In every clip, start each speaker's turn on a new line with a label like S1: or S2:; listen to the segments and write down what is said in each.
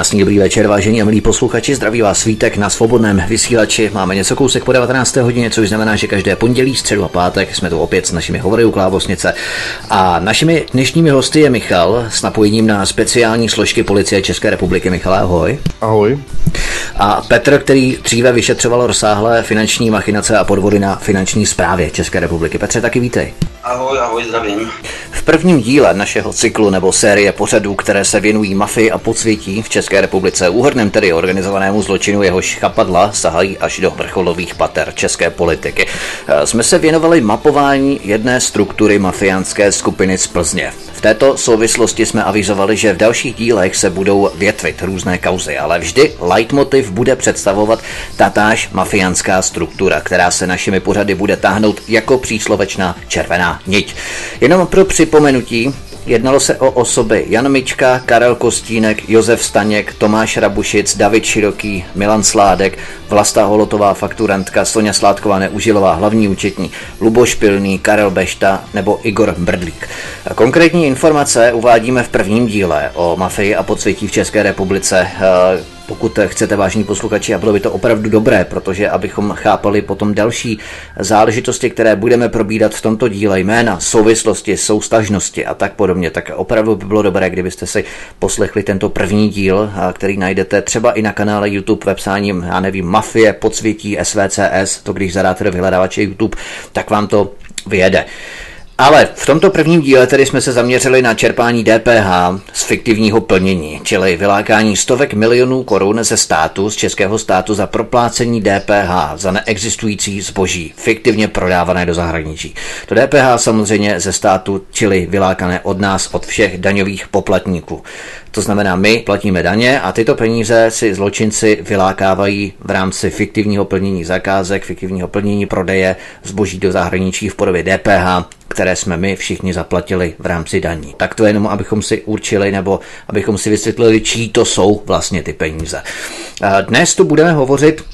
S1: Krásný dobrý večer, vážení a milí posluchači, zdraví vás Vítek na svobodném vysílači. Máme něco kousek po 19. hodině, což znamená, že každé pondělí, středu a pátek jsme tu opět s našimi hovory u Klávosnice. A našimi dnešními hosty je Michal s napojením na speciální složky Policie České republiky. Michale, ahoj.
S2: Ahoj.
S1: A Petr, který dříve vyšetřoval rozsáhlé finanční machinace a podvody na finanční správě České republiky. Petře, taky vítej.
S3: Ahoj, zdravím.
S1: V prvním díle našeho cyklu nebo série pořadů, které se věnují mafii a podsvětí v České republice, úhrnem tedy organizovanému zločinu, jehož chapadla sahají až do vrcholových pater české politiky, jsme se věnovali mapování jedné struktury mafiánské skupiny z Plzně. V této souvislosti jsme avizovali, že v dalších dílech se budou větvit různé kauzy, ale vždy leitmotiv bude představovat tatáž mafiánská struktura, která se našimi pořady bude táhnout jako příslovečná červená niť. Jenom pro připomenutí, jednalo se o osoby Jan Mička, Karel Kostínek, Josef Staněk, Tomáš Rabušic, David Široký, Milan Sládek, Vlasta Holotová, fakturantka, Soňa Sládková Neužilová, hlavní účetní, Luboš Pilný, Karel Bešta nebo Igor Brdlík. Konkrétní informace uvádíme v prvním díle o mafii a podsvětí v České republice. Pokud chcete, vážní posluchači, a bylo by to opravdu dobré, protože abychom chápali potom další záležitosti, které budeme probírat v tomto díle, jména, souvislosti, soustažnosti a tak podobně, tak opravdu by bylo dobré, kdybyste si poslechli tento první díl, který najdete třeba i na kanále YouTube websáním, Mafie, podsvětí, SVCS, to když zadáte do vyhledávače YouTube, tak vám to vyjede. Ale v tomto prvním díle tedy jsme se zaměřili na čerpání DPH z fiktivního plnění, čili vylákání stovek milionů korun ze státu, z českého státu za proplácení DPH za neexistující zboží, fiktivně prodávané do zahraničí. To DPH samozřejmě ze státu, čili vylákané od nás, od všech daňových poplatníků. To znamená, my platíme daně a tyto peníze si zločinci vylákávají v rámci fiktivního plnění zakázek, fiktivního plnění prodeje zboží do zahraničí v podobě DPH, které jsme my všichni zaplatili v rámci daní. Tak to jenom, abychom si určili nebo abychom si vysvětlili, čí to jsou vlastně ty peníze. Dnes tu budeme hovořit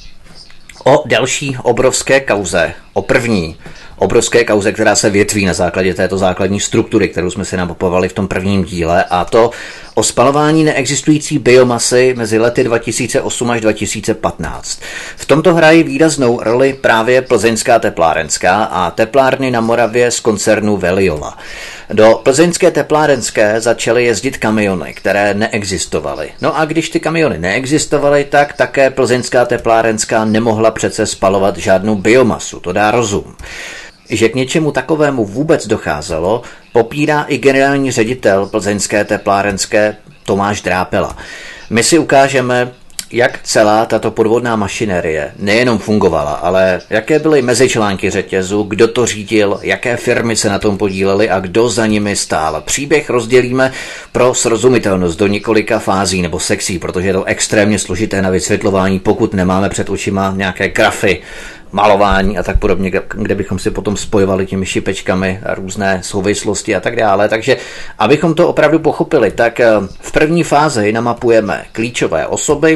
S1: o další obrovské kauze, o první obrovské kauze, která se větví na základě této základní struktury, kterou jsme si namapovali v tom prvním díle, a to o spalování neexistující biomasy mezi lety 2008 až 2015. V tomto hrají výraznou roli právě plzeňská teplárenská a teplárny na Moravě z koncernu Veliola. Do plzeňské teplárenské začaly jezdit kamiony, které neexistovaly. No a když ty kamiony neexistovaly, tak také plzeňská teplárenská nemohla přece spalovat žádnou biomasu, to dá rozum. Že k něčemu takovému vůbec docházelo, popírá i generální ředitel plzeňské teplárenské Tomáš Drápela. My si ukážeme, jak celá tato podvodná mašinérie nejenom fungovala, ale jaké byly mezičlánky řetězu, kdo to řídil, jaké firmy se na tom podílely a kdo za nimi stál. Příběh rozdělíme pro srozumitelnost do několika fází nebo sekcí, protože je to extrémně složité na vysvětlování, pokud nemáme před očima nějaké grafy, malování a tak podobně, kde bychom si potom spojovali těmi šipečkami různé souvislosti a tak dále. Takže abychom to opravdu pochopili, tak v první fázi namapujeme klíčové osoby,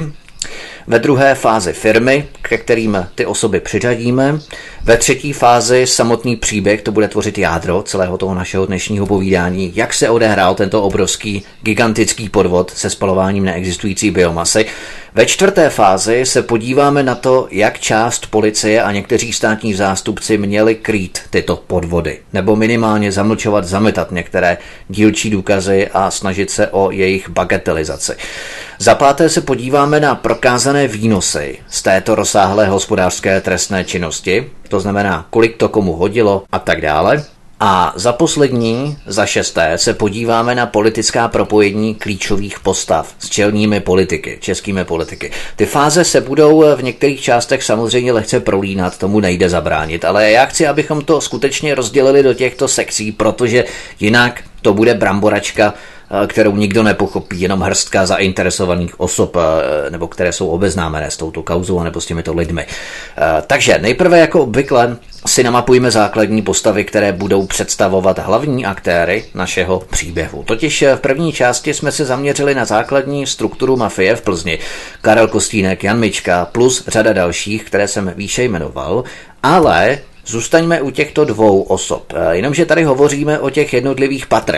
S1: ve druhé fázi firmy, ke kterým ty osoby přiřadíme, ve třetí fázi samotný příběh, to bude tvořit jádro celého toho našeho dnešního povídání, jak se odehrál tento obrovský, gigantický podvod se spalováním neexistující biomasy. Ve čtvrté fázi se podíváme na to, jak část policie a někteří státní zástupci měli krýt tyto podvody, nebo minimálně zamlčovat, zametat některé dílčí důkazy a snažit se o jejich bagatelizaci. Za páté se podíváme na prokázané výnosy z této rozsáhlé hospodářské trestné činnosti, to znamená, kolik to komu hodilo a tak dále. A za poslední, za šesté, se podíváme na politická propojení klíčových postav s čelními politiky, českými politiky. Ty fáze se budou v některých částech samozřejmě lehce prolínat, tomu nejde zabránit, ale já chci, abychom to skutečně rozdělili do těchto sekcí, protože jinak to bude bramboračka, kterou nikdo nepochopí, jenom hrstka zainteresovaných osob, nebo které jsou obeznámené s touto kauzou nebo s těmito lidmi. Takže nejprve jako obvykle si namapujeme základní postavy, které budou představovat hlavní aktéry našeho příběhu. Totiž v první části jsme se zaměřili na základní strukturu mafie v Plzni. Karel Kostínek, Jan Mička plus řada dalších, které jsem výše jmenoval, ale zůstaňme u těchto dvou osob. Jenomže tady hovoříme o těch jednotlivých patrech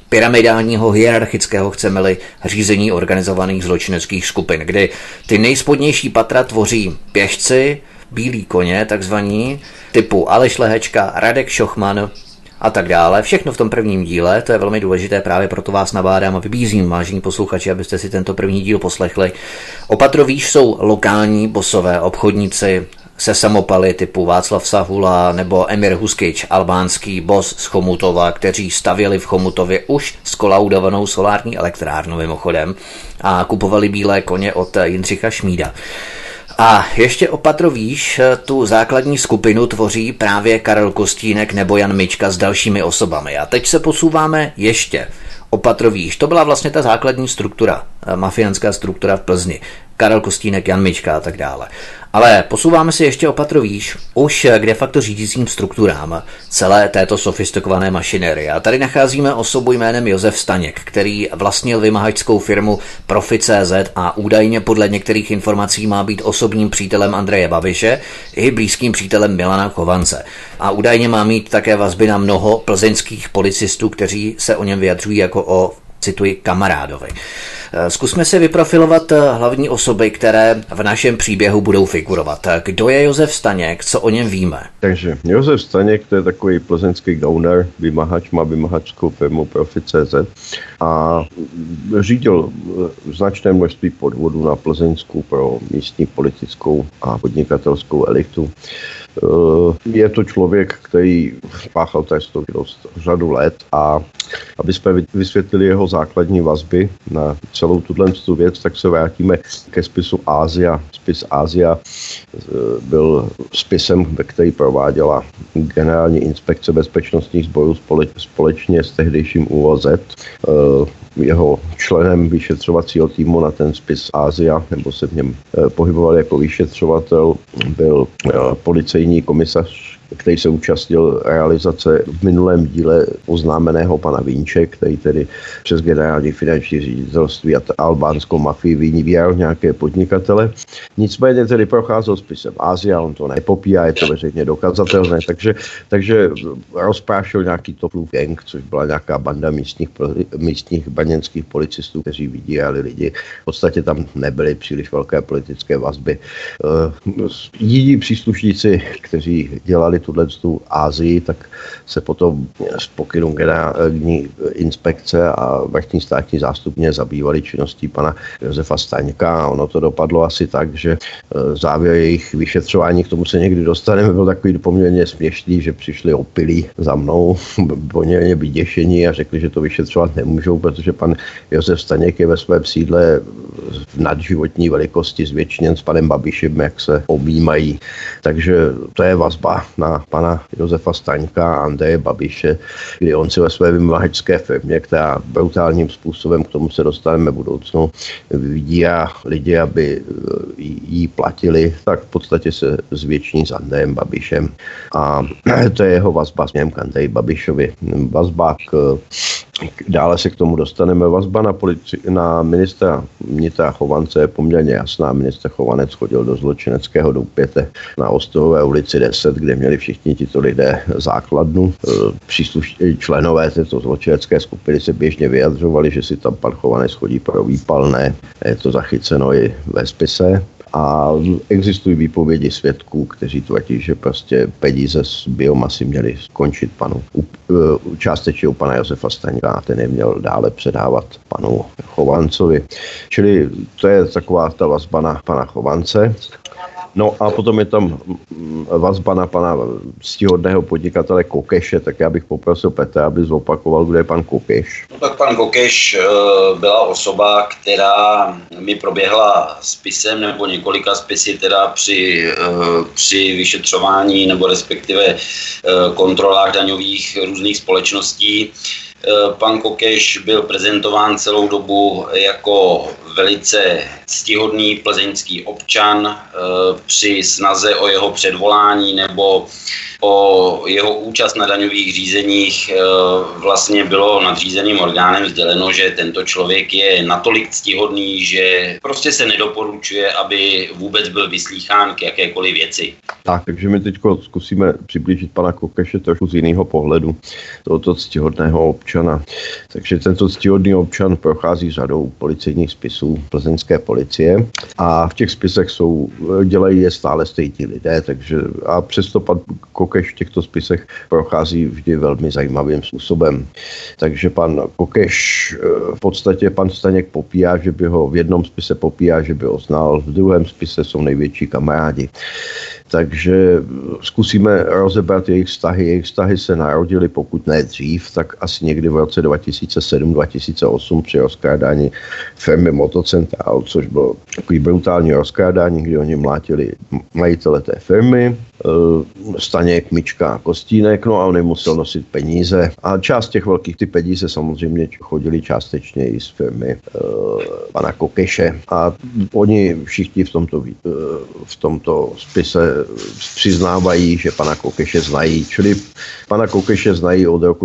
S1: pyramidálního, hierarchického, chceme-li, řízení organizovaných zločineckých skupin, kdy ty nejspodnější patra tvoří pěšci, bílí koně, takzvaní, typu Aleš Lehečka, Radek Šochman a tak dále. Všechno v tom prvním díle, to je velmi důležité, právě proto vás nabádám a vybízím, vážení posluchači, abyste si tento první díl poslechli. O patro výš jsou lokální bosové obchodníci se samopaly typu Václav Sahula nebo Emir Huskyč, albánský bos z Chomutova, kteří stavěli v Chomutově už skolaudovanou solární elektrárnu mimochodem a kupovali bílé koně od Jindřicha Šmída. A ještě o patro výš tu základní skupinu tvoří právě Karel Kostínek nebo Jan Mička s dalšími osobami. A teď se posouváme ještě o patro výš. To byla vlastně ta základní struktura, mafiánská struktura v Plzni. Karel Kostínek, Jan Mička a tak dále. Ale posouváme se ještě o patro výš, už k de facto řídícím strukturám celé této sofistikované mašinerie. A tady nacházíme osobu jménem Josef Staněk, který vlastnil vymahačskou firmu Profit.cz a údajně podle některých informací má být osobním přítelem Andreje Babiše i blízkým přítelem Milana Chovance. A údajně má mít také vazby na mnoho plzeňských policistů, kteří se o něm vyjadřují jako o, cituji, kamarádovi. Zkusme si vyprofilovat hlavní osoby, které v našem příběhu budou figurovat. Kdo je Josef Staněk, co o něm víme?
S2: Takže Josef Staněk, to je takový plzeňský gauner, vymahač, má vymahačskou firmu Profit.cz a řídil značné množství podvodů na Plzeňsku pro místní politickou a podnikatelskou elitu. Je to člověk, který páchal trestnou činnost řadu let a aby jsme vysvětlili jeho základní vazby na celou tuto věc, tak se vrátíme ke spisu Asia. Spis Asia byl spisem, který prováděla Generální inspekce bezpečnostních sborů společně s tehdejším ÚOZ. Jeho členem vyšetřovacího týmu na ten spis Asia, nebo se v něm pohyboval jako vyšetřovatel, byl policejní komisař, který se účastnil realizace v minulém díle oznámeného pana Vinče, který tedy přes generální finanční ředitelství a albánskou mafii vyvíjel nějaké podnikatele. Nicméně tedy procházel spisem Asia, on to nepopírá, je to veřejně dokazatelné, takže rozprášil nějaký topův gang, což byla nějaká banda místních baněnských policistů, kteří vydírali lidi. V podstatě tam nebyly příliš velké politické vazby. Jiní příslušníci, kteří dělali tu Asii, tak se potom z pokynu generální inspekce a vrchní státní zástupně zabývali činností pana Josefa Staňka a ono to dopadlo asi tak, že závěr jejich vyšetřování, k tomu se někdy dostaneme, byl takový poměrně směšný, že přišli opilí za mnou, poměrně vyděšení a řekli, že to vyšetřovat nemůžou, protože pan Josef Staněk je ve svém sídle v nadživotní velikosti zvětšněn s panem Babišem, jak se objímají. Takže to je vazba na pana Josefa Staňka a Andreje Babiše, kdy on si ve své vymahačské firmě, která brutálním způsobem, k tomu se dostaneme v budoucnu, vydírá lidi, aby jí platili, tak v podstatě se zvětší s Andrejem Babišem. A to je jeho vazba směrem k Andreji Babišovi. Vazba dále se k tomu dostaneme. Vazba na ministra vnitra Chovance je poměrně jasná. Ministr Chovanec chodil do zločineckého doupěte na Ostrovové ulici 10, kde měli všichni tito lidé základnu. Členové této zločinecké skupiny se běžně vyjadřovali, že si tam pan Chovanec chodí pro výpalné. Je to zachyceno i ve spise. A existují výpovědi svědků, kteří tvrdí, že prostě peníze z biomasy měly skončit částečně u pana Josefa Staňka a ten je měl dále předávat panu Chovancovi. Čili to je taková ta vazba na pana Chovance. No a potom je tam vazba na pana ctihodného podnikatele Kokeše, tak já bych poprosil Petra, aby zopakoval, kdo je pan Kokeš.
S3: No tak pan Kokeš byla osoba, která mi proběhla spisem nebo několika spisy teda při vyšetřování nebo respektive kontrolách daňových různých společností. Pan Kokeš byl prezentován celou dobu jako velice ctihodný plzeňský občan při snaze o jeho předvolání nebo o jeho účast na daňových řízeních vlastně bylo nadřízeným orgánem sděleno, že tento člověk je natolik ctihodný, že prostě se nedoporučuje, aby vůbec byl vyslýchán k jakékoliv věci.
S2: Tak, takže my teď zkusíme přiblížit pana Kokeše trošku z jiného pohledu tohoto ctihodného občana. Takže tento ctihodný občan prochází řadou policejních spisů plzeňské policie a v těch spisech dělají je stále stejní lidé, takže a přesto pan Kokeš v těchto spisech prochází vždy velmi zajímavým způsobem. Takže pan Kokeš v podstatě pan Staněk popírá, že by ho v jednom spise popírá, že by ho znal, v druhém spise jsou největší kamarádi. Takže zkusíme rozebrat jejich vztahy. Jejich vztahy se narodily, pokud ne dřív, tak asi někdy v roce 2007-2008 při rozkrádání firmy Motocentral, což bylo takový brutální rozkrádání, kdy oni mlátili majitele té firmy, Staněk, Mička a Kostínek, no a on musel nosit peníze. A část těch velkých ty peníze samozřejmě chodili částečně i z firmy pana Kokeše. A oni všichni v tomto spise přiznávají, že pana Kokeše znají. Čili pana Kokeše znají od roku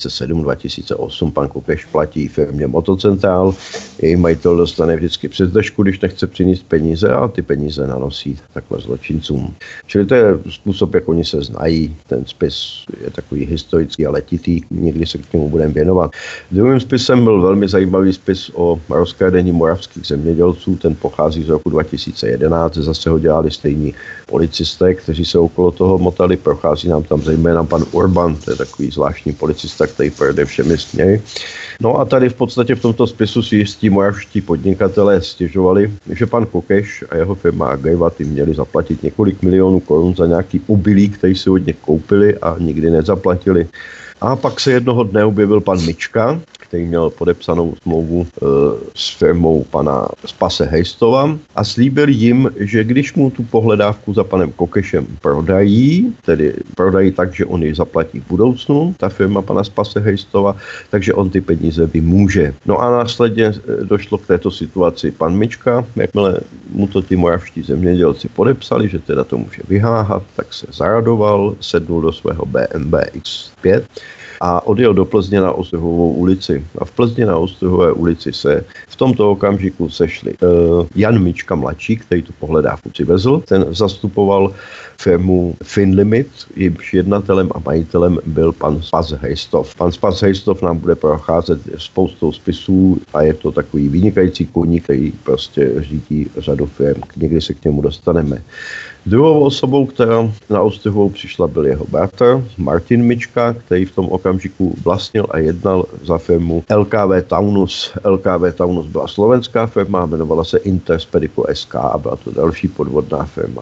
S2: 2007-2008. Pan Kokeš platí firmě Motocentral. Její majitel dostane vždycky přes držku, když nechce přinést peníze a ty peníze nanosí takhle zločincům. Čili to je způsob, jak oni se znají. Ten spis je takový historický a letitý. Někdy se k němu budeme věnovat. Druhým spisem byl velmi zajímavý spis o rozkradení moravských zemědělců. Ten pochází z roku 2011. Zase ho dělali stejní policisté, kteří se okolo toho motali. Prochází nám tam zejména pan Urban, to je takový zvláštní policista, který projede všemi směry. No a tady v podstatě v tomto spisu si jistí moravští podnikatelé stěžovali, že pan Kokeš a jeho firma Agrejvaty měli zaplatit několik milionů korun za nějaký obilí, který si od nich koupili a nikdy nezaplatili. A pak se jednoho dne objevil pan Mička, který měl podepsanou smlouvu s firmou pana Spase Hejstova a slíbil jim, že když mu tu pohledávku za panem Kokešem prodají, tedy prodají tak, že on ji zaplatí v budoucnu, ta firma pana Spase Hejstova, takže on ty peníze vymůže. No a následně došlo k této situaci. Pan Mička, jakmile mu to ti moravští zemědělci podepsali, že teda to může vyháhat, tak se zaradoval, sednul do svého BMW X5 a odjel do Plzně na Ostruhovou ulici. A v Plzně na Ostruhové ulici se v tomto okamžiku sešli Jan Mička mladší, který tu pohledávku přivezl. Ten zastupoval firmu Finlimit, jejímž jednatelem a majitelem byl pan Spas Hejstov. Pan Spas Hejstov nám bude procházet spoustou spisů a je to takový vynikající koník, který prostě řídí řadu firm. Někdy se k němu dostaneme. Druhou osobou, která na Ostruhovou přišla, byl jeho bratr Martin Mička, který v tom okamžiku vlastnil a jednal za firmu LKV Taunus. LKV Taunus byla slovenská firma, jmenovala se Interspedico SK a byla to další podvodná firma.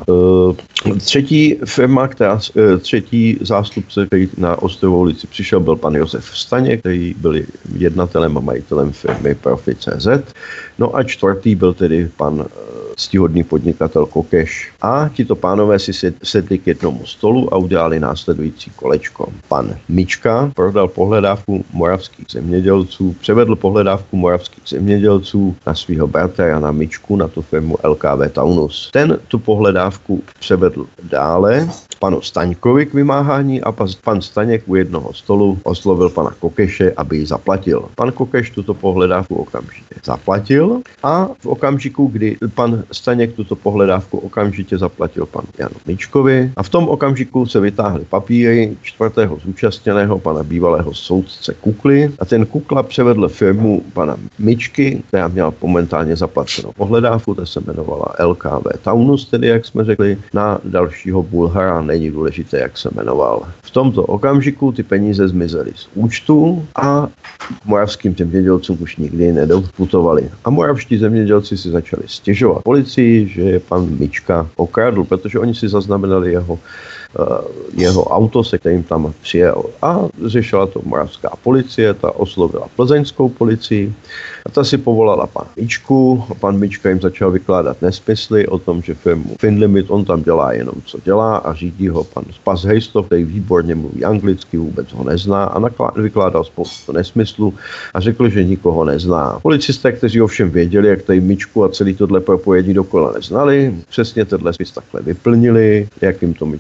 S2: Třetí zástupce, který na Ostruhovou ulici přišel, byl pan Josef Staněk, který byl jednatelem a majitelem firmy Profi.cz. No a čtvrtý byl tedy pan ctihodný podnikatel Kokeš. A tito pánové si sedli k jednomu stolu a udělali následující kolečko. Pan Mička prodal pohledávku moravských zemědělců, převedl pohledávku moravských zemědělců na svého bratra Jana Mičku na tu firmu LKV Taunus. Ten tu pohledávku převedl dále panu Staňkovi k vymáhání a pan Staněk u jednoho stolu oslovil pana Kokeše, aby ji zaplatil. Pan Kokeš tuto pohledávku okamžitě zaplatil a v okamžiku, kdy pan Staněk tuto pohledávku okamžitě zaplatil panu Janu Mičkovi a v tom okamžiku se vytáhly papíry čtvrtého zúčastněného pana bývalého soudce Kukly a ten Kukla převedl firmu pana Mičky, která měla momentálně zaplacenou pohledávku, ta se jmenovala LKV Taunus, tedy jak jsme řekli, na dalšího Bulhara, není důležité, jak se jmenoval. V tomto okamžiku ty peníze zmizely z účtu a moravským zemědělcům už nikdy nedoputovali. A moravští zemědělci si začali stěžovat policii, že je pan Mička okradl, protože oni si zaznamenali jeho auto, se kterým tam přijel. A řešila to moravská policie, ta oslovila plzeňskou policii a ta si povolala pana Mičku a pan Mička jim začal vykládat nesmysly o tom, že firmu Finlimit on tam dělá jenom co dělá a řídí ho pan Spas Hejstov, který výborně mluví anglicky, vůbec ho nezná a vykládal spoustu nesmyslů a řekl, že nikoho nezná. Policisté, kteří ovšem věděli, jak tady Mičku a celý tohle propojení dokola neznali, přesně tenhle spis takhle vyplnili, jak jim to Mička řekl,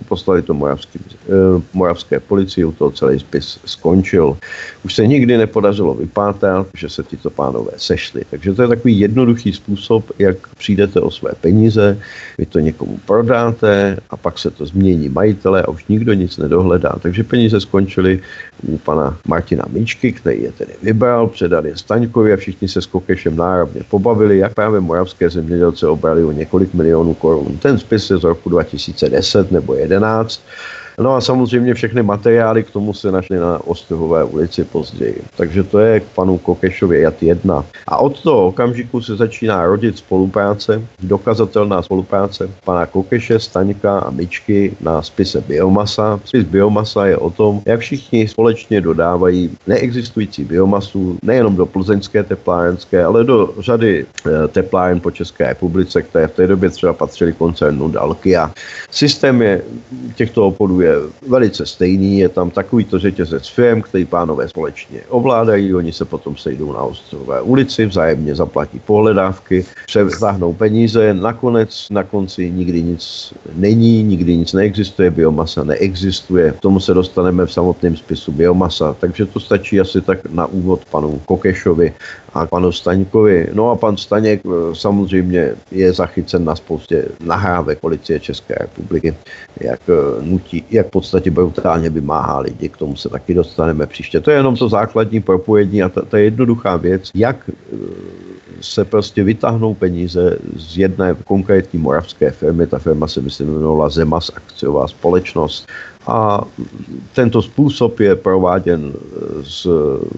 S2: poslali to moravské policii, u toho celý spis skončil. Už se nikdy nepodařilo vypátrat, že se tito pánové sešli. Takže to je takový jednoduchý způsob, jak přijdete o své peníze, vy to někomu prodáte a pak se to změní majitele a už nikdo nic nedohledá. Takže peníze skončily u pana Martina Mičky, který je tedy vybral, předal je Staňkovi a všichni se s Kokešem náravně pobavili, jak právě moravské zemědělce obrali o několik milionů korun. Ten spis je z roku 2010 nebo 2011. No a samozřejmě všechny materiály k tomu se našly na Ostrovové ulici později. Takže to je k panu Kokešovi JAT 1. A od toho okamžiku se začíná rodit spolupráce, dokazatelná spolupráce pana Kokeše, Staňka a Mičky na spise biomasa. Spis biomasa je o tom, jak všichni společně dodávají neexistující biomasu nejenom do plzeňské teplárenské, ale do řady tepláren po České republice, které v té době třeba patřily koncernu Dalkia. Systém je těchto obchodů je velice stejný, je tam takovýto řetězec firm, který pánové společně ovládají, oni se potom sejdou na Ostrovové ulici, vzájemně zaplatí pohledávky, přetáhnou peníze, na konci nikdy nic není, nikdy nic neexistuje, biomasa neexistuje, k tomu se dostaneme v samotném spisu biomasa, takže to stačí asi tak na úvod panu Kokešovi a panu Staňkovi. No a pan Staněk samozřejmě je zachycen na spoustě nahrávek policie České republiky, jak v podstatě brutálně vymáhá lidi, k tomu se taky dostaneme příště. To je jenom to základní propojení a ta jednoduchá věc, jak se prostě vytáhnou peníze z jedné konkrétní moravské firmy, ta firma se myslím jmenovala Zemas akciová společnost, a tento způsob je prováděn s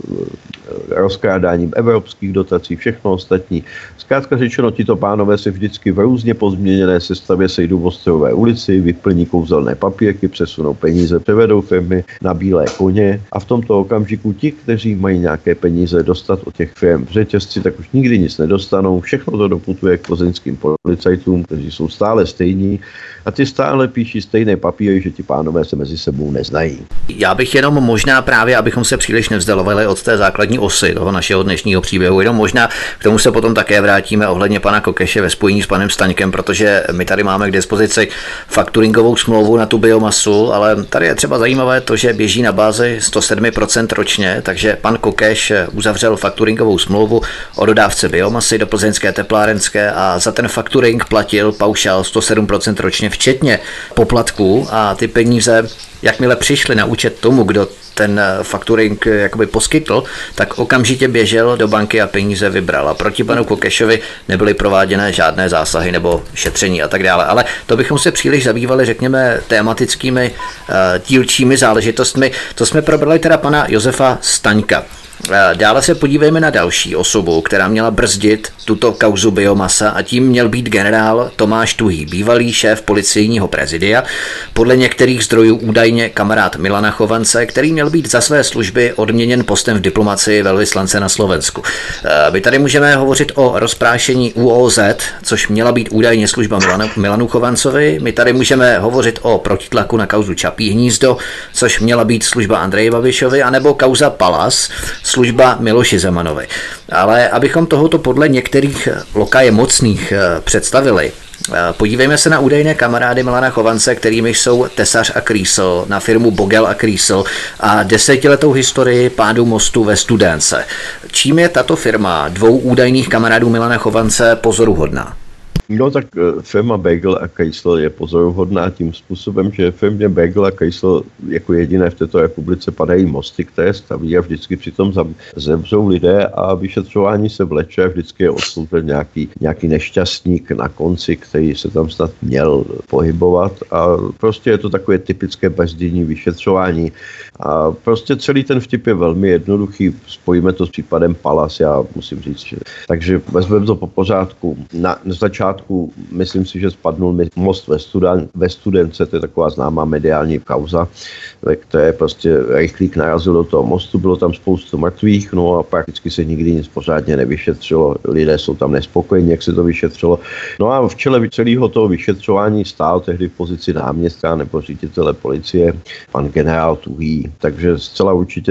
S2: rozkrádáním evropských dotací, všechno ostatní. Zkrátka řečeno, tito pánové se vždycky v různě pozměněné sestavě sejdou v Ostrovové ulici, vyplní kouzelné papírky, přesunou peníze, převedou firmy na bílé koně a v tomto okamžiku ti, kteří mají nějaké peníze dostat od těch firm v řetězci, tak už nikdy nic nedostanou. Všechno to doputuje k plzeňským policajtům, kteří jsou stále stejní a ty stále píší stejné papíry, že ti pánové se mezi sebou neznají.
S1: Já bych jenom možná právě, abychom se příliš nevzdalovali od té základní osy toho našeho dnešního příběhu, jenom možná k tomu se potom také vrátíme ohledně pana Kokeše ve spojení s panem Staňkem, protože my tady máme k dispozici fakturingovou smlouvu na tu biomasu, ale tady je třeba zajímavé to, že běží na bázi 107% ročně, takže pan Kokeš uzavřel fakturingovou smlouvu o dodávce biomasy do plzeňské teplárenské a za ten fakturing platil paušál 107% ročně včetně poplatků a ty peníze, jakmile přišli na účet tomu, kdo ten fakturing jakoby poskytl, tak okamžitě běžel do banky a peníze vybral. A proti panu Kokešovi nebyly prováděné žádné zásahy nebo šetření a tak dále. Ale to bychom se příliš zabývali, řekněme, tématickými dílčími záležitostmi. To jsme probrali teda pana Josefa Staňka. Dále se podívejme na další osobu, která měla brzdit tuto kauzu biomasa a tím měl být generál Tomáš Tuhý, bývalý šéf policejního prezidia, podle některých zdrojů údajně kamarád Milana Chovance, který měl být za své služby odměněn postem v diplomacii velvyslance na Slovensku. My tady můžeme hovořit o rozprášení ÚOZ, což měla být údajně služba Milanu Chovancovi. My tady můžeme hovořit o protitlaku na kauzu Čapí hnízdo, což měla být služba Andreji Babišovi, anebo kauza Palas, služba Miloši Zemanovi. Ale abychom tohoto podle některých lokaje mocných představili, podívejme se na údajné kamarády Milana Chovance, kterými jsou Tesař a Krýsl, na firmu Bogel a Krýsl a 10letou historii pádu mostu ve Studénce. Čím je tato firma dvou údajných kamarádů Milana Chovance pozoruhodná?
S2: No tak firma Bagel a Krýsl je pozoruhodná tím způsobem, že firmě Bagel a Krýsl jako jediné v této republice padají mosty, které staví a vždycky přitom zemřou lidé a vyšetřování se vleče a vždycky je odsouzen nějaký nešťastník na konci, který se tam snad měl pohybovat a prostě je to takové typické bezdění vyšetřování. A prostě celý ten vtip je velmi jednoduchý, spojíme to s případem Palas, já musím říct, že... Takže vezmeme to po pořádku. Na začátku myslím si, že spadnul most ve Studence, to je taková známá mediální kauza, ve které prostě rychlík narazil do toho mostu, bylo tam spoustu mrtvých, no a prakticky se nikdy nic pořádně nevyšetřilo, lidé jsou tam nespokojení, jak se to vyšetřilo. No a v čele celého toho vyšetřování stál tehdy v pozici náměstka nebo ředitele policie pan generál Tuhý. Takže zcela určitě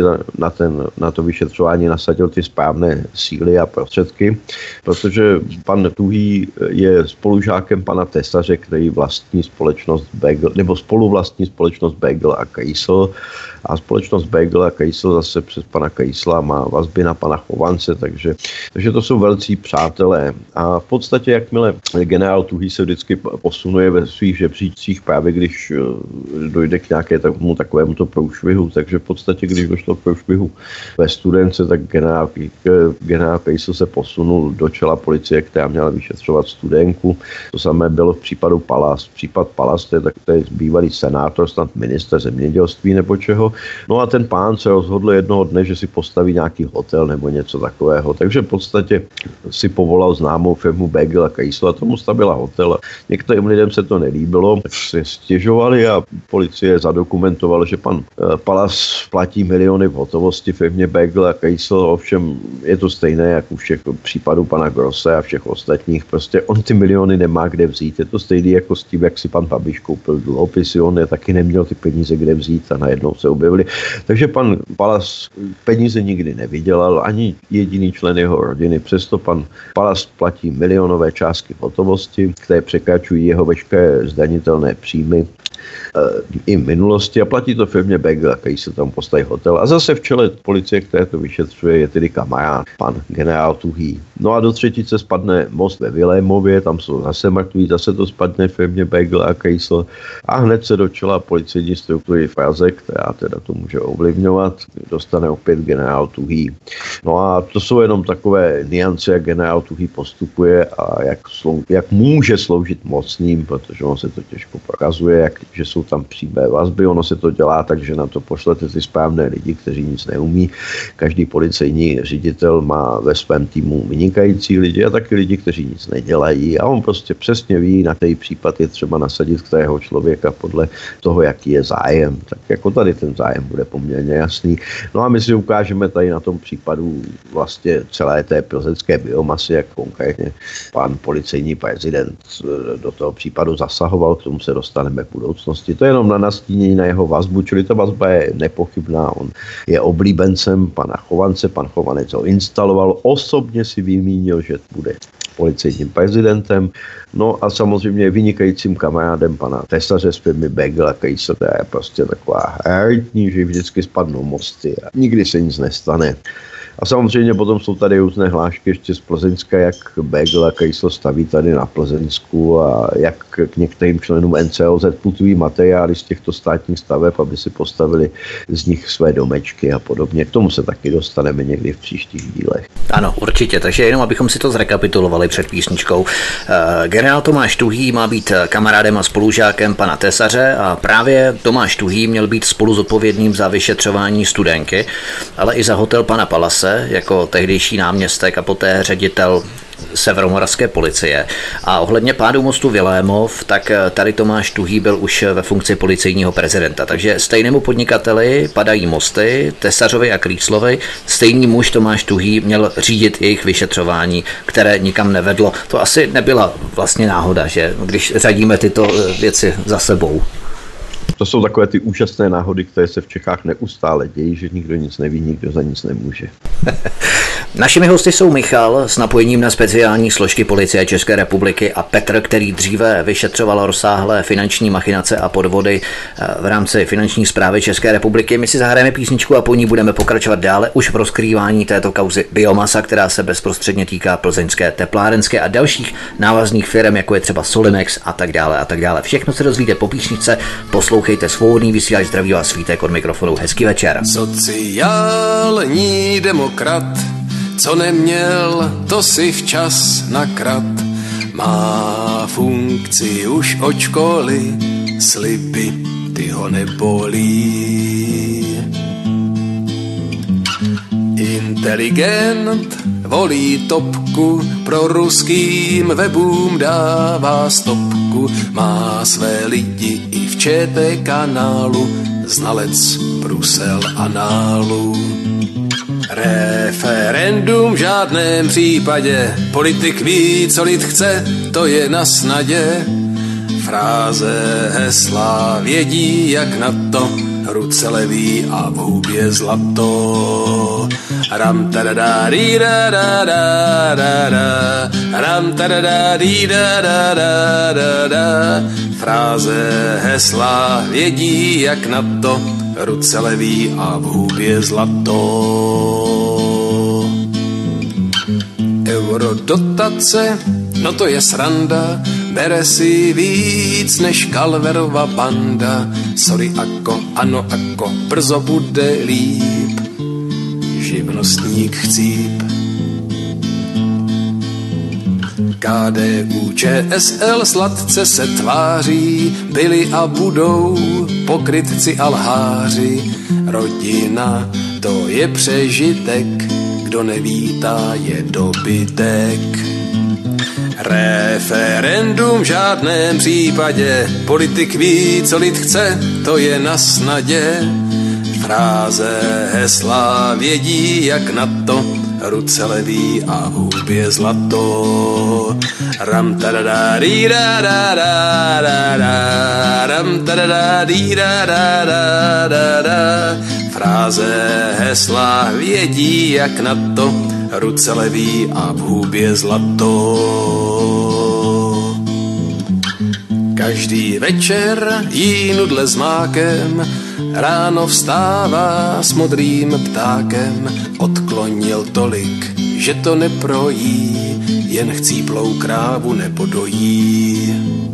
S2: na to vyšetřování nasadil ty správné síly a prostředky, protože pan Tuhý je je spolužákem pana Tesaře, který vlastní společnost Bagel, nebo spoluvlastní společnost Bagel a Kejsl. A společnost Bagel a Kejsl zase přes pana Kejsla má vazby na pana Chovance, takže to jsou velcí přátelé. A v podstatě, jakmile generál Tuhý se vždycky posunuje ve svých žebříčcích, právě když dojde k nějakému takovému to průšvihu, takže v podstatě, když došlo k průšvihu ve Studence, tak generál Kejsl se posunul do čela policie, která měla vyšetřovat Studenku. To samé bylo v případu Palas. Případ Palas, to je bývalý senátor, snad ministr zemědělství nebo čeho. No a ten pán se rozhodl jednoho dne, že si postaví nějaký hotel nebo něco takového. Takže v podstatě si povolal známou firmu Bagel a Kejsl a tomu stavila hotel. Některým lidem se to nelíbilo, tak se stěžovali a policie zadokumentovala, že pan Palas platí miliony v hotovosti firmě Bagel a Kejsl. Ovšem je to stejné, jak u všech případů pana Grosse a všech ostatních. Prostě on ty miliony nemá kde vzít. Je to stejné jako s tím, jak si pan Babiš koupil dluhopisy. On je taky neměl ty peníze kde vzít a najednou se objevili. Takže pan Palas peníze nikdy nevydělal, ani jediný člen jeho rodiny. Přesto pan Palas platí milionové částky v hotovosti, které překračují jeho veškeré zdanitelné příjmy i v minulosti a platí to firmě Bagel, který se tam postaví hotel. A zase v čele policie, které to vyšetřuje, je tedy kamarád, pan generál Tuhý. No a do třetice spadne most ve Vilémově, tam jsou zase mrtví, zase to spadne firmě Bagel a Kejsl a hned se do čela policejní struktury v Praze, která teda to může ovlivňovat, dostane opět generál Tuhý. No a to jsou jenom takové niance, jak generál Tuhý postupuje a jak může sloužit mocným, protože on se to těžko prokazuje, že jsou tam přímé vazby, ono se to dělá tak, že na to pošlete ty správné lidi, kteří nic neumí. Každý policejní ředitel má ve svém týmu vynikající lidi a taky lidi, kteří nic nedělají a on prostě přesně ví, na který případ je třeba nasadit kterého člověka podle toho, jaký je zájem. Tak jako tady ten zájem bude poměrně jasný. No a my si ukážeme tady na tom případu vlastně celé té plzeňské biomasy, jak konkrétně pan policejní prezident do toho případu zasahoval, k tomu se dostaneme v budoucnosti. To je jenom na nastínění na jeho vazbu, čili ta vazba je nepochybná. On je oblíbencem pana Chovance, pan Chovanec ho instaloval, osobně si vymínil, že bude policejním prezidentem, no a samozřejmě vynikajícím kamarádem pana Tesaře z firmy Bagel a Kejsl, to je prostě taková heritní, že vždycky spadnou mosty a nikdy se nic nestane. A samozřejmě potom jsou tady různé hlášky ještě z Plzeňska, jak Bagel a Kejsl staví tady na Plzeňsku a jak k některým členům NCOZ putují materiály z těchto státních staveb, aby si postavili z nich své domečky a podobně. K tomu se taky dostaneme někdy v příštích dílech.
S1: Ano, určitě, takže jenom abychom si to zrekapitulovali před písničkou. Generál Tomáš Tuhý má být kamarádem a spolužákem pana Tesaře a právě Tomáš Tuhý měl být spolu zodpovědným za vyšetřování Studenky, ale i za hotel pana Palase jako tehdejší náměstek a poté ředitel severomoravské policie. A ohledně pádu mostu Vilémov, tak tady Tomáš Tuhý byl už ve funkci policejního prezidenta. Takže stejnému podnikateli padají mosty, Tesařovi a Klíslovi. Stejný muž Tomáš Tuhý měl řídit jejich vyšetřování, které nikam nevedlo. To asi nebyla vlastně náhoda, že když řadíme tyto věci za sebou.
S2: To jsou takové ty úžasné náhody, které se v Čechách neustále dějí, že nikdo nic neví, nikdo za nic nemůže.
S1: Našimi hosty jsou Michal s napojením na speciální složky Policie České republiky a Petr, který dříve vyšetřoval rozsáhlé finanční machinace a podvody v rámci finanční správy České republiky. My si zahrajeme písničku a po ní budeme pokračovat dále už v rozkrývání této kauzy biomasa, která se bezprostředně týká plzeňské teplárenské a dalších návazných firm, jako je třeba Solinex a tak dále a tak dále. Všechno se dozvíte po písničce. Poslouchejte Svobodný vysílač, zdraví vás Svítek od mikrofonu. Hezký večer.
S4: Sociální demokrat, co neměl, to si včas nakrat. Má funkci už od školy, sliby ty ho nebolí. Inteligent volí topku, pro ruským webům dává stopku. Má své lidi i v ČT kanálu, znalec Brusel análu. Referendum v žádném případě, politik ví, co lid chce, to je na snadě. Fráze, hesla, vědí, jak na to, ruce leví a v hubě zlato. ram tadada di da da da da da, ram tadada di da da da da da. Fráze, hesla, vědí jak na to, ruce leví a v hubě zlato. Eurodotace, no to je sranda, bere si víc než Kalverova banda. Sorry ako, ano ako, brzo bude líp, živnostník chcíp. KDU, ČSL sladce se tváří, byli a budou pokrytci a lháři. Rodina, to je přežitek, kdo nevítá, je dobytek. Referendum v žádném případě, politik ví, co lid chce, to je na snadě. Fráze, hesla, vědí jak na to, ruce leví a v hubě zlato. Ram tadada di da da da da da, ram tadada di da da da da da. Fráze, hesla, vědí jak na to, ruce leví a v hubě zlato. Každý večer jí nudle s mákem, ráno vstává s modrým ptákem. Odklonil tolik, že to neprojí, jen chcíplou krávu nepodojí.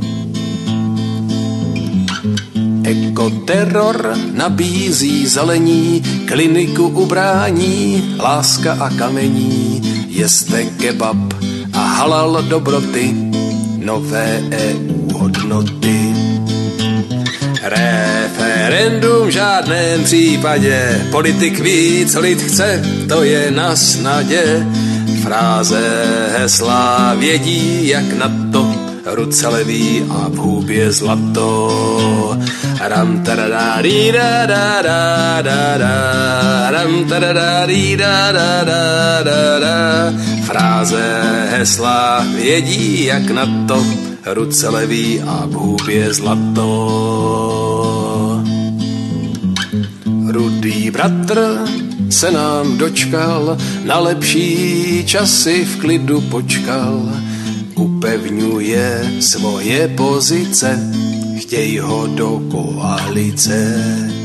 S4: Ekoteror nabízí zelení, kliniku ubrání, láska a kamení. Jeste kebab a halal dobroty, nové EU hodnoty. Referendum v žádném případě, politik ví, co lid chce, to je na snadě. Fráze, hesla, vědí jak na to, ruce leví a v hubě zlato. Ram tadada di da da da da da, ram tadada di da da da da da. Fráze, hesla, vědí jak na to, ruce leví a v hubě zlato. Rudý bratr se nám dočkal, na lepší časy v klidu počkal. Upevňuje svoje pozice, chtěj ho do koalice.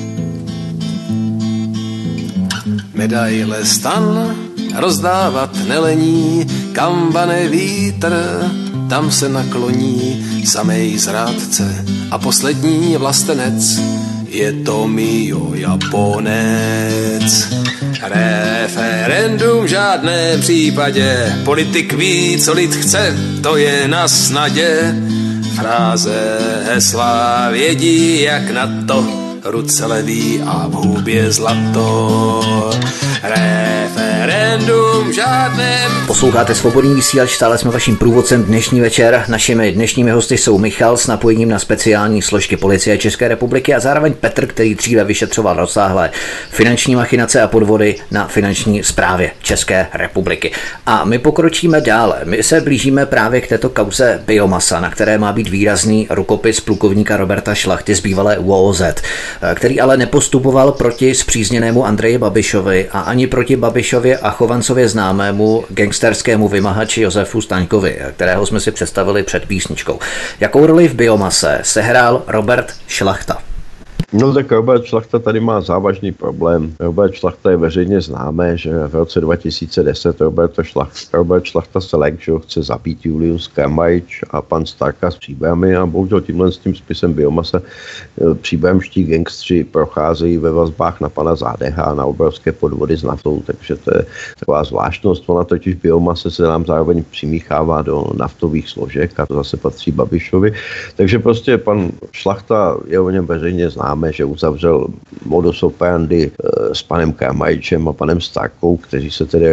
S4: Medaile stan rozdávat nelení, kam vane vítr, tam se nakloní. Samej zrádce a poslední vlastenec je Tomio Japonec. Referendum v žádném případě, politik ví, co lid chce, to je na snadě. Fráze, hesla, vědí jak na to, ruce leví a v hubě zlato. Referendum v žádném...
S1: Posloucháte Svobodný vysílač, stále jsme vaším průvodcem dnešní večer. Našimi dnešními hosty jsou Michal s napojením na speciální složky Policie České republiky a zároveň Petr, který dříve vyšetřoval rozsáhlé finanční machinace a podvody na finanční správě České republiky. A my pokročíme dále. My se blížíme právě k této kauze biomasa, na které má být výrazný rukopis plukovníka Roberta Šlachty z bývalé ÚOOZ, který ale nepostupoval proti spřízněnému Andreji Babišovi a ani proti Babišově a Chovancově známému gangsterskému vymahači Josefu Staňkovi, kterého jsme si představili před písničkou. Jakou roli v biomase sehrál Robert Šlachta?
S2: No tak Robert Šlachta tady má závažný problém. Robert Šlachta je veřejně známé, že v roce 2010 Robert Šlachta se lek, že ho chce zabít Julius Kramarič a pan Starka s příbrami a bohužel tímhle s tím spisem biomasa příbramští gangstři procházejí ve vazbách na pana Zádeha na obrovské podvody s naftou, takže to je taková zvláštnost. Ona totiž biomase se nám zároveň přimíchává do naftových složek a to zase patří Babišovi. Takže prostě pan Šlachta je o něm veřejně známý, že uzavřel modus operandi s panem Kramaričem a panem Starkou, kteří se tedy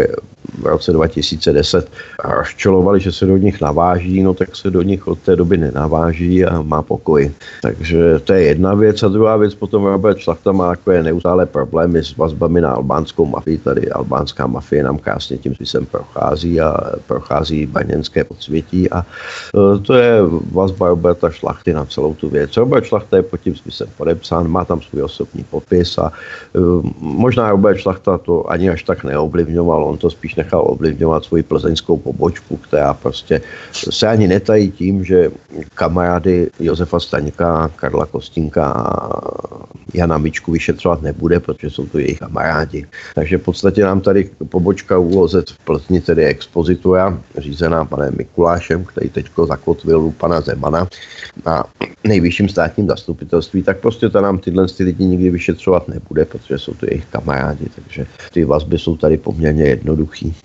S2: v roce 2010 rozčilovali, že se do nich naváží, no tak se do nich od té doby nenaváží a má pokoj. Takže to je jedna věc. A druhá věc, potom Robert Šlachta má takové neustále problémy s vazbami na albánskou mafii. Tady albánská mafie nám krásně tím smyslem prochází a prochází baněnské podsvětí a to je vazba Roberta Šlachty na celou tu věc. Robert Šlachta je pod tím smyslem podepsán, má tam svůj osobní podpis a možná Robert Šlachta to ani až tak neovlivňoval, on to spíš nechal ovlivňovat svoji plzeňskou pobočku, která prostě se ani netají tím, že kamarády Josefa Staňka, Karla Kostínka a Jana Mičku vyšetřovat nebude, protože jsou to jejich kamarádi. Takže v podstatě nám tady pobočka ÚOZ v Plzni, tedy expozitura, řízená panem Mikulášem, který teďko zakotvil u pana Zemana na nejvyšším státním zastupitelství, tak prostě to nám tyhle lidi nikdy vyšetřovat nebude, protože jsou to jejich kamarádi, takže ty vazby jsou tady poměrně jednoduchý.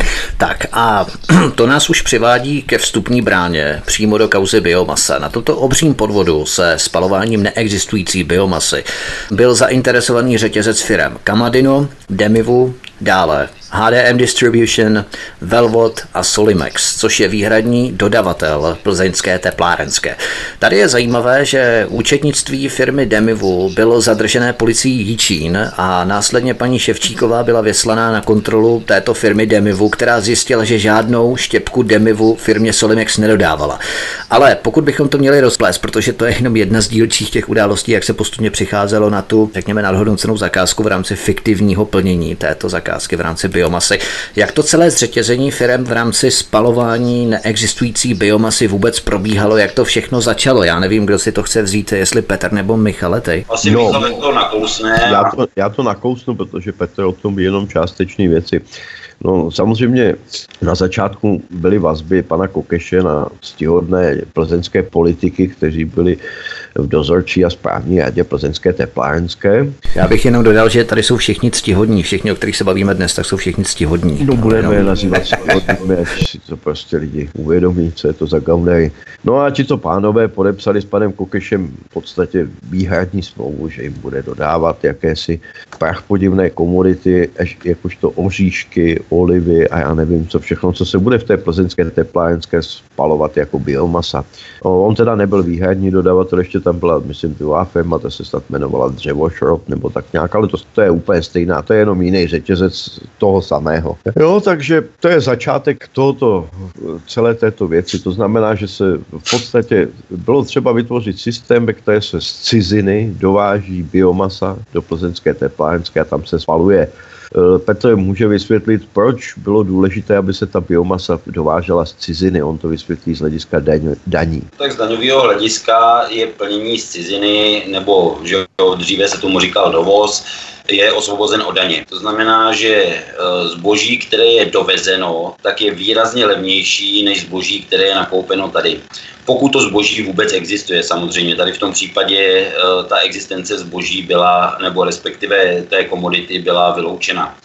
S1: Tak a to nás už přivádí ke vstupní bráně přímo do kauzy biomasa. Na tomto obřím podvodu se spalováním neexistující biomasy byl zainteresovaný řetězec firem Kamadino, Demivu, dále HDM Distribution, Velvod a Solimex, což je výhradní dodavatel plzeňské teplárenské. Tady je zajímavé, že účetnictví firmy Demivu bylo zadržené policií Jičín a následně paní Ševčíková byla vyslaná na kontrolu této firmy Demivu, která zjistila, že žádnou štěpku Demivu firmě Solimex nedodávala. Ale pokud bychom to měli rozplést, protože to je jenom jedna z dílčích těch událostí, jak se postupně přicházelo na tu, řekněme, nadhodnocenou zakázku v rámci fiktivního plnění této zakázky v rámci biomasy. Jak to celé zřetězení firem v rámci spalování neexistující biomasy vůbec probíhalo, jak to všechno začalo? Já nevím, kdo si to chce vzít, jestli Petr nebo Michale, ty.
S3: Asi Michale to nakousne.
S2: Já to nakousnu, protože Petr o tom jenom částečné věci. No samozřejmě na začátku byly vazby pana Kokeše na ctihodné plzeňské politiky, kteří byli v dozorčí a správní radě plzeňské teplárenské.
S1: Já bych jenom dodal, že tady jsou všichni ctihodní, všichni, o kterých se bavíme dnes, tak jsou všichni ctihodní.
S2: No budeme je nazývat ctihodními, ať si to prostě lidi uvědomí, co je to za gaunery. No a tito pánové podepsali s panem Kokešem v podstatě výhradní smlouvu, že jim bude dodávat jakési prachpodivné komodity, jakožto oříšky, olivy a já nevím co všechno, co se bude v té plzeňské teplárenské spalovat jako biomasa. On teda nebyl výhradní dodavatel, ještě tam byla, myslím, druhá firma, ta se snad jmenovala Dřevošrot nebo tak nějak, ale to je úplně stejná, to je jenom jiný řetězec toho samého. Jo, takže to je začátek tohoto, celé této věci, to znamená, že se v podstatě bylo třeba vytvořit systém, ve které se z ciziny dováží biomasa do plzeňské teplárenské a tam se spaluje. Petr může vysvětlit, proč bylo důležité, aby se ta biomasa dovážela z ciziny. On to vysvětlí z hlediska daní.
S3: Tak z daňového hlediska je plnění z ciziny, nebo že dříve se tomu říkal dovoz, je osvobozen od daně. To znamená, že zboží, které je dovezeno, tak je výrazně levnější než zboží, které je nakoupeno tady. Pokud to zboží vůbec existuje, samozřejmě. Tady v tom případě ta existence zboží byla, nebo respektive té komodity byla vyloučena.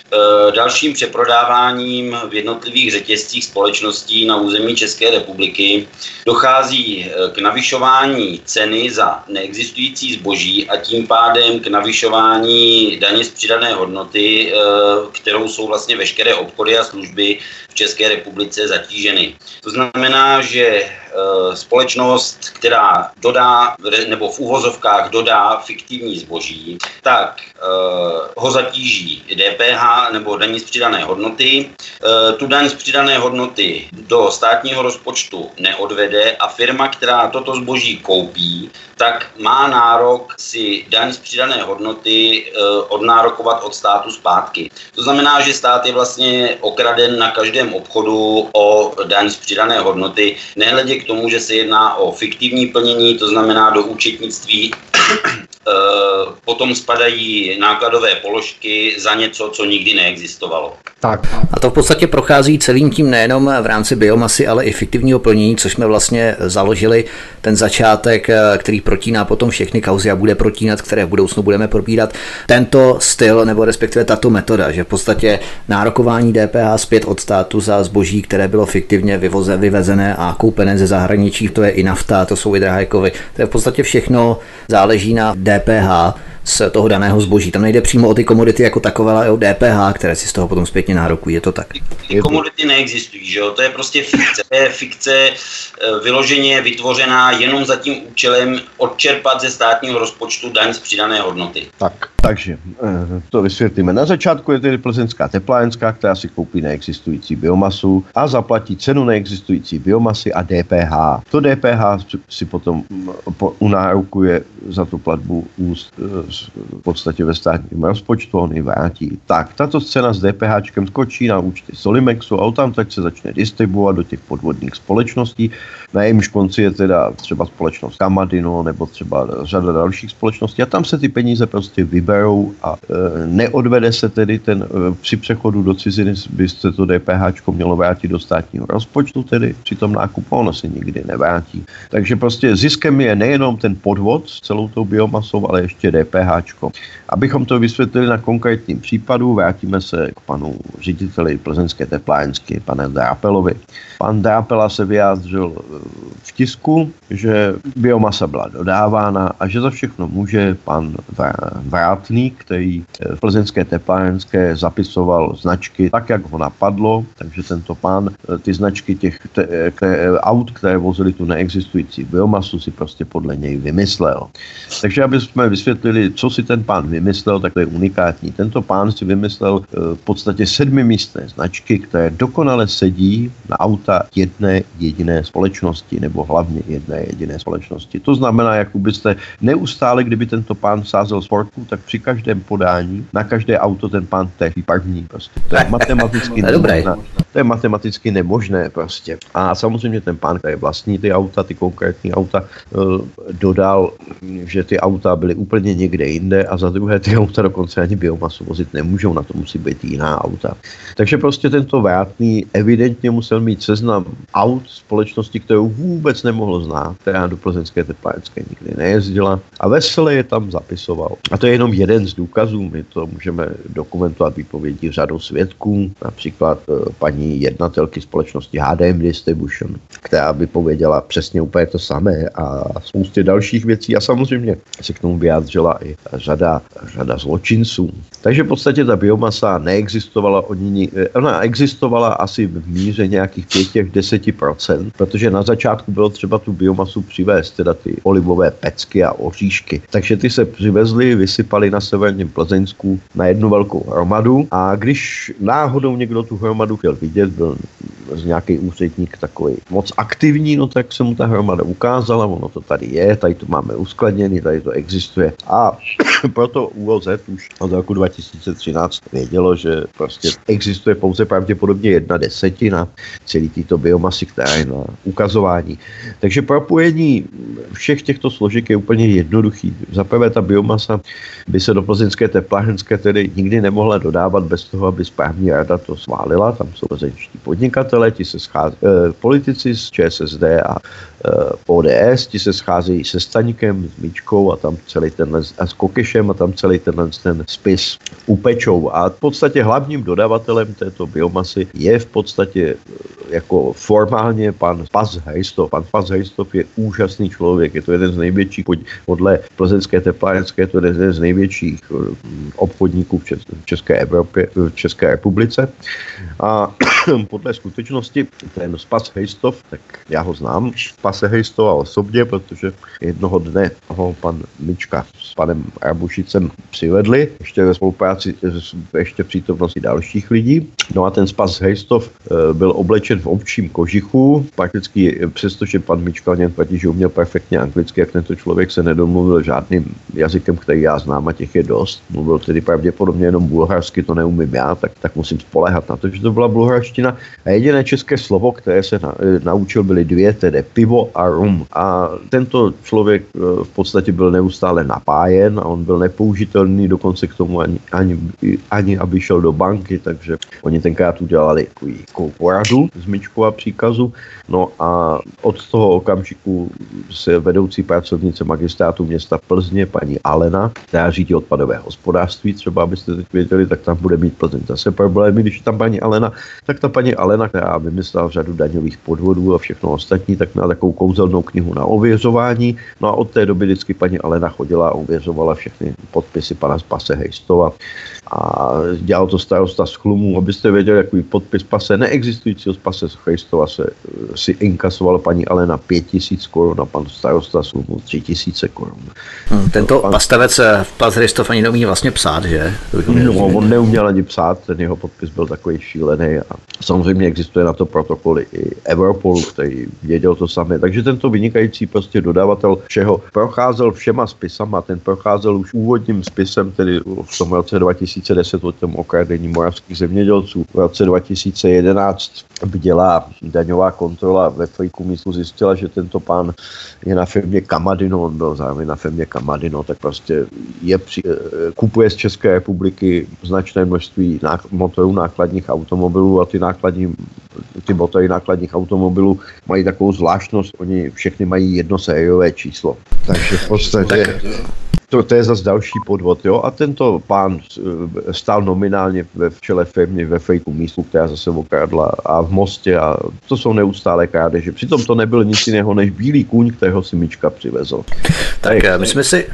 S3: Dalším přeprodáváním v jednotlivých řetězcích společností na území České republiky dochází k navyšování ceny za neexistující zboží a tím pádem k navyšování daně z přidané hodnoty, kterou jsou vlastně veškeré obchody a služby v České republice zatíženy. To znamená, že společnost, která dodá, nebo v uvozovkách dodá fiktivní zboží, tak ho zatíží DPH nebo daní z přidané hodnoty. Tu daň z přidané hodnoty do státního rozpočtu neodvede a firma, která toto zboží koupí, tak má nárok si daň z přidané hodnoty odnárokovat od státu zpátky. To znamená, že stát je vlastně okraden na každém obchodu o daň z přidané hodnoty, nehledě k tomu, že se jedná o fiktivní plnění, to znamená do účetnictví potom spadají nákladové položky za něco, co nikdy neexistovalo.
S1: Tak. A to v podstatě prochází celým tím nejenom v rámci biomasy, ale i fiktivního plnění, což jsme vlastně založili ten začátek, který protíná potom všechny kauzy a bude protínat, které v budoucnu budeme probírat. Tento styl, nebo respektive tato metoda, že v podstatě nárokování DPH zpět od státu za zboží, které bylo fiktivně vyvezené a koupené ze zahraničí, to je i nafta, to jsou i drahé kovy. To je v podstatě všechno, záleží na DPH. z toho daného zboží. Tam nejde přímo o ty komodity jako takové, ale o DPH, které si z toho potom zpětně nárokují. Je to tak?
S3: Ty komodity neexistují, že jo? To je prostě fikce. To je fikce vyloženě vytvořená jenom za tím účelem odčerpat ze státního rozpočtu daň z přidané hodnoty.
S2: Takže to vysvětlíme. Na začátku je tedy plzeňská teplárenská, která si koupí neexistující biomasu a zaplatí cenu neexistující biomasy a DPH. To DPH si potom unárokuje za tu platbu v podstatě ve státním rozpočtu, on ji vrátí. Tak, tato cena s DPHčkem skočí na účty Solimexu a tam tak se začne distribuovat do těch podvodných společností. Na jejímž konci je teda třeba společnost Kamadino nebo třeba řada dalších společností a tam se ty peníze prostě vyberou a neodvede se tedy při přechodu do ciziny byste to DPHčko mělo vrátit do státního rozpočtu, tedy při tom nákupu ono se nikdy nevrátí. Takže prostě ziskem je nejenom ten podvod s celou tou biomasou, ale ještě DPHčko. Abychom to vysvětlili na konkrétním případu, vrátíme se k panu řediteli plzeňské teplárenské, panu Drápelovi. Pan Drápela se vyjádřil v tisku, že biomasa byla dodávána a že za všechno může pan Vrátný, který v plzeňské teplárenské zapisoval značky tak, jak ho napadlo, takže tento pán ty značky těch aut, které vozily tu neexistující biomasu, si prostě podle něj vymyslel. Takže aby jsme vysvětlili, co si ten pán vymyslel, tak to je unikátní. Tento pán si vymyslel v podstatě 7místné značky, které dokonale sedí na auta jedné jediné společnosti, nebo hlavně jedné jediné společnosti. To znamená, jak byste neustále, kdyby tento pán sázel sportku, tak při každém podání, na každé auto ten pán tehdy první. Prostě. To je matematicky nemožné. To je matematicky nemožné prostě. A samozřejmě ten pán, který vlastní ty auta, ty konkrétní auta, dodal, že ty auta byly úplně někde jinde a za druhé ty auta dokonce ani biomasu vozit nemůžou, na to musí být jiná auta. Takže prostě tento Vrátný evidentně musel mít seznam aut společnosti, kterou vůbec nemohl znát, která do plzeňské teplárenské nikdy nejezdila a vesele je tam zapisoval. A to je jenom jeden z důkazů, my to můžeme dokumentovat výpovědi řadou svědků, například paní jednatelky společnosti HDM Distribution, která vypověděla přesně úplně to samé a spoustě dalších věcí a samozřejmě se k tomu vyjádřila i řada zločinců. Takže v podstatě ta biomasa neexistovala, ona existovala asi v míře nějakých 5-10%, protože na začátku bylo třeba tu biomasu přivést, teda ty olivové pecky a oříšky. Takže ty se přivezly, vysypali na severním Plzeňsku na jednu velkou hromadu a když náhodou někdo tu hromadu chtěl vidět, byl z nějaký úředník takový moc aktivní, no tak se mu ta hromada ukázala, ono to tady je, tady to máme uskladněný, tady to existuje. A proto ÚOZ už od roku 2013 vědělo, že prostě existuje pouze pravděpodobně 1/10 celý této biomasy, která je na ukazování. Takže propojení všech těchto složek je úplně jednoduchý. Za prvé ta biomasa by se do plzeňské teplárenské tedy nikdy nemohla dodávat bez toho, aby správní rada to schválila. Tam jsou plzeňští podnikatelé, ti se schází politici z ČSSD a ODS, ti se scházejí se Staňkem, s Míčkou a tam celý a s Kokešem a tam celý ten spis upečou. A v podstatě hlavním dodavatelem této biomasy je v podstatě jako formálně pan Spas Hejstov. Pan Spas Hejstov je úžasný člověk, je to jeden z největších, podle plzeňské teplárenské, to je jeden z největších obchodníků v České Evropě, v České republice. A podle skutečnosti ten Spas Hejstov, tak já ho znám, Spase Hejstova osobně, protože jednoho dne ho pan Mička s panem Rabušicem přivedli, ještě ve spolupráci, ještě v přítomnosti dalších lidí. No a ten Spas Hejstov byl oblečen v ovčím kožichu, prakticky přestože pan Mička o něm platí, že uměl perfektně anglicky, jak tento člověk se nedomluvil žádným jazykem, který já znám a těch je dost. Mluvil tedy pravděpodobně jenom bulharsky, to neumím já, tak musím spoléhat na to, že to byla bulharština. A jediné české slovo, které se naučil, byly dvě, tedy pivo a rum. A tento člověk v podstatě byl neustále napájen a on byl nepoužitelný dokonce k tomu ani aby šel do banky, takže oni tenkrát udělali takovou poradu z Mičkova příkazu. No a od toho okamžiku se vedoucí pracovnice magistrátu města Plzně, paní Alena, která řídí odpadové hospodářství, třeba abyste teď věděli, tak tam bude mít Plzeň zase problémy, když je tam paní Alena, tak ta paní Alena, která vymyslela řadu daňových podvodů a všechno ostatní, tak měla takovou takovou kouzelnou knihu na ověřování. No a od té doby vždycky paní Alena chodila a ověřovala všechny podpisy pana Spase Hejstova. A dělal to starosta z Chlumů, abyste věděli, jaký podpis Spase neexistujícího Spase Hejstova si inkasovala paní Alena 5 000 korun a pan starosta z Chlumů 3 000 korun.
S1: Tento pastavec Spas Hejstov ani neumí vlastně psát, že?
S2: No, on neuměl ani psát, ten jeho podpis byl takový šílený a samozřejmě existuje na to protokoly i Europolu, který věděl to samé. Takže tento vynikající prostě dodavatel všeho procházel všema spisama, ten procházel už úvodním spisem, tedy v tom roce 2010 o tom okradení moravských zemědělců. V roce 2011 bdělá daňová kontrola ve Frýku místu zjistila, že tento pán je na firmě Kamadino, on byl zároveň na firmě Kamadino, tak prostě kupuje z České republiky značné množství motorů nákladních automobilů a ty motory nákladních automobilů mají takovou zvláštnost, oni všechny mají jedno sériové číslo. Takže v podstatě to je zase další podvod, jo. A tento pán stál nominálně v čele firmy ve Frýku místu, která zase okradla a v Mostě a to jsou neustálé krádeže. Přitom to nebyl nic jiného než bílý kůň, kterého si Mička přivezl.
S1: Tak my jsme si,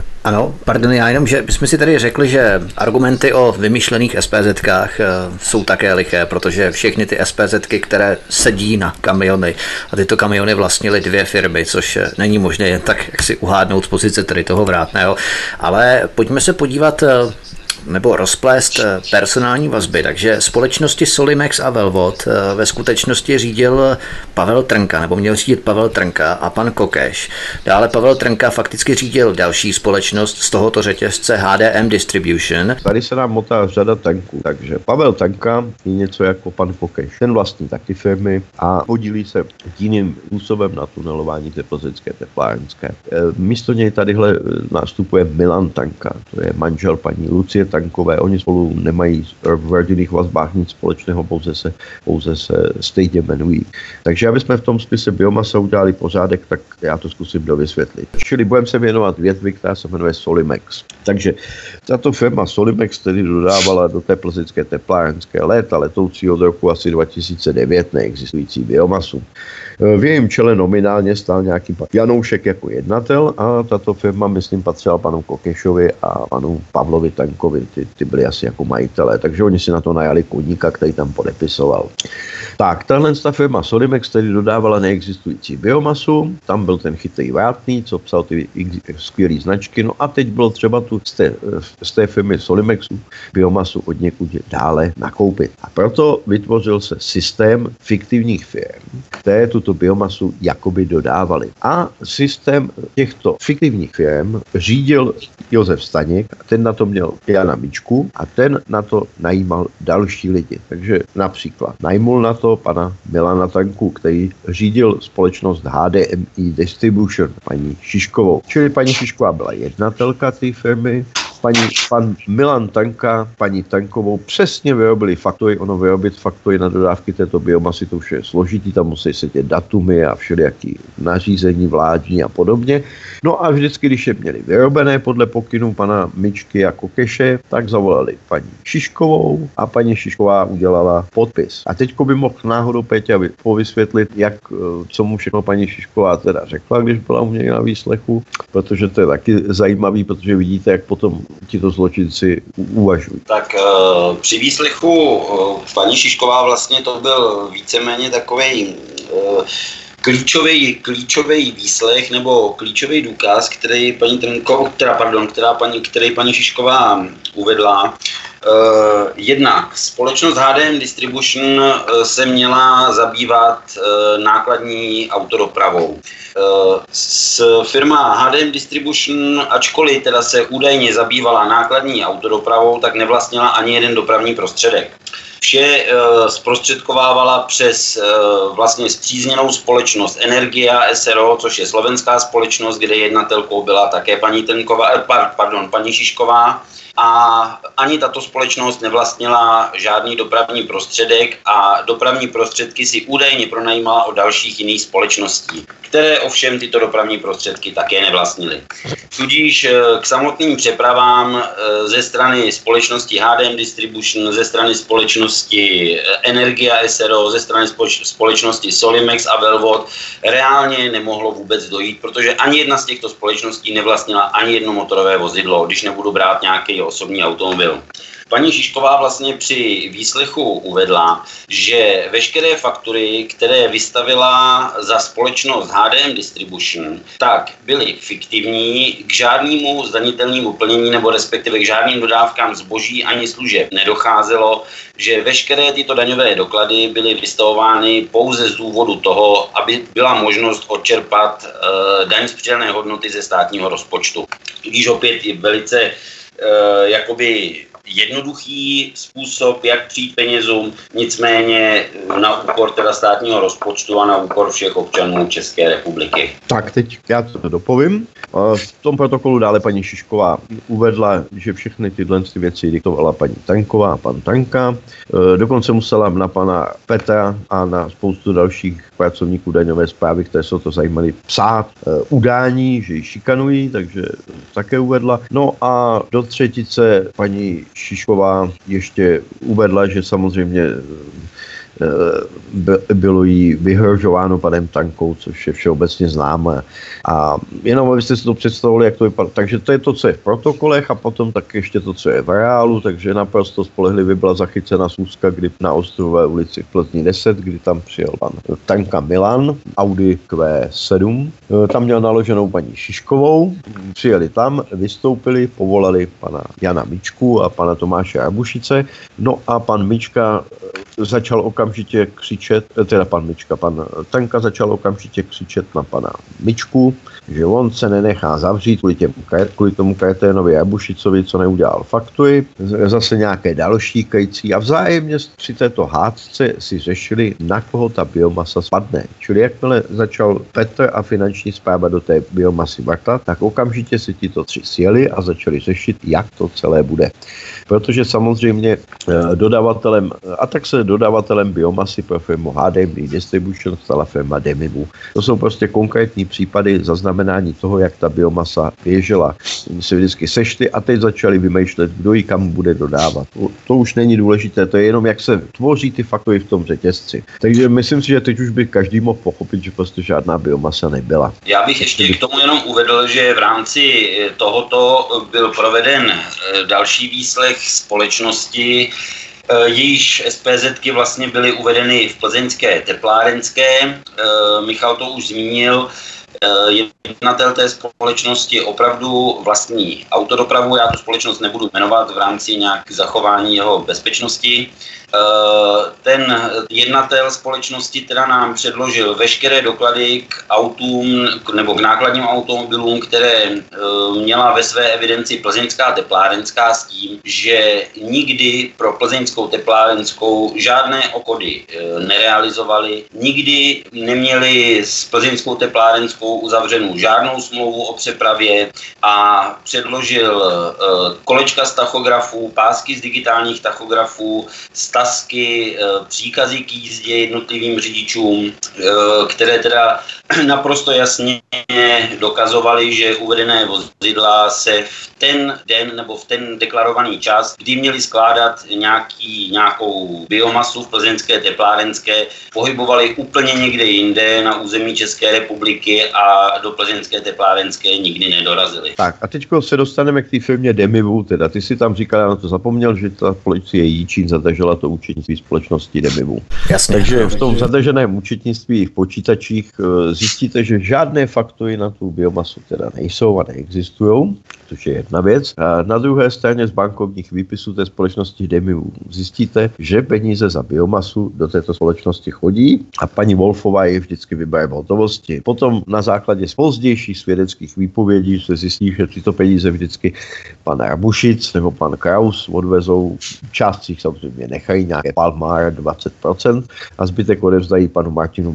S1: já jenom, že my jsme si tady řekli, že argumenty o vymyšlených SPZkách jsou také liché, protože všechny ty SPZky, které sedí na kamiony a tyto kamiony vlastnily 2 firmy, což není možné jen tak jak si uhádnout z pozice tady toho Vrátného. Ale pojďme se podívat nebo rozplést personální vazby. Takže společnosti Solimex a Velvod ve skutečnosti řídil Pavel Trnka, nebo měl řídit Pavel Trnka a pan Kokeš. Dále Pavel Trnka fakticky řídil další společnost z tohoto řetězce HDM Distribution.
S2: Tady se nám motá řada tanků, takže Pavel Trnka je něco jako pan Kokeš. Ten vlastní taky firmy a podílí se jiným způsobem na tunelování té plzeňské teplárenské. Místo něj tadyhle nastupuje Milan Trnka, to je manžel paní Lucie Tankové, oni spolu nemají v rodinných vazbách nic společného, pouze se stejně jmenují. Takže aby jsme v tom spise biomasa udělali pořádek, tak já to zkusím dovysvětlit. Čili budeme se věnovat větvi, která se jmenuje Solimex. Takže tato firma Solimex tedy dodávala do té plzeňské teplárenské léta letoucí od roku asi 2009 neexistující biomasu. V jejím čele nominálně stál nějaký pan Janoušek jako jednatel a tato firma, myslím, patřila panu Kokešovi a panu Pavlovi Tankovi. Ty byli asi jako majitelé, takže oni si na to najali koníka, který tam podepisoval. Tak, tahle firma Solimex tedy dodávala neexistující biomasu, tam byl ten chytrý Vrátný, co psal ty skvělý značky, no a teď bylo třeba tu z té firmy Solimexu biomasu od někud dále nakoupit. A proto vytvořil se systém fiktivních firm, které tuto biomasu jakoby dodávali. A systém těchto fiktivních firm řídil Josef Staněk, ten na to měl Jana Mičku a ten na to najímal další lidi. Takže například najmul na to pana Milana Tanku, který řídil společnost HDMI Distribution, paní Šiškovou. Čili paní Šišková byla jednatelka té firmy, pan Milan Tanka, paní Tankovou přesně vyrobili faktory, vyrobit faktory na dodávky této biomasy, to už je složitý, tam musí sedět datumy a všelijaký nařízení vládní a podobně. No a vždycky, když je měli vyrobené podle pokynů pana Mičky a Kokeše, tak zavolali paní Šiškovou a paní Šišková udělala podpis. A teďko by mohl náhodou Péťa povysvětlit, co mu všechno paní Šišková teda řekla, když byla u něj na výslechu, protože to je taky zajímavý, protože vidíte, jak potom tito zločinci uvažují.
S3: Tak při výslechu paní Šišková vlastně to byl víceméně takovej klíčový výslech nebo klíčový důkaz, který paní Šišková uvedla. Jednak společnost HDM Distribution se měla zabývat nákladní autodopravou. Firma HDM Distribution, ačkoliv teda se údajně zabývala nákladní autodopravou, tak nevlastnila ani jeden dopravní prostředek. Vše zprostředkovávala přes vlastně spřízněnou společnost Energia SRO, což je slovenská společnost, kde jednatelkou byla také paní Šišková. a ani tato společnost nevlastnila žádný dopravní prostředek a dopravní prostředky si údajně pronajímala od dalších jiných společností, které ovšem tyto dopravní prostředky také nevlastnily. Tudíž k samotným přepravám ze strany společnosti HDM Distribution, ze strany společnosti Energia SRO, ze strany společnosti Solimex a Velvod reálně nemohlo vůbec dojít, protože ani jedna z těchto společností nevlastnila ani jedno motorové vozidlo, když nebudu brát nějaký osobní automobil. Paní Šišková vlastně při výslechu uvedla, že veškeré faktury, které vystavila za společnost HDM Distribution, tak byly fiktivní, k žádnému zdanitelnému plnění nebo respektive k žádným dodávkám zboží ani služeb nedocházelo, že veškeré tyto daňové doklady byly vystavovány pouze z důvodu toho, aby byla možnost odčerpat daň z přidané hodnoty ze státního rozpočtu. Tudíž opět je velice jednoduchý způsob, jak přijít penězům, nicméně na úkor teda státního rozpočtu a na úkor všech občanů České republiky.
S2: Tak teď já to dopovím. V tom protokolu dále paní Šišková uvedla, že všechny tyhle věci diktovala paní Tanková a pan Tanka. Dokonce musela na pana Petra a na spoustu dalších pracovníků daňové správy, které se o to zajímali, psát udání, že ji šikanují, takže také uvedla. No a do třetice paní Šišková ještě uvedla, že samozřejmě bylo jí vyhrožováno panem Tankou, což je všeobecně známé. A jenom abyste si to představili, jak to vypadá. Takže to je to, co je v protokolech a potom tak ještě to, co je v reálu, takže naprosto spolehlivě byla zachycena schůzka, kdy na Ostrovové ulici v Plzni 10, kdy tam přijel pan Tanka Milan, Audi Q7. Tam měl naloženou paní Šiškovou, přijeli tam, vystoupili, povolali pana Jana Mičku a pana Tomáše Arbušice. No a pan Mička začal okamžitě křičet, pan Tanka začal okamžitě křičet na pana Mičku, že on se nenechá zavřít kvůli tomu kreténovi Arbušicovi, co neudělal faktury, zase nějaké další kejcí a vzájemně při této hádce si řešili, na koho ta biomasa spadne. Čili jakmile začal Petr a finanční správa do té biomasy vrtat, tak okamžitě si tito tři sjeli a začali řešit, jak to celé bude. Protože samozřejmě dodavatelem biomasy pro firmu HDM Distribution stala firma Demimu. To jsou prostě konkrétní případy zaznamenání toho, jak ta biomasa běžela. Oni se vždycky sešli a teď začali vymýšlet, kdo ji kam bude dodávat. To už není důležité, to je jenom, jak se tvoří ty faktory v tom řetězci. Takže myslím si, že teď už by každý mohl pochopit, že prostě žádná biomasa nebyla.
S3: Já bych ještě k tomu jenom uvedl, že v rámci tohoto byl proveden další výslech společnosti, jejíž SPZky vlastně byly uvedeny v plzeňské teplárenské. Michal to už zmínil. Jednatel té společnosti opravdu vlastní autodopravu, já tu společnost nebudu jmenovat v rámci nějak zachování jeho bezpečnosti. Ten jednatel společnosti teda nám předložil veškeré doklady k autům nebo k nákladním automobilům, které měla ve své evidenci plzeňská teplárenská s tím, že nikdy pro plzeňskou teplárenskou žádné okody nerealizovali, nikdy neměli s plzeňskou teplárenskou uzavřenou žádnou smlouvu o přepravě a předložil kolečka z tachografů, pásky z digitálních tachografů, tasky, příkazy k jízdě jednotlivým řidičům, které teda naprosto jasně dokazovaly, že uvedené vozidla se v ten den nebo v ten deklarovaný čas, kdy měli skládat nějakou biomasu v plzeňské teplárenské, pohybovaly úplně někde jinde na území České republiky a do plzeňské teplárenské nikdy nedorazily.
S2: Tak a teď se dostaneme k té firmě Demivu, teda ty si tam říkal, já na to zapomněl, že ta policie Jíčín zadržela to účetnictví společnosti Demivu.
S1: Jasně.
S2: Takže v tom zadrženém účetnictví v počítačích zjistíte, že žádné faktury na tu biomasu teda nejsou a neexistují, což je jedna věc. A na druhé straně z bankovních výpisů té společnosti Demivu zjistíte, že peníze za biomasu do této společnosti chodí a paní Wolfová je vždycky vybere v hotovosti. Potom na základě pozdějších svědeckých výpovědí se zjistí, že tyto peníze vždycky pan Arbušic nebo pan Kraus odvezou, část si jich samozřejmě nechají mají nějaké Palmar 20% a zbytek odevzdají panu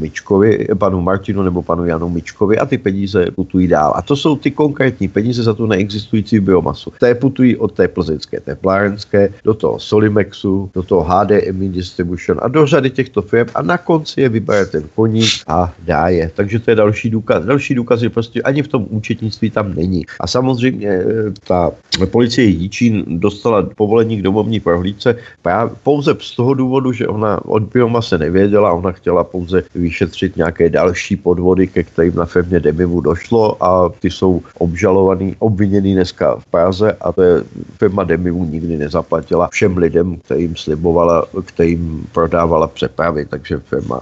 S2: Martinu nebo panu Janu Mičkovi a ty peníze putují dál. A to jsou ty konkrétní peníze za tu neexistující biomasu. Té putují od té plzeňské teplárenské do toho Solimexu, do toho HDMI Distribution a do řady těchto firm a na konci je vybere ten koník a dá je. Takže to je další důkaz. Další důkaz je prostě ani v tom účetnictví tam není. A samozřejmě ta policie Jičín dostala povolení k domovní prohlídce pouze z toho důvodu, že ona od biomase nevěděla, ona chtěla pouze vyšetřit nějaké další podvody, ke kterým na firmě Demivu došlo a ty jsou obviněný dneska v Praze a to je firma Demivu nikdy nezaplatila všem lidem, kterým slibovala, kterým prodávala přepravy, takže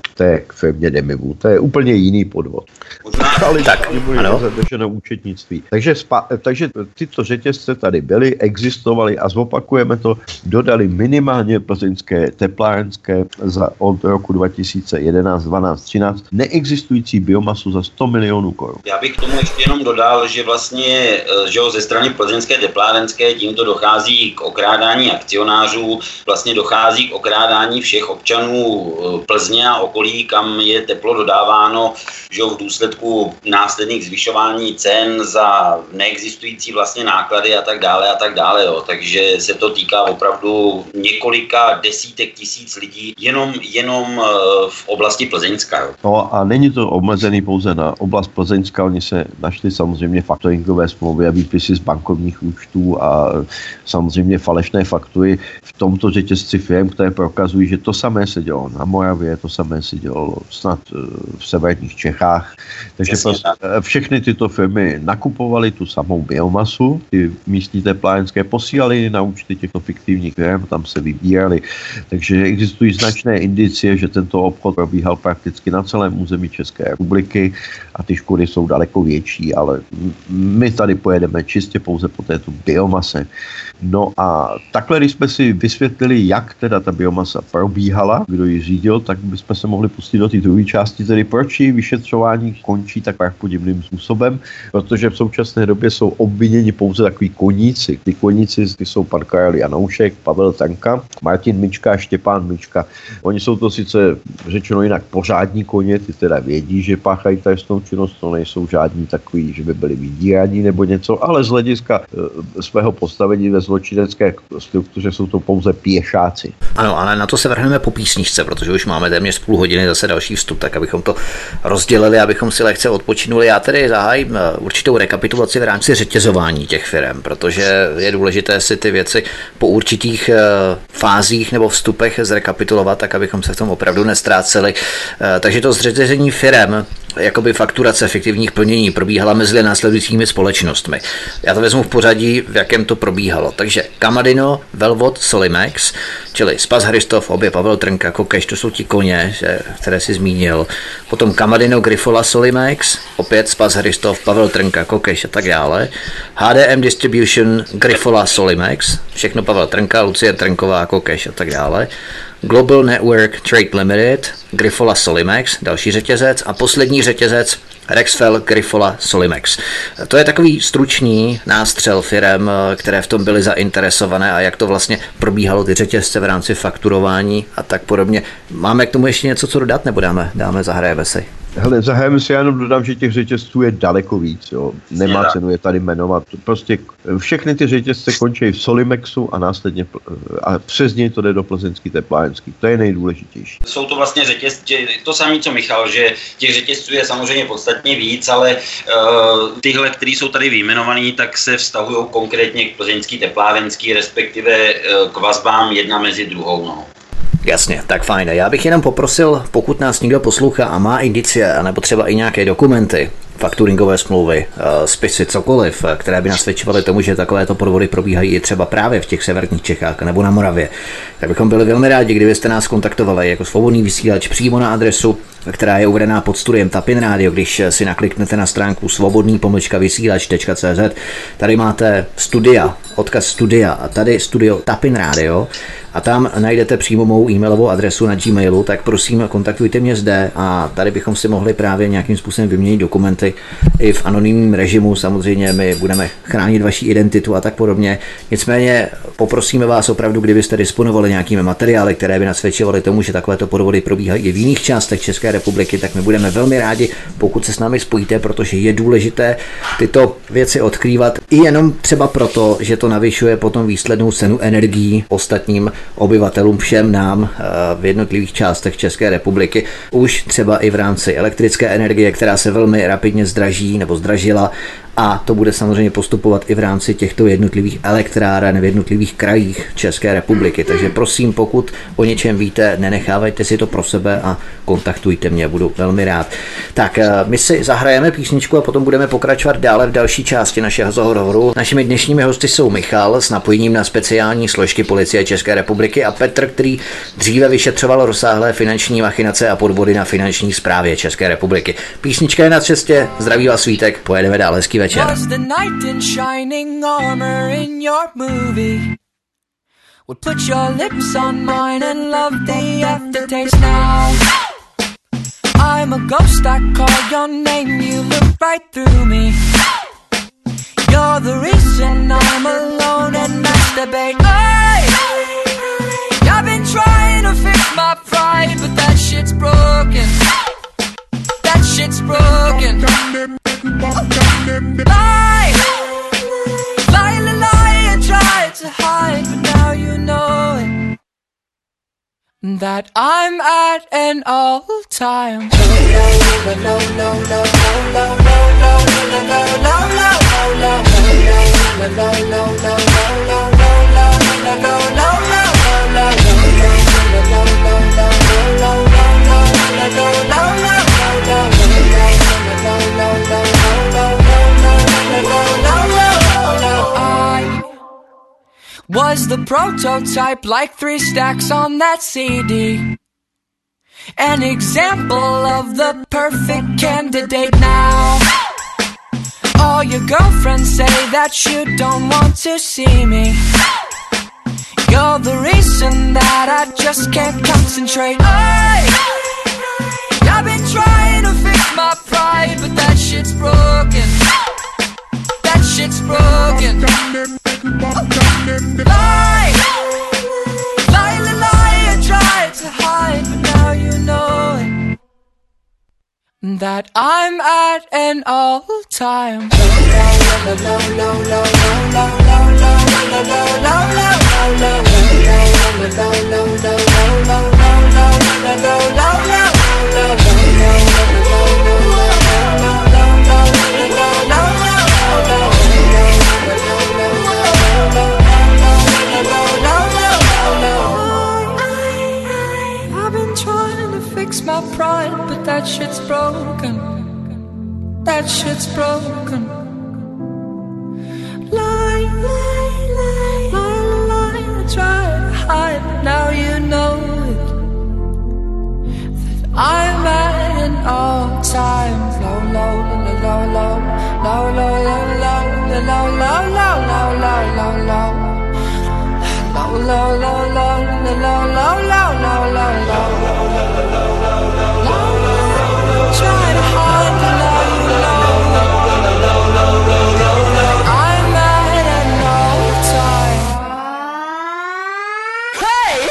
S2: k firmě Demivu. To je úplně jiný podvod. Ale
S1: tak, ano.
S2: Zadrženo účetnictví. Takže tyto řetězce tady byly, existovaly a zopakujeme to, dodali minimálně plzeňské teplárenské od roku 2011, 12, 13 neexistující biomasu za 100 milionů korun.
S3: Já bych k tomu ještě jenom dodal, že vlastně že ze strany plzeňské teplárenské tímto dochází k okrádání akcionářů, vlastně dochází k okrádání všech občanů Plzně a okolí, kam je teplo dodáváno, že v důsledku následných zvyšování cen za neexistující vlastně náklady a tak dále. Jo. Takže se to týká opravdu několika desítek tisíc lidí jenom v oblasti Plzeňska. Jo.
S2: No a není to omezený pouze na oblast Plzeňska, oni se našli samozřejmě faktoringové smlouvy a výpisy z bankovních účtů a samozřejmě falešné faktury v tomto řetězci firm, které prokazují, že to samé se dělo na Moravě, to samé se dělo snad v severních Čechách. Takže všechny tyto firmy nakupovaly tu samou biomasu, ty místní teplárenské posílali na účty těchto fiktivních firm, tam se vybírali. Takže existují značné indicie, že tento obchod probíhal prakticky na celém území České republiky a ty škody jsou daleko větší, ale my tady pojedeme čistě pouze po této biomase. No a takhle, když jsme si vysvětlili, jak teda ta biomasa probíhala, kdo ji řídil, tak bychom se mohli pustit do té druhé části, tedy proč její vyšetřování končí tak podivným způsobem, protože v současné době jsou obviněni pouze takový koníci. Ty koníci ty jsou pan Karel Janoušek, Pavel Trnka, Martin Mička a Štěpán Mička. Oni jsou to sice řečeno jinak pořádní koně, ty teda vědí, že páchají trestnou činnost, to nejsou žádní takový, že by byli vydíraní nebo něco, ale z hlediska svého postavení ve zločinecké struktuře jsou to pouze pěšáci.
S1: Ano, ale na to se vrhneme po písničce, protože už máme téměř půl hodiny zase další vstup, tak abychom to rozdělili, abychom si lehce odpočinuli. Já tedy zahájím určitou rekapitulaci v rámci řetězování těch firem, protože je důležité si ty věci po určitých fázích nebo vstupech zrekapitulovat, tak abychom se v tom opravdu nestráceli. Takže to zřetězení firem, jakoby fakturace fiktivních plnění probíhala mezi následujícími společnostmi. Já to vezmu v pořadí, v jakém to probíhalo. Takže Kamadino, Velvod, Solimex, čili Spas Hristov, obě Pavel Trnka, Kokeš, to jsou ti koně, které si zmínil. Potom Kamadino, Grifola, Solimex, opět Spas Hristov, Pavel Trnka, Kokeš a tak dále. HDM Distribution, Grifola, Solimex, všechno Pavel Trnka, Lucie Trnková, Kokeš a tak dále. Global Network Trade Limited, Grifola, Solimex, další řetězec a poslední řetězec Rexfel, Grifola, Solimex. To je takový stručný nástřel firem, které v tom byly zainteresované a jak to vlastně probíhalo ty řetězce v rámci fakturování a tak podobně. Máme k tomu ještě něco co dodat, nebo dáme zahrajeme si?
S2: Hele, zahrajeme si, já jenom dodám, že těch řetězců je daleko víc, jo. Nemá cenu je tady jmenovat. Prostě všechny ty řetězce končí v Solimexu a následně a přes něj to jde do plzeňský teplárenský. To je nejdůležitější.
S3: Jsou to vlastně řetězce, to samé, co Michal, že těch řetězců je samozřejmě podstatně víc, ale tyhle, které jsou tady vyjmenovaný, tak se vztahují konkrétně k plzeňský teplárenský, respektive k vazbám jedna mezi druhou. No.
S1: Jasně, tak fajn. Já bych jenom poprosil, pokud nás někdo poslouchá a má indicie, anebo třeba i nějaké dokumenty, fakturingové smlouvy, spisy, cokoliv, které by nasvědčovaly tomu, že takovéto podvody probíhají i třeba právě v těch severních Čechách nebo na Moravě, tak bychom byli velmi rádi, kdybyste nás kontaktovali jako svobodný vysílač přímo na adresu, která je uvedená pod studiem Tapin Radio. Když si nakliknete na stránku svobodný-vysílač.cz, tady máte studia, odkaz studia a tady studio Tapin Radio a tam najdete přímo mou e-mailovou adresu na Gmailu, tak prosím kontaktujte mě zde a tady bychom si mohli právě nějakým způsobem vyměnit dokumenty i v anonymním režimu. Samozřejmě my budeme chránit vaši identitu a tak podobně. Nicméně poprosíme vás opravdu, kdybyste disponovali nějakými materiály, které by nasvědčovaly tomu, že takovéto podvody probíhají i v jiných částech České republiky, tak my budeme velmi rádi, pokud se s námi spojíte, protože je důležité tyto věci odkrývat i jenom třeba proto, že to navyšuje potom výslednou cenu energií ostatním obyvatelům, všem nám v jednotlivých částech České republiky. Už třeba i v rámci elektrické energie, která se velmi rapidně zdraží nebo zdražila, a to bude samozřejmě postupovat i v rámci těchto jednotlivých elektráren v jednotlivých krajích České republiky. Takže prosím, pokud o něčem víte, nenechávajte si to pro sebe a kontaktujte mě, budu velmi rád. Tak my si zahrajeme písničku a potom budeme pokračovat dále v další části našeho rozhovoru. Našimi dnešními hosty jsou Michal s napojením na speciální složky Policie České republiky a Petr, který dříve vyšetřoval rozsáhlé finanční machinace a podvody na finanční správě České republiky. Písnička je na cestě, zdraví vás Svítek, pojedeme dál, hezký večer.
S5: Was the knight in shining armor in your movie? Would put your lips on mine and love the aftertaste now. I'm a ghost, I call your name, you look right through me. You're the reason I'm alone and masturbate. I've been trying to fix my pride, but that shit's broken. That shit's broken. Lie, lie, lie, lie, I tried to hide, but now you know it. That I'm at an all-time was the prototype, like 3 stacks on that CD. An example of the perfect candidate now. All your girlfriends say that you don't want to see me. You're the reason that I just can't concentrate. I've been trying to fix my pride, but that shit's broken. That shit's broken. Lie, lie, lie, lie, I tried to hide, but now you know it. That I'm at an all-time my pride, but that shit's broken. That shit's broken. Lie, lie, lie, lie, lie, I try to hide, but now you know it. That I'm at an all-time low, low, low, low, low, low, low, low, low, low, low, low, low, low, low. Low, low, low, low, low, low, low, low, low, low, low. Try to hide, but now you know I'm at an all-time. Hey!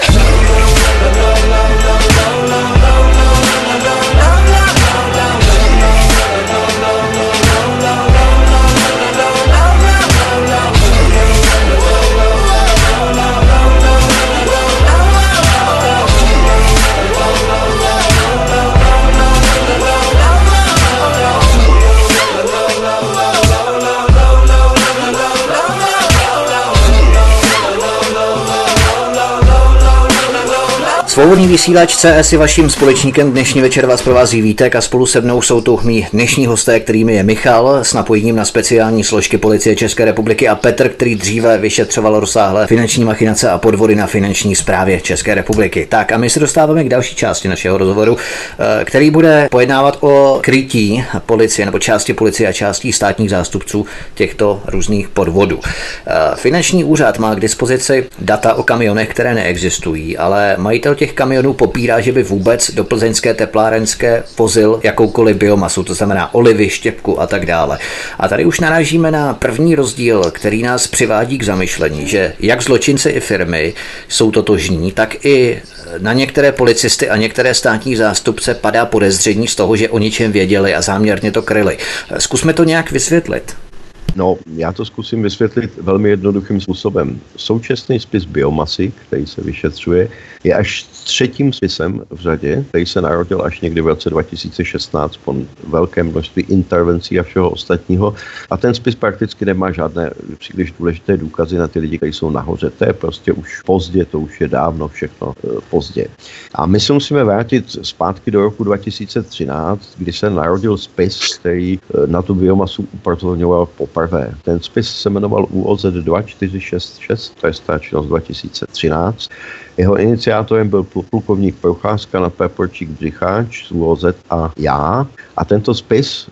S1: Svobodný vysílač CS je vaším společníkem. Dnešní večer vás provází Vítek a spolu se mnou jsou tu mý dnešní hosté, kterými je Michal s napojením na speciální složky Policie České republiky a Petr, který dříve vyšetřoval rozsáhlé finanční machinace a podvody na finanční správě České republiky. Tak a my se dostáváme k další části našeho rozhovoru, který bude pojednávat o krytí policie nebo části policie a částí státních zástupců těchto různých podvodů. Finanční úřad má k dispozici data o kamionech, které neexistují, ale majitel těch kamionů popírá, že by vůbec do plzeňské teplárenské vozil jakoukoliv biomasu, to znamená olivy, štěpku a tak dále. A tady už narážíme na první rozdíl, který nás přivádí k zamyšlení, že jak zločinci i firmy jsou totožní, tak i na některé policisty a některé státní zástupce padá podezření z toho, že o ničem věděli a záměrně to kryli. Zkusme to nějak vysvětlit.
S2: No, já to zkusím vysvětlit velmi jednoduchým způsobem. Současný spis biomasy, který se vyšetřuje, je až třetím spisem v řadě, který se narodil až někdy v roce 2016 po velké množství intervencí a všeho ostatního. A ten spis prakticky nemá žádné příliš důležité důkazy na ty lidi, kteří jsou nahoře. To je prostě už pozdě, to už je dávno všechno pozdě. A my se musíme vrátit zpátky do roku 2013, kdy se narodil spis, který na tu biomasu upozorňoval poprvé. Ten spis se jmenoval ÚOZ 2466, trestná činnost 2013. Jeho iniciátorem byl plukovník Procházka na praporčík Břicháč z ÚOZ a já. A tento spis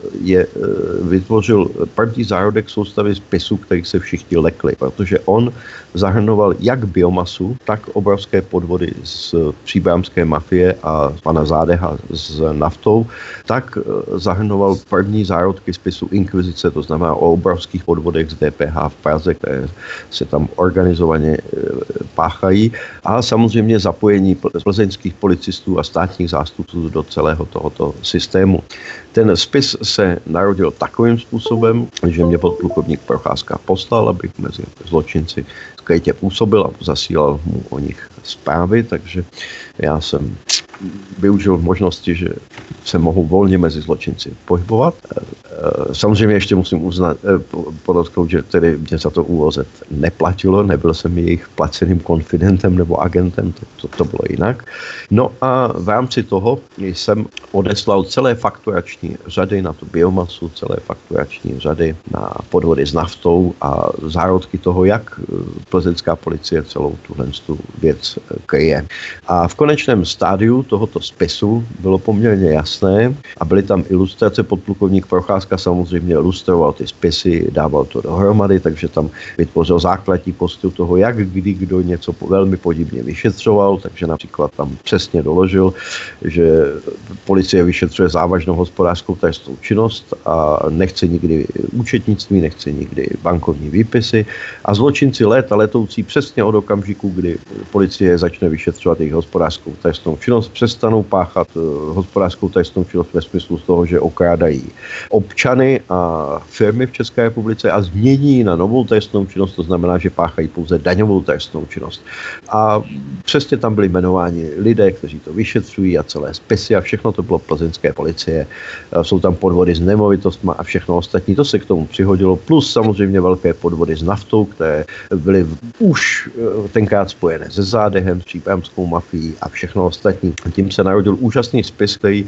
S2: vytvořil první zárodek soustavy spisů, kterých se všichni lekli, protože on zahrnoval jak biomasu, tak obrovské podvody z příbramské mafie a pana Zádeha s naftou, tak zahrnoval první zárodky spisu inkvizice, to znamená o obrovských podvodech z DPH v Praze, které se tam organizovaně páchají, a samozřejmě zapojení plzeňských policistů a státních zástupců do celého tohoto systému. Ten spis se narodil takovým způsobem, že mě podplukovník Procházka poslal, abych mezi zločinci skrytě působil a zasílal mu o nich zprávy, takže já jsem využil možnosti, že se mohu volně mezi zločinci pohybovat. Samozřejmě ještě musím podotknout, že tedy mě za to ÚOZ neplatilo, nebyl jsem jejich placeným konfidentem nebo agentem, to bylo jinak. No a v rámci toho jsem odeslal celé fakturační řady na tu biomasu, celé fakturační řady na podvody s naftou a zárodky toho, jak plzeňská policie celou tuhle věc kryje. A v konečném stádiu tohoto spisu bylo poměrně jasné a byly tam ilustrace. Podplukovník Procházka samozřejmě ilustroval ty spisy, dával to dohromady, takže tam vytvořil základní postup toho, jak kdy kdo něco velmi podivně vyšetřoval, takže například tam přesně doložil, že policie vyšetřuje závažnou hospodářskou trestnou činnost a nechce nikdy účetnictví, nechce nikdy bankovní výpisy a zločinci letoucí přesně od okamžiku, kdy policie začne vyšetřovat jejich hospodářskou trestnou činnost, přestanou páchat hospodářskou trestnou činnost ve smyslu z toho, že okrádají občany a firmy v České republice a změní na novou trestnou činnost, to znamená, že páchají pouze daňovou trestnou činnost. A přesně tam byli jmenováni lidé, kteří to vyšetřují a celé spisy a všechno to bylo plzeňské policie. Jsou tam podvody s nemovitostmi a všechno ostatní, to se k tomu přihodilo, plus samozřejmě velké podvody s naftou, které byly už tenkrát spojené se Zádehem, s příbramskou mafií a všechno ostatní. Tím se narodil úžasný spis, který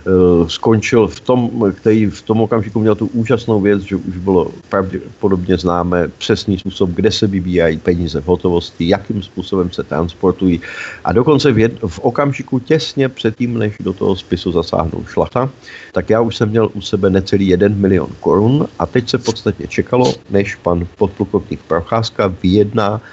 S2: skončil který v tom okamžiku měl tu úžasnou věc, že už bylo pravděpodobně známé přesný způsob, kde se vybírají peníze v hotovosti, jakým způsobem se transportují. A dokonce v okamžiku těsně předtím, než do toho spisu zasáhnul Šlachta, tak já už jsem měl u sebe necelý 1 milion korun a teď se v podstatě čekalo, než pan podplukovník Procházka vyjedná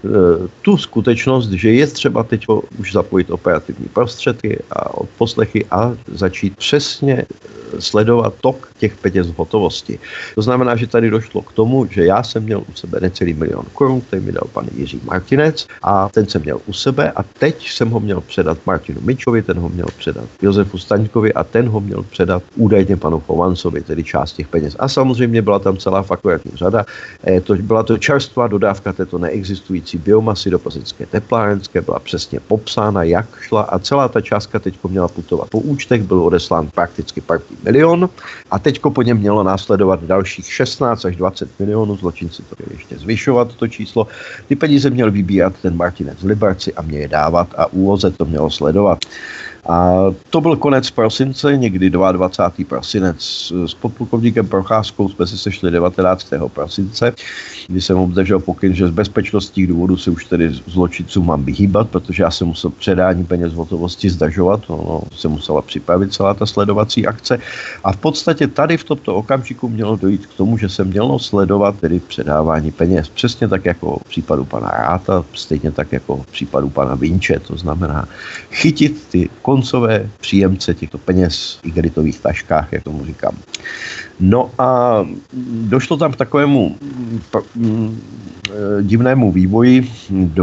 S2: tu skutečnost, že je třeba teď už zapojit operativní prostředky a odposlechy a začít přesně sledovat tok těch peněz v hotovosti. To znamená, že tady došlo k tomu, že já jsem měl u sebe necelý 1 milion korun, který mi dal pan Jiří Martinec a ten jsem měl u sebe a teď jsem ho měl předat Martinu Mičovi, ten ho měl předat Josefu Staňkovi a ten ho měl předat údajně panu Chovancovi, tedy část těch peněz. A samozřejmě byla tam celá fakturační řada. Byla to čerstvá dodávka této neexistující distribucí biomasy do plzeňské teplárenské, byla přesně popsána, jak šla a celá ta částka teďko měla putovat po účtech, byl odeslán prakticky 500 milion a teďko po něm mělo následovat dalších 16 až 20 milionů, zločinci to měli ještě zvyšovat to číslo. Ty peníze měl vybírat ten Martinec v Liberci a mě je dávat a ÚOZ to mělo sledovat. A to byl konec prosince, někdy 22. prosinec. S podplukovníkem Procházkou jsme se sešli 19. prosince, kdy jsem obdržel pokyn, že z bezpečnostních důvodů se už tedy zločincům mám vyhýbat, protože já jsem musel předání peněz v hotovosti zdržovat, se musela připravit celá ta sledovací akce. A v podstatě tady v tomto okamžiku mělo dojít k tomu, že se mělo sledovat tedy předávání peněz. Přesně tak jako v případu pana Ráta, stejně tak jako v případu pana Vinče, to znamená chytit ty koncové příjemce těchto peněz v igelitových taškách, jak tomu říkám. No a došlo tam k takovému divnému vývoji.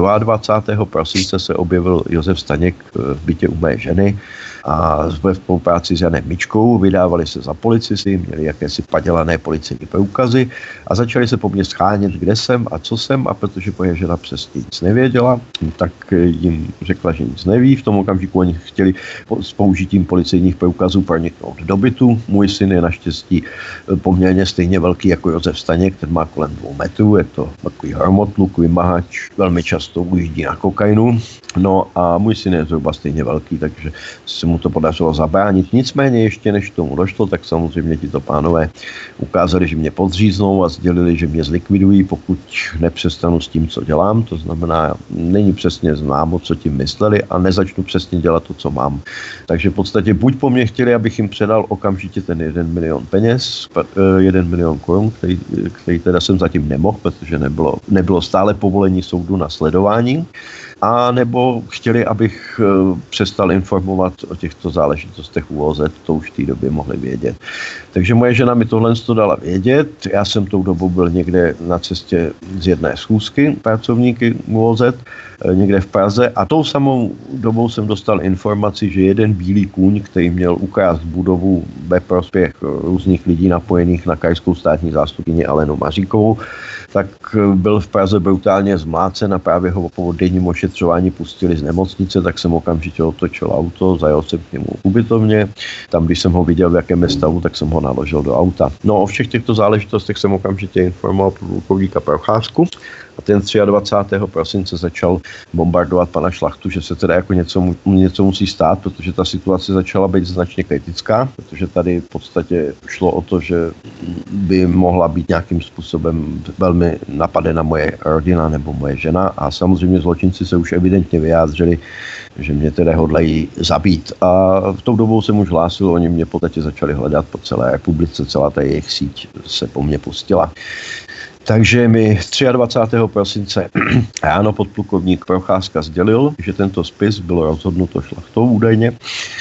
S2: 22. prosince se objevil Josef Staněk v bytě u mé ženy a ve spolupráci s Janem Mičkou vydávali se za policisty, měli jakési padělané policejní průkazy a začali se po mně schánět, kde jsem a co jsem, a protože moje žena přesně nic nevěděla, tak jim řekla, že nic neví. V tom okamžiku oni chtěli s použitím policejních průkazů proniknout do bytu. Můj syn je naštěstí poměrně stejně velký jako Josef Staněk, ten má kolem 2 metrů, je to takový hromotluk, vymahač, velmi často ujíždí na kokainu. No a můj syn je zhruba stejně velký, takže se mu to podařilo zabránit. Nicméně ještě než tomu došlo, tak samozřejmě tito pánové ukázali, že mě podříznou a sdělili, že mě zlikvidují, pokud nepřestanu s tím, co dělám. To znamená, není přesně známo, co tím mysleli a nezačnu přesně dělat to, co mám. Takže v podstatě buď po mně chtěli, abych jim předal okamžitě ten 1 milion peněz, 1 milion korun, který teda jsem zatím nemohl, protože nebylo stále povolení soudu na sledování, a nebo chtěli, abych přestal informovat o těchto záležitostech ÚOZ, to už v té době mohli vědět. Takže moje žena mi tohle dala vědět, já jsem tou dobou byl někde na cestě z jedné schůzky pracovníky ÚOZ, někde v Praze, a tou samou dobou jsem dostal informaci, že jeden bílý kůň, který měl ukrást budovu ve prospěch různých lidí napojených na krajskou státní zástupkyni Alenu Maříkovou, tak byl v Praze brutálně zmlácen a právě ho po denním ošetřování pustili z nemocnice, tak jsem okamžitě otočil auto, zajel jsem k němu ubytovně. Tam, když jsem ho viděl, v jakém je stavu, tak jsem ho naložil do auta. No, o všech těchto záležitostech jsem okamžitě informoval plukovníka Procházku a ten 23. prosince začal bombardovat pana Šlachtu, že se teda jako něco musí stát, protože ta situace začala být značně kritická, protože tady v podstatě šlo o to, že by mohla být nějakým způsobem velmi napadena moje rodina nebo moje žena, a samozřejmě zločinci se už evidentně vyjádřili, že mě teda hodlají zabít. A v tou dobou jsem už hlásil, oni mě v podstatě začali hledat po celé republice, celá ta jejich síť se po mně pustila. Takže mi 23. prosince ráno podplukovník Procházka sdělil, že tento spis byl rozhodnuto Šlachtou údajně,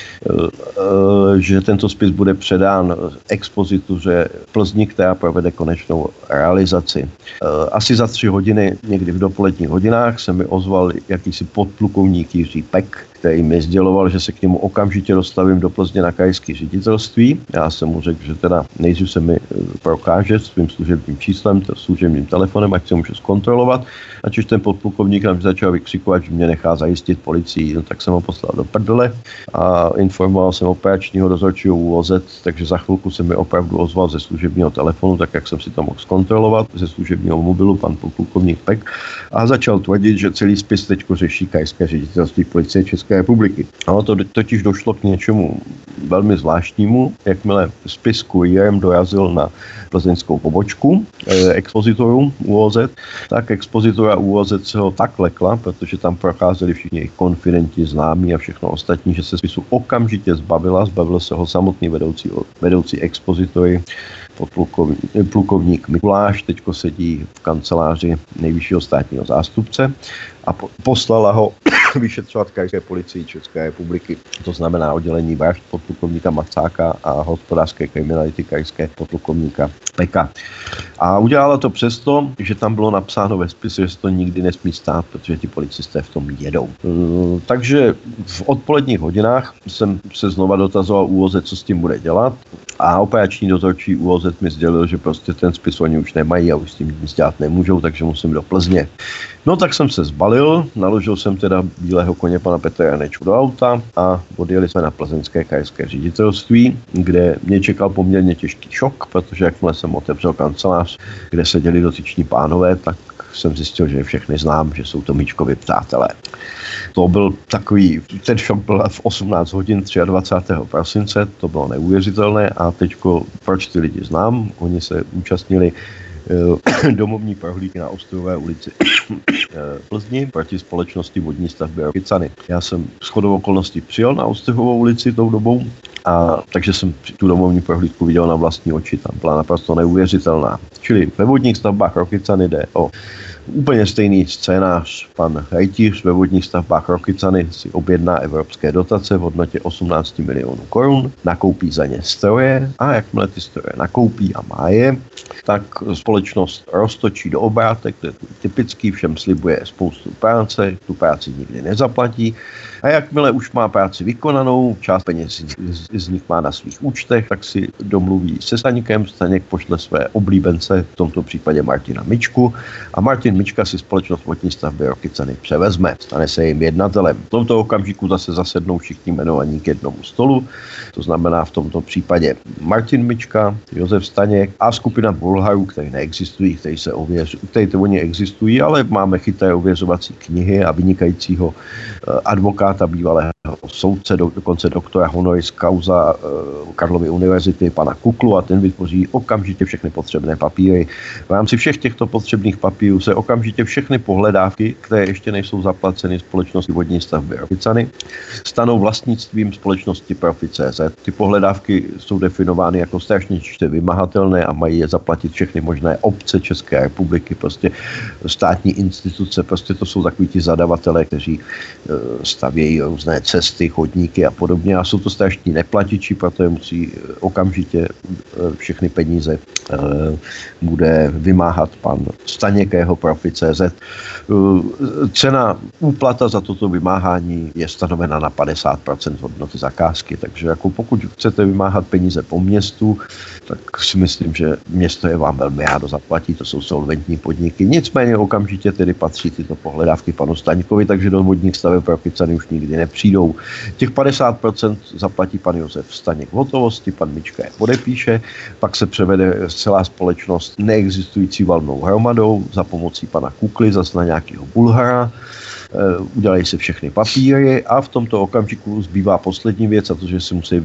S2: že tento spis bude předán expozituře v Plzni, která provede konečnou realizaci. Asi za 3 hodiny, někdy v dopoledních hodinách, se mi ozval jakýsi podplukovník Jiří Pek, který mi sděloval, že se k němu okamžitě dostavím do Plzně na krajské ředitelství. Já jsem mu řekl, že teda nejdřív se mi prokáže svým služebním číslem, služebním telefonem, ať se může zkontrolovat. A když ten podplukovník nám začal vykřikovat, že mě nechá zajistit policii, no, tak jsem ho poslal do prdele a informoval jsem operačního dozorčího ÚOZ, takže za chvilku se mi opravdu ozval ze služebního telefonu, tak jak jsem si to mohl zkontrolovat, ze služebního mobilu pan podplukovník Pek, a začal tvrdit, že celý spis teďko řeší krajské ředitelství policie České republiky. Ano, to totiž došlo k něčemu velmi zvláštnímu, jakmile spis kurýrem dorazil na plzeňskou pobočku expozitoru ÚOZ, tak expozitora ÚOZ se ho tak lekla, protože tam procházeli všichni jejich konfidenti, známí a všechno ostatní, že se spisu okamžitě zbavil se ho samotný vedoucí expozitory, plukovník Mikuláš, teďko sedí v kanceláři nejvyššího státního zástupce, a poslala ho vyšetřovat krajské policii České republiky. To znamená oddělení vražd podplukovníka Macáka a hospodářské kriminality krajské podplukovníka Peka. A udělala to přesto, že tam bylo napsáno ve spisu, že se to nikdy nesmí stát, protože ti policisté v tom jedou. Takže v odpoledních hodinách jsem se znova dotazoval ÚOZ, co s tím bude dělat, a operační dozorčí ÚOZ mi sdělil, že prostě ten spis oni už nemají a už s tím nic dělat nemůžou, takže musím do Plzně. No tak jsem se zbalil, naložil jsem teda bílého koně pana Petra Janečku do auta a odjeli jsme na plzeňské krajské ředitelství, kde mě čekal poměrně těžký šok, protože jakmile jsem otevřel kancelář, kde seděli dotyční pánové, tak jsem zjistil, že všechny znám, že jsou to Míčkovi přátelé. To byl takový, ten šok byl v 18 hodin 23. prosince, to bylo neuvěřitelné a teďko, proč ty lidi znám, oni se účastnili domovní prohlídky na Ostrovové ulici Plzni proti společnosti vodní stavby Rokycany. Já jsem shodou okolností přijel na Ostrovou ulici tou dobou, a takže jsem tu domovní prohlídku viděl na vlastní oči, tam byla naprosto neuvěřitelná. Čili ve vodních stavbách Rokycany jde o úplně stejný scénář. Pan Rejtíř ve vodních stavbách Rokycany si objedná evropské dotace v hodnotě 18 milionů korun, nakoupí za ně stroje a jakmile ty stroje nakoupí a má je, tak společnost roztočí do obrátek, to je typický, všem slibuje spoustu práce, tu práci nikdy nezaplatí a jakmile už má práci vykonanou, část peněz z nich má na svých účtech, tak si domluví se Staňkem, Staněk pošle své oblíbence, v tomto případě Martina Mičku, a Martin Mička si společnost vodní stavby Rokycany převezme, stane se jim jednatelem. V tomto okamžiku zase zasednou všichni jmenovaní k jednomu stolu, to znamená v tomto případě Martin Mička, Josef Staněk a skupina Bulharů, které neexistují, které oni existují, ale máme chytré ověřovací knihy a vynikajícího advokáta, bývalého soudce, dokonce doktora honoris causa Karlovy univerzity, pana Kuklu, a ten vytvoří okamžitě všechny potřebné papíry. V rámci všech těchto potřebných papírů se okamžitě všechny pohledávky, které ještě nejsou zaplaceny společnosti vodní stavby Rokycany, stanou vlastnictvím společnosti Profit.cz. Ty pohledávky jsou definovány jako strašně těžce vymahatelné a mají je zaplatit všechny možné obce České republiky, prostě státní instituce, prostě to jsou takový ti zadavatelé, kteří stavějí různé cesty, chodníky a podobně a jsou to strašní neplatiči, protože musí okamžitě všechny peníze bude vymáhat pan Staněk, jeho Profit.cz. Cena úplata za toto vymáhání je stanovena na 50% hodnoty zakázky, takže jako pokud chcete vymáhat peníze po městu, tak si myslím, že město je vám velmi rádo zaplatí, to jsou solventní podniky. Nicméně okamžitě tedy patří tyto pohledávky panu Staňkovi, takže do vodních staveb Rokycany už nikdy nepřijdou. Těch 50% zaplatí pan Josef Staněk v hotovosti, pan Mička je podepíše, pak se převede celá společnost neexistující valnou hromadou za pomocí pana Kukly, zase na nějakého Bulhara, udělají se všechny papíry a v tomto okamžiku zbývá poslední věc, a to, že si musí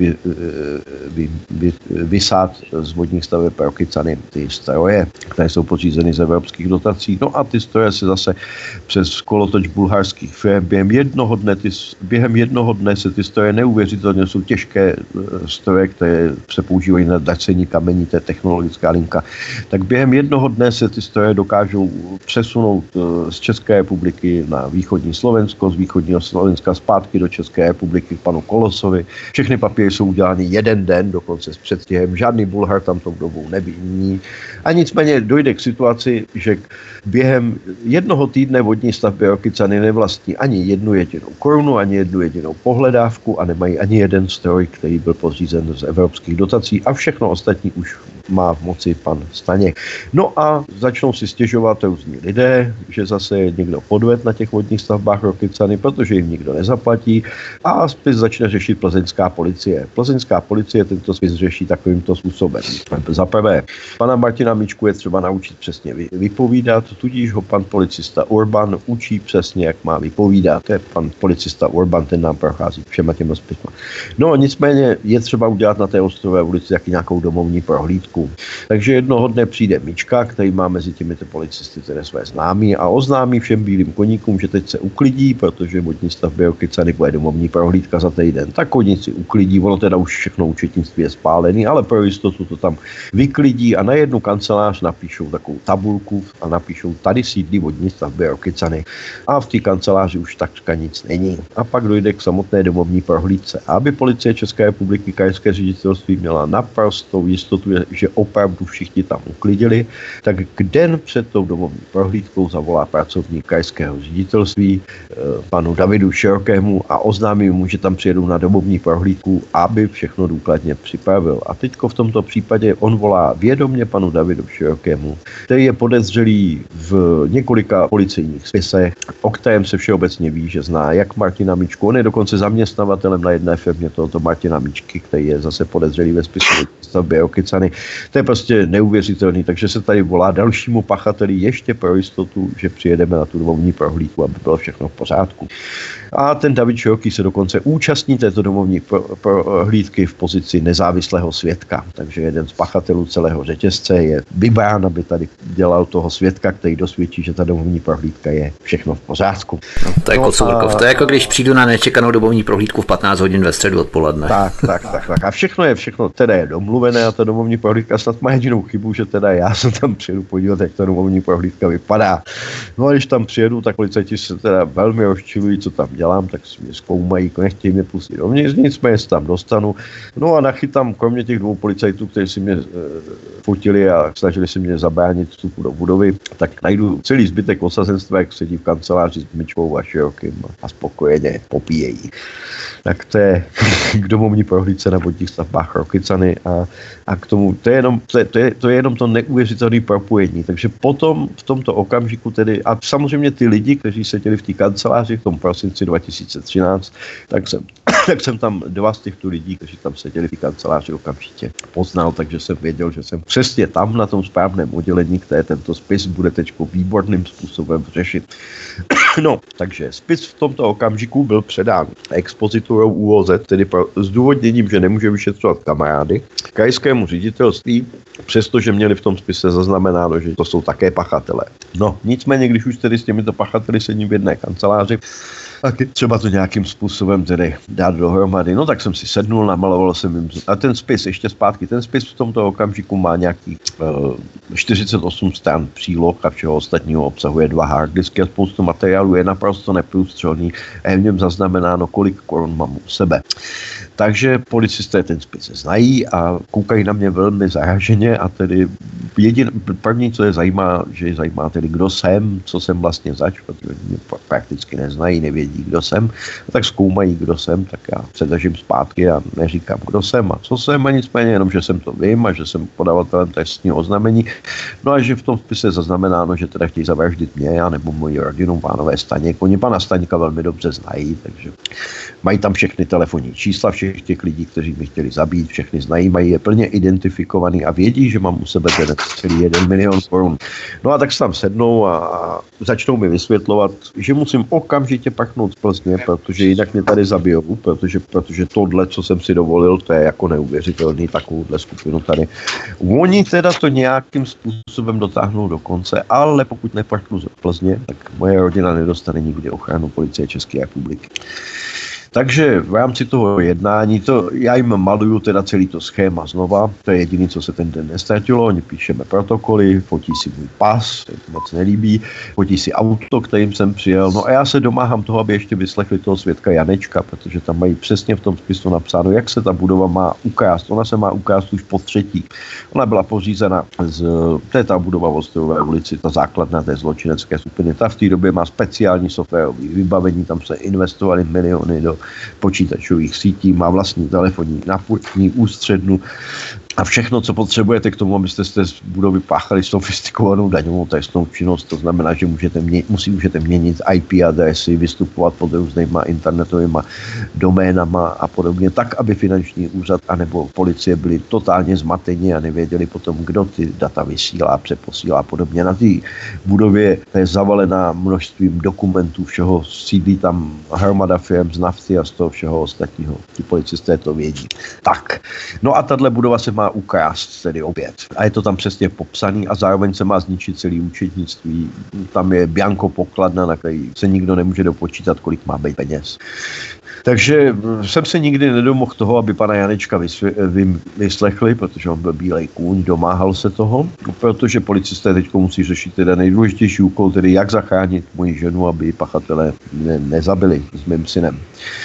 S2: vysát z vodních staveb Rokycany ty stroje, které jsou podřízeny z evropských dotací. No a ty stroje se zase přes kolotoč bulharských firm během jednoho dne se ty stroje neuvěřitelně, jsou těžké stroje, které se používají na dracení kamení, to je technologická linka, tak během jednoho dne se ty stroje dokážou přesunout z České republiky na východní Slovensko, z východního Slovenska zpátky do České republiky k panu Kolosovi. Všechny papíry jsou udělány jeden den, dokonce s předstihem. Žádný Bulhar tam tou dobou nebyní. A nicméně dojde k situaci, že během jednoho týdne vodní stavby Rokycany nevlastní ani jednu jedinou korunu, ani jednu jedinou pohledávku a nemají ani jeden stroj, který byl podřízen z evropských dotací a všechno ostatní už má v moci pan Staněk. No a začnou si stěžovat různí lidé, že zase je někdo podved na těch vodních stavbách Rokycany, protože jim nikdo nezaplatí a spis začne řešit plzeňská policie. Plzeňská policie tento spis řeší takovýmto způsobem. Za prvé, pana Martina Mičku je třeba naučit přesně vypovídat, tudíž ho pan policista Urban učí přesně, jak má vypovídat. To je pan policista Urban, ten nám prochází všema těma spisma. No nicméně je třeba udělat na té Ostrové ulici taky nějakou domovní prohlídku. Takže jednoho dne přijde Mička, který má mezi těmito policisty tedy své známí a oznámí všem bílým koníkům, že teď se uklidí, protože vodní stavby Rokycany bude domovní prohlídka za týden. Tak koníci uklidí, ono teda už všechno účetnictví je spálený, ale pro jistotu to tam vyklidí a na jednu kancelář napíšou takovou tabulku a napíšou, tady sídlí vodní stavby Rokycany. A v té kanceláři už takřka nic není. A pak dojde k samotné domovní prohlídce. A aby policie České republiky krajské ředitelství měla naprostou jistotu, že takže opravdu všichni tam uklidili. Tak den před tou domovní prohlídkou zavolá pracovník krajského ředitelství panu Davidu Širokému a oznámí mu, že tam přijedou na domovní prohlídku, aby všechno důkladně připravil. A teďko v tomto případě on volá vědomě panu Davidu Širokému, který je podezřelý v několika policejních spisech, o kterém se všeobecně ví, že zná jak Martina Míčku, on je dokonce zaměstnavatelem na jedné firmě tohoto Martina Míčky, který je zase podezřelý ve spisu stavby Rokycany. To je prostě neuvěřitelný, takže se tady volá dalšímu pachateli ještě pro jistotu, že přijedeme na tu domovní prohlídku, aby bylo všechno v pořádku. A ten David Široký se dokonce účastní této domovní prohlídky v pozici nezávislého svědka. Takže jeden z pachatelů celého řetězce je vybrán, aby tady dělal toho svědka, který dosvědčí, že ta domovní prohlídka je všechno v pořádku.
S1: No, to je Kocourkov. To je jako když přijdu na nečekanou domovní prohlídku v 15 hodin ve středu odpoledne.
S2: Tak. A všechno teda je domluvené a ta domovní prohlídka snad má jedinou chybu, že teda já se tam přijedu podívat, jak ta domovní prohlídka vypadá. No a když tam přijedu, tak policajti se teda velmi rozčilují, co tam dělám, tak si mě zkoumají, nechtějí mě pustit dovnitř, nicméně se tam dostanu. No a nachytám, kromě těch dvou policajtů, kteří si mě fotili a snažili se mě zabránit vstupu do budovy, tak najdu celý zbytek osazenstva, jak sedí v kanceláři s Míčkou a Širokým a spokojeně popíjejí. Tak to je k domovní prohlídce na vodních stavbách Rokycany a k tomu, to je jenom to neuvěřitelné propojení. Takže potom v tomto okamžiku tedy, a samozřejmě ty lidi, kteří seděli v té kanceláři v tom prosinci 2013, tak jsem tam dva z těchto lidí, kteří tam seděli v té kanceláři, okamžitě poznal, takže jsem věděl, že jsem přesně tam na tom správném oddělení, které tento spis bude teď výborným způsobem řešit. No, takže spis v tomto okamžiku byl předán expozitorou ÚOZ, tedy s důvodněním, že nemůže vyšetřovat kamarády, krajskému ředitelství, přestože měli v tom spise zaznamenáno, že to jsou také pachatelé. No, nicméně, když už tedy s těmito pachateli sedím v jedné kanceláři, tak třeba to nějakým způsobem tedy dát dohromady. No tak jsem si sednul, namaloval jsem jim. A ten spis, ještě zpátky, ten spis v tomto okamžiku má nějakých 48 stran příloh a všeho ostatního obsahuje 2 harddisky a spoustu materiálu je naprosto neprůstřelný a je v něm zaznamenáno, kolik korun mám u sebe. Takže policisté ten spis znají a koukají na mě velmi zaraženě a tedy první, co je zajímá, že je zajímá tedy, kdo jsem, co jsem vlastně zač, protože mě prakticky neznají, nevědí, kdo jsem, tak zkoumají, kdo jsem, tak já se držím zpátky a neříkám, kdo jsem a co jsem, a nicméně jenom, že jsem to vím a že jsem podavatelem trestního oznámení, no a že v tom spise je zaznamenáno, že teda chtějí zavraždit mě a nebo moji rodinu, pánové Staněk. Oni pana Staňka velmi dobře znají, takže mají tam všechny telefonní čísla všech těch lidí, kteří mi chtěli zabít, všechny znají, mají je plně identifikovaný a vědí, že mám u sebe ten celý 1 milion korun. No a tak se tam sednou a začnou mi vysvětlovat, že musím okamžitě prchnout z Plzně, protože jinak mě tady zabijou, protože tohle, co jsem si dovolil, to je jako neuvěřitelný, takovouhle skupinu tady. Oni teda to nějakým způsobem dotáhnou do konce, ale pokud neprchnu z Plzně, tak moje rodina nedostane nikdy ochranu Policie České republiky. Takže v rámci toho jednání, já jim maluju teda celý to schéma znova, to je jediné, co se ten den nestratilo, oni píšeme protokoly, fotí si můj pas, to jim moc nelíbí, fotí si auto, kterým jsem přijel, no a já se domáhám toho, aby ještě vyslechli toho svědka Janečka, protože tam mají přesně v tom spisu napsáno, jak se ta budova má ukrást, ona se má ukrást už po 3. Ona byla pořízena to je ta budova v Ostrovové ulici, ta základna té zločinecké skupiny, ta v té době má speciální softwarové vybavení, tam se investovaly miliony do počítačových sítí, má vlastní telefonní napojení, ústřednu a všechno, co potřebujete k tomu, abyste z té budovy páchali sofistikovanou daňovou trestnou činnost, to znamená, že můžete měnit IP adresy, vystupovat pod různýma internetovými doménama a podobně, tak, aby finanční úřad anebo policie byli totálně zmateni a nevěděli potom, kdo ty data vysílá, přeposílá a podobně. Na té budově je zavalená množstvím dokumentů, všeho sídlí tam hromada firm z nafty a z toho všeho ostatního. Ti policisté to vědí. Tak, no a tahle budova se má ukrást tedy opět. A je to tam přesně popsaný a zároveň se má zničit celý účetnictví. Tam je bianko pokladna, na který se nikdo nemůže dopočítat, kolik má být peněz. Takže jsem se nikdy nedomohl toho, aby pana Janečka vyslechli, protože on byl bílej kůň, domáhal se toho, protože policisté teď musí řešit teda nejdůležitější úkol, tedy jak zachránit moji ženu, aby pachatelé nezabili s mým synem.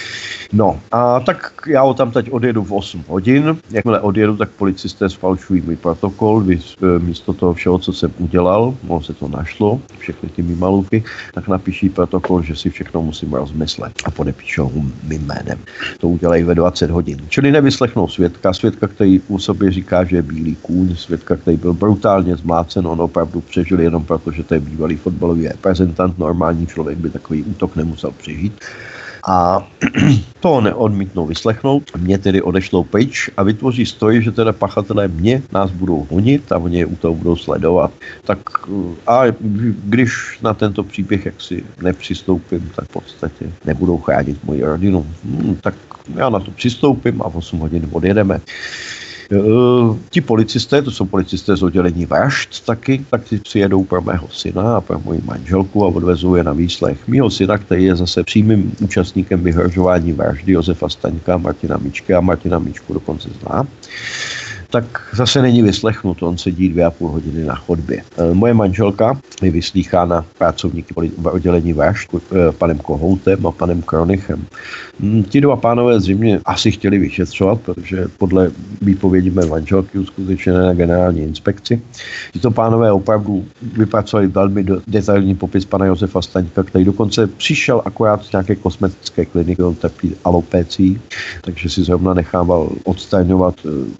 S2: No a tak já ho tam teď odjedu v 8 hodin. Jakmile odjedu, tak policisté sfalšují můj protokol, místo toho všeho, co jsem udělal, se to našlo, všechny ty mýmalůky, tak napíší protokol, že si všechno musím rozmyslet a podepíšou ho mým jménem. To udělají ve 20 hodin. Čili nevyslechnou svědka, který u sobě říká, že je bílý kůň, svědka, který byl brutálně zmlácen, on opravdu přežil jenom proto, že to je bývalý fotbalový reprezentant, normální člověk by takový útok nemusel přežít. A to neodmítnou vyslechnout, mě tedy odešlou pryč a vytvoří stroj, že teda pachatelé nás budou honit a oni je u toho budou sledovat. Tak a když na tento příběh jaksi nepřistoupím, tak v podstatě nebudou chránit moji rodinu. Tak já na to přistoupím a v 8 hodin odjedeme. Ti policisté, to jsou policisté z oddělení vražd taky, tak ti přijedou pro mého syna a pro moji manželku a odvezou je na výslech. Mýho syna, který je zase přímým účastníkem vyhrožování vraždy Josefa Staňka, Martina Mičky a Martina Mičku dokonce zná, tak zase není vyslechnut, on sedí 2,5 hodiny na chodbě. Moje manželka je vyslýchána pracovníky v oddělení vražd, panem Kohoutem a panem Kronichem. Ti dva pánové zřejmě asi chtěli vyšetřovat, protože podle výpovědi mé manželky uskutečené na generální inspekci. Tito pánové opravdu vypracovali velmi detailní popis pana Josefa Staňka, který dokonce přišel akorát z nějaké kosmetické kliniky, on trpí alopecií, takže si zrovna nechával odstraňovat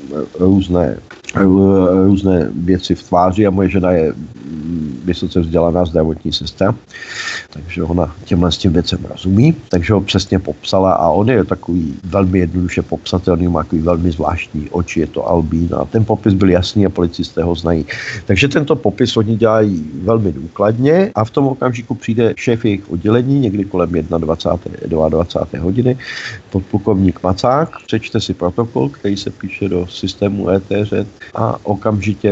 S2: různé věci v tváři a moje žena je vysoce vzdělaná zdravotní sestra, takže ona s tím věcem rozumí, takže ho přesně popsala a on je takový velmi jednoduše popsatelný, má takový velmi zvláštní oči, je to albín a ten popis byl jasný a policisté ho znají. Takže tento popis oni dělají velmi důkladně a v tom okamžiku přijde šéf jejich oddělení někdy kolem 21. hodiny, podplukovník Macák, přečte si protokol, který se píše do systému ETŘ a okamžitě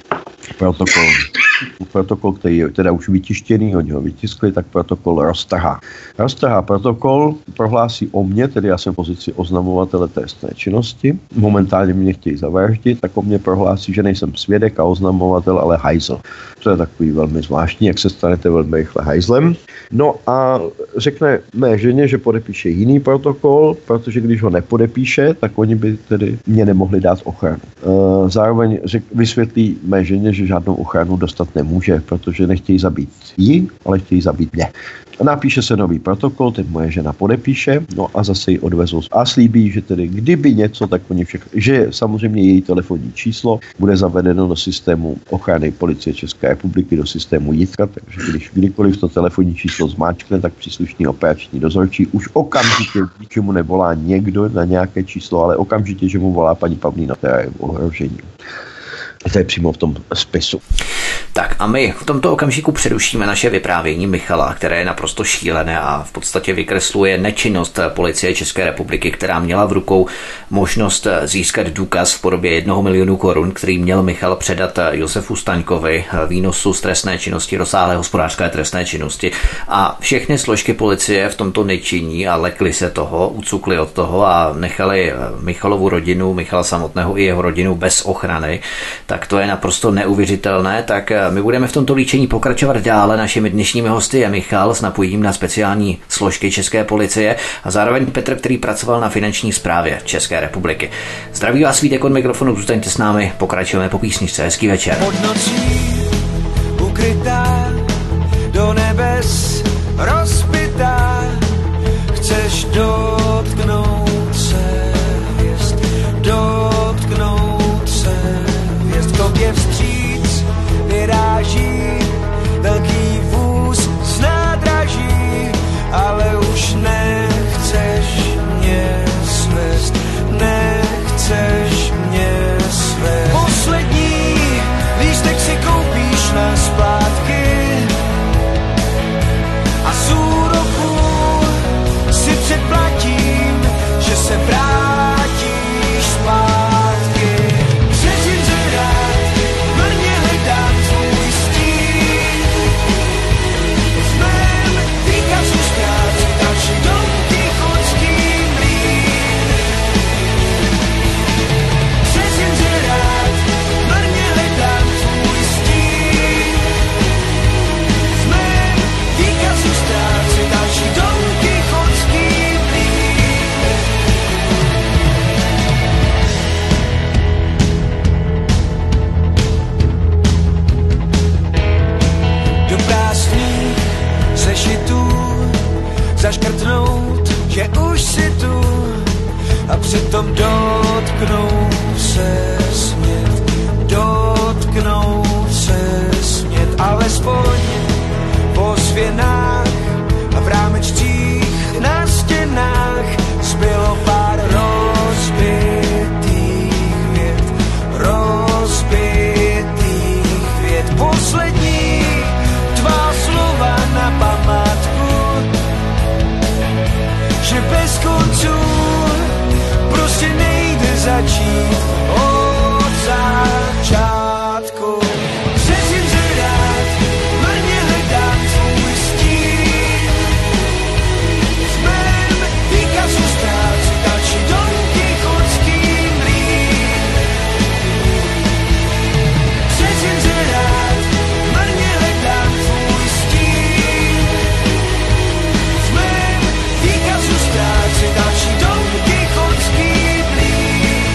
S2: protokol, který je teda už vytištěný, oni ho vytiskli, tak protokol roztrhá protokol, prohlásí o mně, tedy já jsem v pozici oznamovatele trestné činnosti, momentálně mě chtějí zavraždit, tak o mě prohlásí, že nejsem svědek a oznamovatel, ale hajzl. To je takový velmi zvláštní, jak se stanete velmi rychle hajzlem. No a řekne mé ženě, že podepíše jiný protokol, protože když ho nepodepíše, tak oni by tedy mě nemohli dát ochranu. Zároveň vysvětlí mé ženě, že žádnou ochranu dostat nemůže, protože nechtějí zabít ji, ale chtějí zabít mě. Napíše se nový protokol, ten moje žena podepíše, no a zase ji odvezou a slíbí, že tedy kdyby něco, tak oni všechno, že samozřejmě její telefonní číslo bude zavedeno do systému ochrany Policie České republiky, do systému JITRA, takže když kdykoliv to telefonní číslo zmáčkne, tak příslušný operační dozorčí už okamžitě, že mu nevolá někdo na nějaké číslo, ale okamžitě, že mu volá paní Pavlína, která je v ohrožení. To je přímo v tom spisu.
S1: Tak a my v tomto okamžiku přerušíme naše vyprávění Michala, které je naprosto šílené a v podstatě vykresluje nečinnost Policie České republiky, která měla v rukou možnost získat důkaz v podobě 1 milionu korun, který měl Michal předat Josefu Staňkovi, výnosu z trestné činnosti, rozsáhlé hospodářské trestné činnosti. A všechny složky policie v tomto nečiní a lekli se toho, ucukli od toho a nechali Michalovu rodinu, Michala samotného i jeho rodinu bez ochrany. Tak to je naprosto neuvěřitelné, tak my budeme v tomto líčení pokračovat dále. Našimi dnešními hosty je Michal s napojím na speciální složky České policie a zároveň Petr, který pracoval na finanční správě České republiky. Zdraví vás Vítek od mikrofonu, zůstaňte s námi, pokračujeme po písničce. Hezký večer.
S5: Pod nocí ukrytá, do nebes rozpitá, chceš dotknout se hvězd, dotknout se hvězd, tobě vstříc vyráží velký vůz z nádraží, ale už nechceš mě svést, nechceš mě svést. Poslední lístek si koupíš na splátky a z úroku si předplatíš přitom dotknout se smět, alespoň v ozvěnách a v rámečcích na stěnách zbylo pár rozbitých vět. Poslední tvá slova na památku, že bez konců prostě nejde začít od začátku. Přesím se rád, marně hledám tvůj stín. V mém výkazu ztrácí další Don Kichotský mlýn. Přesím se rád, marně hledám tvůj stín. V mém výkazu ztrácí další Don Kichotský mlýn.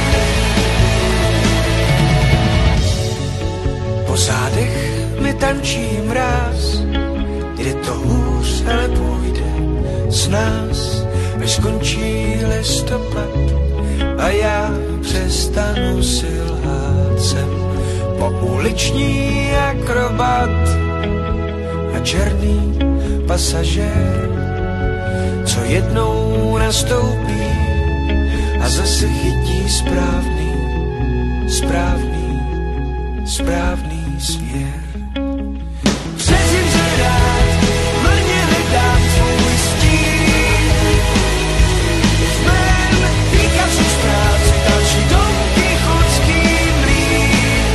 S5: Po zádech mi tančí mráz, kde to hůř, ale půjde z nás, až skončí listopad a já přestanu si lhát. Jsem pouliční akrobat a černý pasažér, co jednou nastoupí a zase chytí správný směr. Přesím se rád, marně hledám tvůj stín. V mém výkazu ztrácí další Don Kichotský mlýn.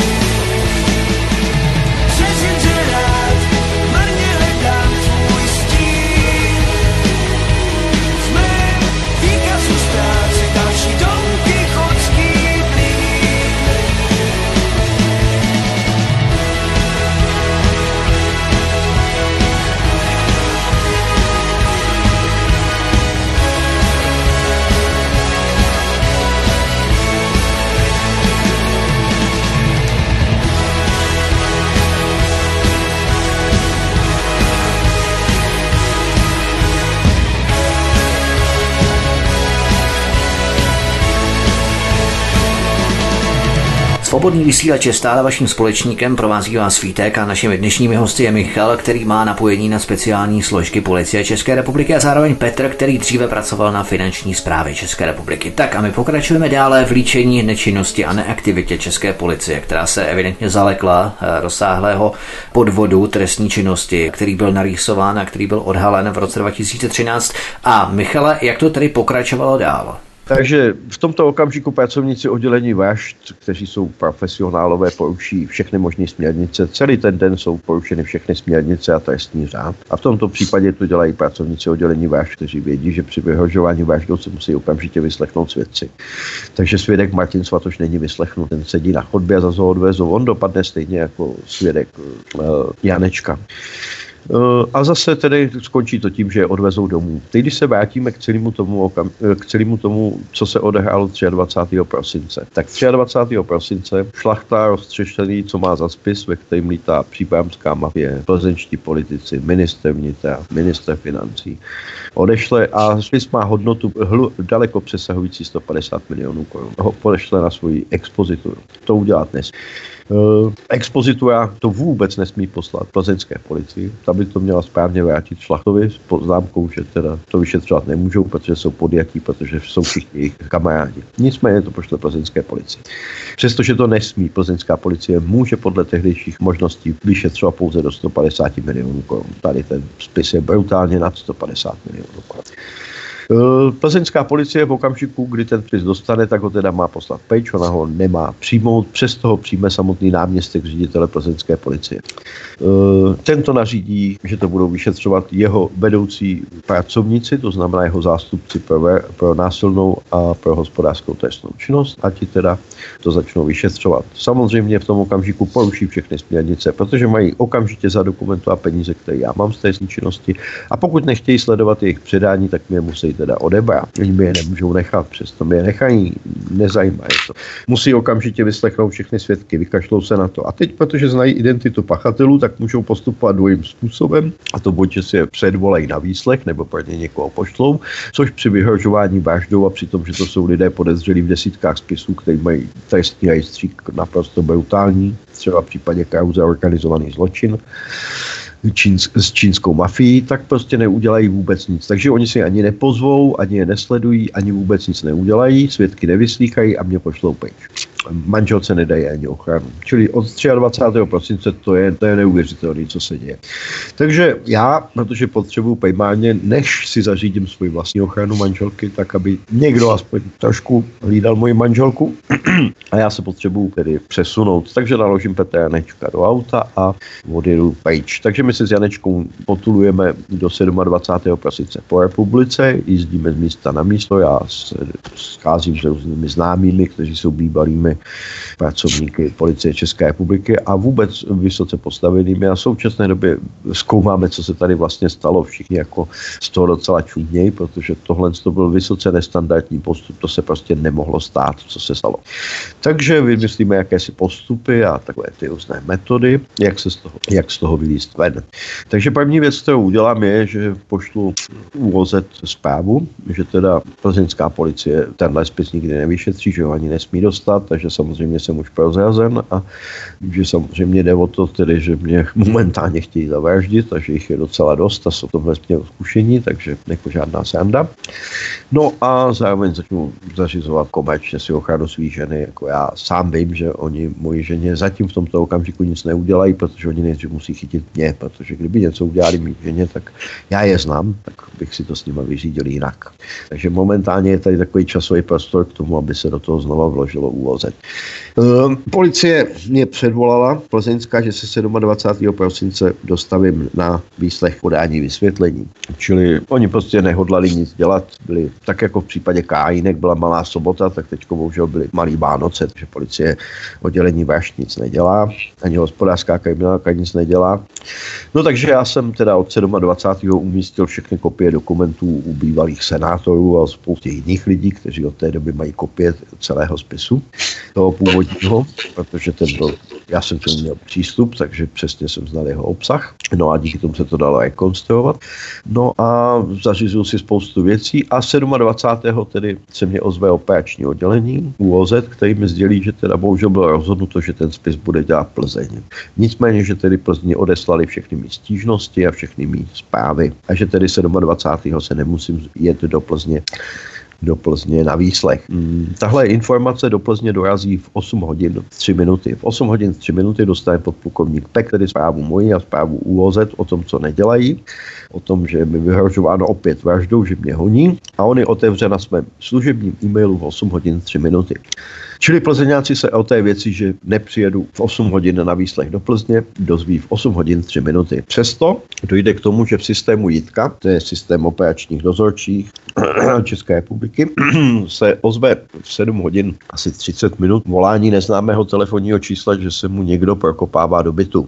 S5: Přesím se rád, marně hledám tvůj stín. V mém výkazu ztrácí další Don Kichotský mlýn.
S1: Svobodný vysílač je stále vaším společníkem, provází vás Vítek a našimi dnešními hosty je Michal, který má napojení na speciální složky Policie České republiky a zároveň Petr, který dříve pracoval na Finanční správě České republiky. Tak a my pokračujeme dále v líčení nečinnosti a neaktivitě České policie, která se evidentně zalekla rozsáhlého podvodu trestní činnosti, který byl narýsován a který byl odhalen v roce 2013. A Michale, jak to tedy pokračovalo dál?
S2: Takže v tomto okamžiku pracovníci oddělení vražd, kteří jsou profesionálové, poruší všechny možné směrnice. Celý ten den jsou porušeny všechny směrnice a trestní řád. A v tomto případě to dělají pracovníci oddělení vražd, kteří vědí, že při vyhrožování vraždou se musí okamžitě vyslechnout svědci. Takže svědek Martin Svatoš není vyslechnut. Ten sedí na chodbě a zase ho odvezou. On dopadne stejně jako svědek Janečka. A zase tedy skončí to tím, že je odvezou domů. Teď, když se vrátíme k celému tomu, co se odehrálo 23. prosince. Tak 23. prosince Šlachta roztřešený, co má za spis, ve kterém lítá příbramská mafie, plzeňští politici, ministr vnitra, ministr financí, odešle a spis má hodnotu daleko přesahující 150 milionů korun. Ho odešle na svoji expozituru. To udělat nesmí. Expozitura to vůbec nesmí poslat plzeňské policii. Ta by to měla správně vrátit Šlachtovi s poznámkou, že teda to vyšetřovat nemůžou, protože jsou podjatí, protože jsou všichni jejich kamarádi. Nicméně to pošle plzeňské policii. Přestože to nesmí, plzeňská policie může podle tehdejších možností vyšetřovat pouze do 150 milionů korun. Tady ten spis je brutálně nad 150 milionů korun. Plzeňská policie v okamžiku, kdy ten spis dostane, tak ho teda má poslat pryč, ona ho nemá přijmout, přesto ho přijme samotný náměstek ředitele plzeňské policie. Tento nařídí, že to budou vyšetřovat jeho vedoucí pracovníci, to znamená jeho zástupci pro násilnou a pro hospodářskou trestnou činnost, a ti teda to začnou vyšetřovat. Samozřejmě v tom okamžiku poruší všechny směrnice, protože mají okamžitě zadokumentovat peníze, které já mám z trestní činnosti, a pokud nechtějí sledovat jejich předání, tak mě musí teda odebrat. Oni mi je nemůžou nechat, přesto mi je nechají, nezajímá je to. Musí okamžitě vyslechnout všechny svědky, vykašlou se na to. A teď, protože znají identitu pachatelů, tak můžou postupovat dvojím způsobem, a to buď, že si je předvolají na výslech, nebo pro ně někoho pošlou, což při vyhrožování vraždou a přitom, že to jsou lidé podezřelí v desítkách spisů, kteří mají trestní rejstřík naprosto brutální, třeba v případě kauzy organizovaný zločin s čínskou mafií, tak prostě neudělají vůbec nic. Takže oni si ani nepozvou, ani je nesledují, ani vůbec nic neudělají, svědky nevyslýchají a mě pošlou pryč. Manželce nedají ani ochranu. Čili od 23. prosince to je neuvěřitelné, co se děje. Takže já, protože potřebuji primárně, než si zařídím svoji vlastní ochranu manželky, tak aby někdo aspoň trošku hlídal moji manželku a já se potřebuji tedy přesunout. Takže naložím Petra Janečka do auta a odjedu pryč. Takže my se s Janečkou potulujeme do 27. prosince po republice, jízdíme z místa na místo, já se scházím s různými známými, kteří jsou bývalými pracovníky Policie České republiky a vůbec vysoce postavenými a v současné době zkoumáme, co se tady vlastně stalo. Všichni jako z toho docela čudněji, protože tohle to byl vysoce nestandardní postup, to se prostě nemohlo stát, co se stalo. Takže vymyslíme jakési postupy a takové ty různé metody, jak z toho vylízt ven. Takže první věc, kterou udělám, je, že pošlu ÚOZ zprávu, že teda plzeňská policie tenhle spis nikdy nevyšetří, že ho ani nesmí dostat, takže samozřejmě jsem už prozrazen a že samozřejmě jde o to tedy, že mě momentálně chtějí zavraždit, takže jich je docela dost a jsou to vlastně zkušení, takže jako žádná sranda. No a zároveň začnu zařizovat komerčně si ochranu svý ženy, jako já sám vím, že oni moji ženě zatím v tomto okamžiku nic neudělají, protože oni nejdřív musí chytit mě, protože kdyby něco udělali mý ženě, tak já je znám, tak bych si to s nima vyřídil jinak. Takže momentálně je tady takový časový prostor k tomu, aby se do toho znova vložilo ÚOZ. Policie mě předvolala, plzeňská, že se 27. prosince dostavím na výslech podání vysvětlení. Čili oni prostě nehodlali nic dělat, byli tak jako v případě Kájínek byla malá sobota, tak teď bohužel byly malý Vánoce, takže policie oddělení vražd nic nedělá, ani hospodářská kriminálka nic nedělá. No takže já jsem teda od 27. umístil všechny kopie dokumentů u bývalých senátorů a spoustě jiných lidí, kteří od té doby mají kopie celého spisu, toho původního, protože já jsem k tomu měl přístup, takže přesně jsem znal jeho obsah. No a díky tomu se to dalo rekonstruovat. No a zařizuju si spoustu věcí a 27. tedy se mě ozve operační oddělení ÚOZ, který mi sdělí, že teda bohužel bylo rozhodnuto, že ten spis bude dělat Plzeň. Nicméně, že tedy Plzni odeslali všechny mý stížnosti a všechny mý zprávy a že tedy 27. se nemusím jet do Plzně na výslech. Tahle informace do Plzně dorazí v 8 hodin 3 minuty. V 8 hodin 3 minuty dostane podplukovník Pek, tedy zprávu moji a zprávu ÚOZ o tom, co nedělají, o tom, že je mi vyhrožováno opět vraždou, že mě honí a on je otevře na svém služebním e-mailu v 8 hodin 3 minuty. Čili Plzeňáci se o té věci, že nepřijedu v 8 hodin na výslech do Plzně, dozví v 8 hodin 3 minuty. Přesto dojde k tomu, že v systému JITKA, to je systém operačních dozorčích České republiky, se ozve v 7 hodin asi 30 minut volání neznámého telefonního čísla, že se mu někdo prokopává do bytu.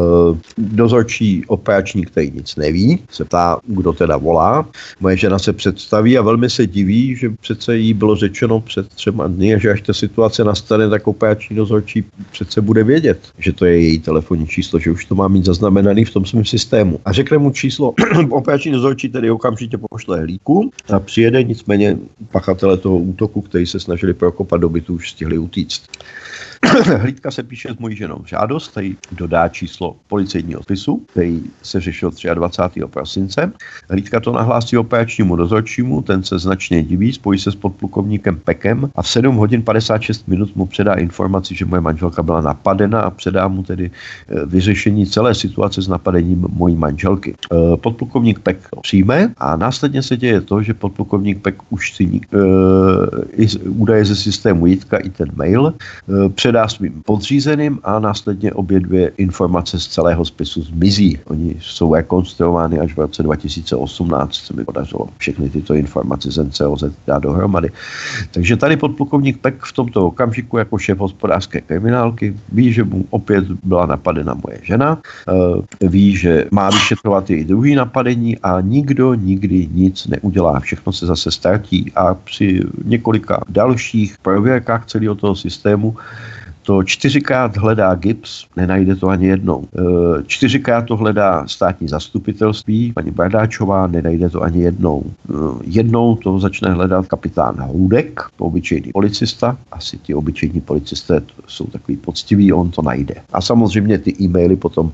S2: Dozorčí operačník, který nic neví, se ptá, kdo teda volá. Moje žena se představí a velmi se diví, že přece jí bylo řečeno před 3 dny, že až ta situace nastane, tak operační dozorčí přece bude vědět, že to je její telefonní číslo, že už to má mít zaznamenaný v tom svém systému. A řekne mu číslo, operační dozorčí tedy okamžitě pošle hlídku a přijede, nicméně pachatele toho útoku, který se snažili prokopat do bytu, už stihli utíct. Hlídka se píše s mojí ženou žádost, který dodá číslo policejního spisu, který se řešil 23. prosince. Hlídka to nahlásí operačnímu dozorčímu, ten se značně diví, spojí se s podplukovníkem Pekem a v 7 hodin 56 minut mu předá informaci, že moje manželka byla napadena a předá mu tedy vyřešení celé situace s napadením mojí manželky. Podplukovník Pek to přijme a následně se děje to, že podplukovník Pek už si skříní údaje ze systému JITka i ten mail, předá svým podřízeným a následně obě dvě informace z celého spisu zmizí. Oni jsou rekonstruovány až v roce 2018, se mi podařilo všechny tyto informace z NCOZ dát dohromady. Takže tady podplukovník Pek v tomto okamžiku jako šéf hospodářské kriminálky ví, že mu opět byla napadena moje žena, ví, že má vyšetřovat její druhý napadení a nikdo nikdy nic neudělá. Všechno se zase ztratí a při několika dalších prověrkách celého toho systému to 4krát hledá GIBS, nenajde to ani jednou. 4krát to hledá státní zastupitelství, paní Bradáčová, nenajde to ani jednou. Jednou to začne hledat kapitán Houdek, obyčejný policista, asi ti obyčejní policisté jsou takový poctiví, on to najde. A samozřejmě ty e-maily potom,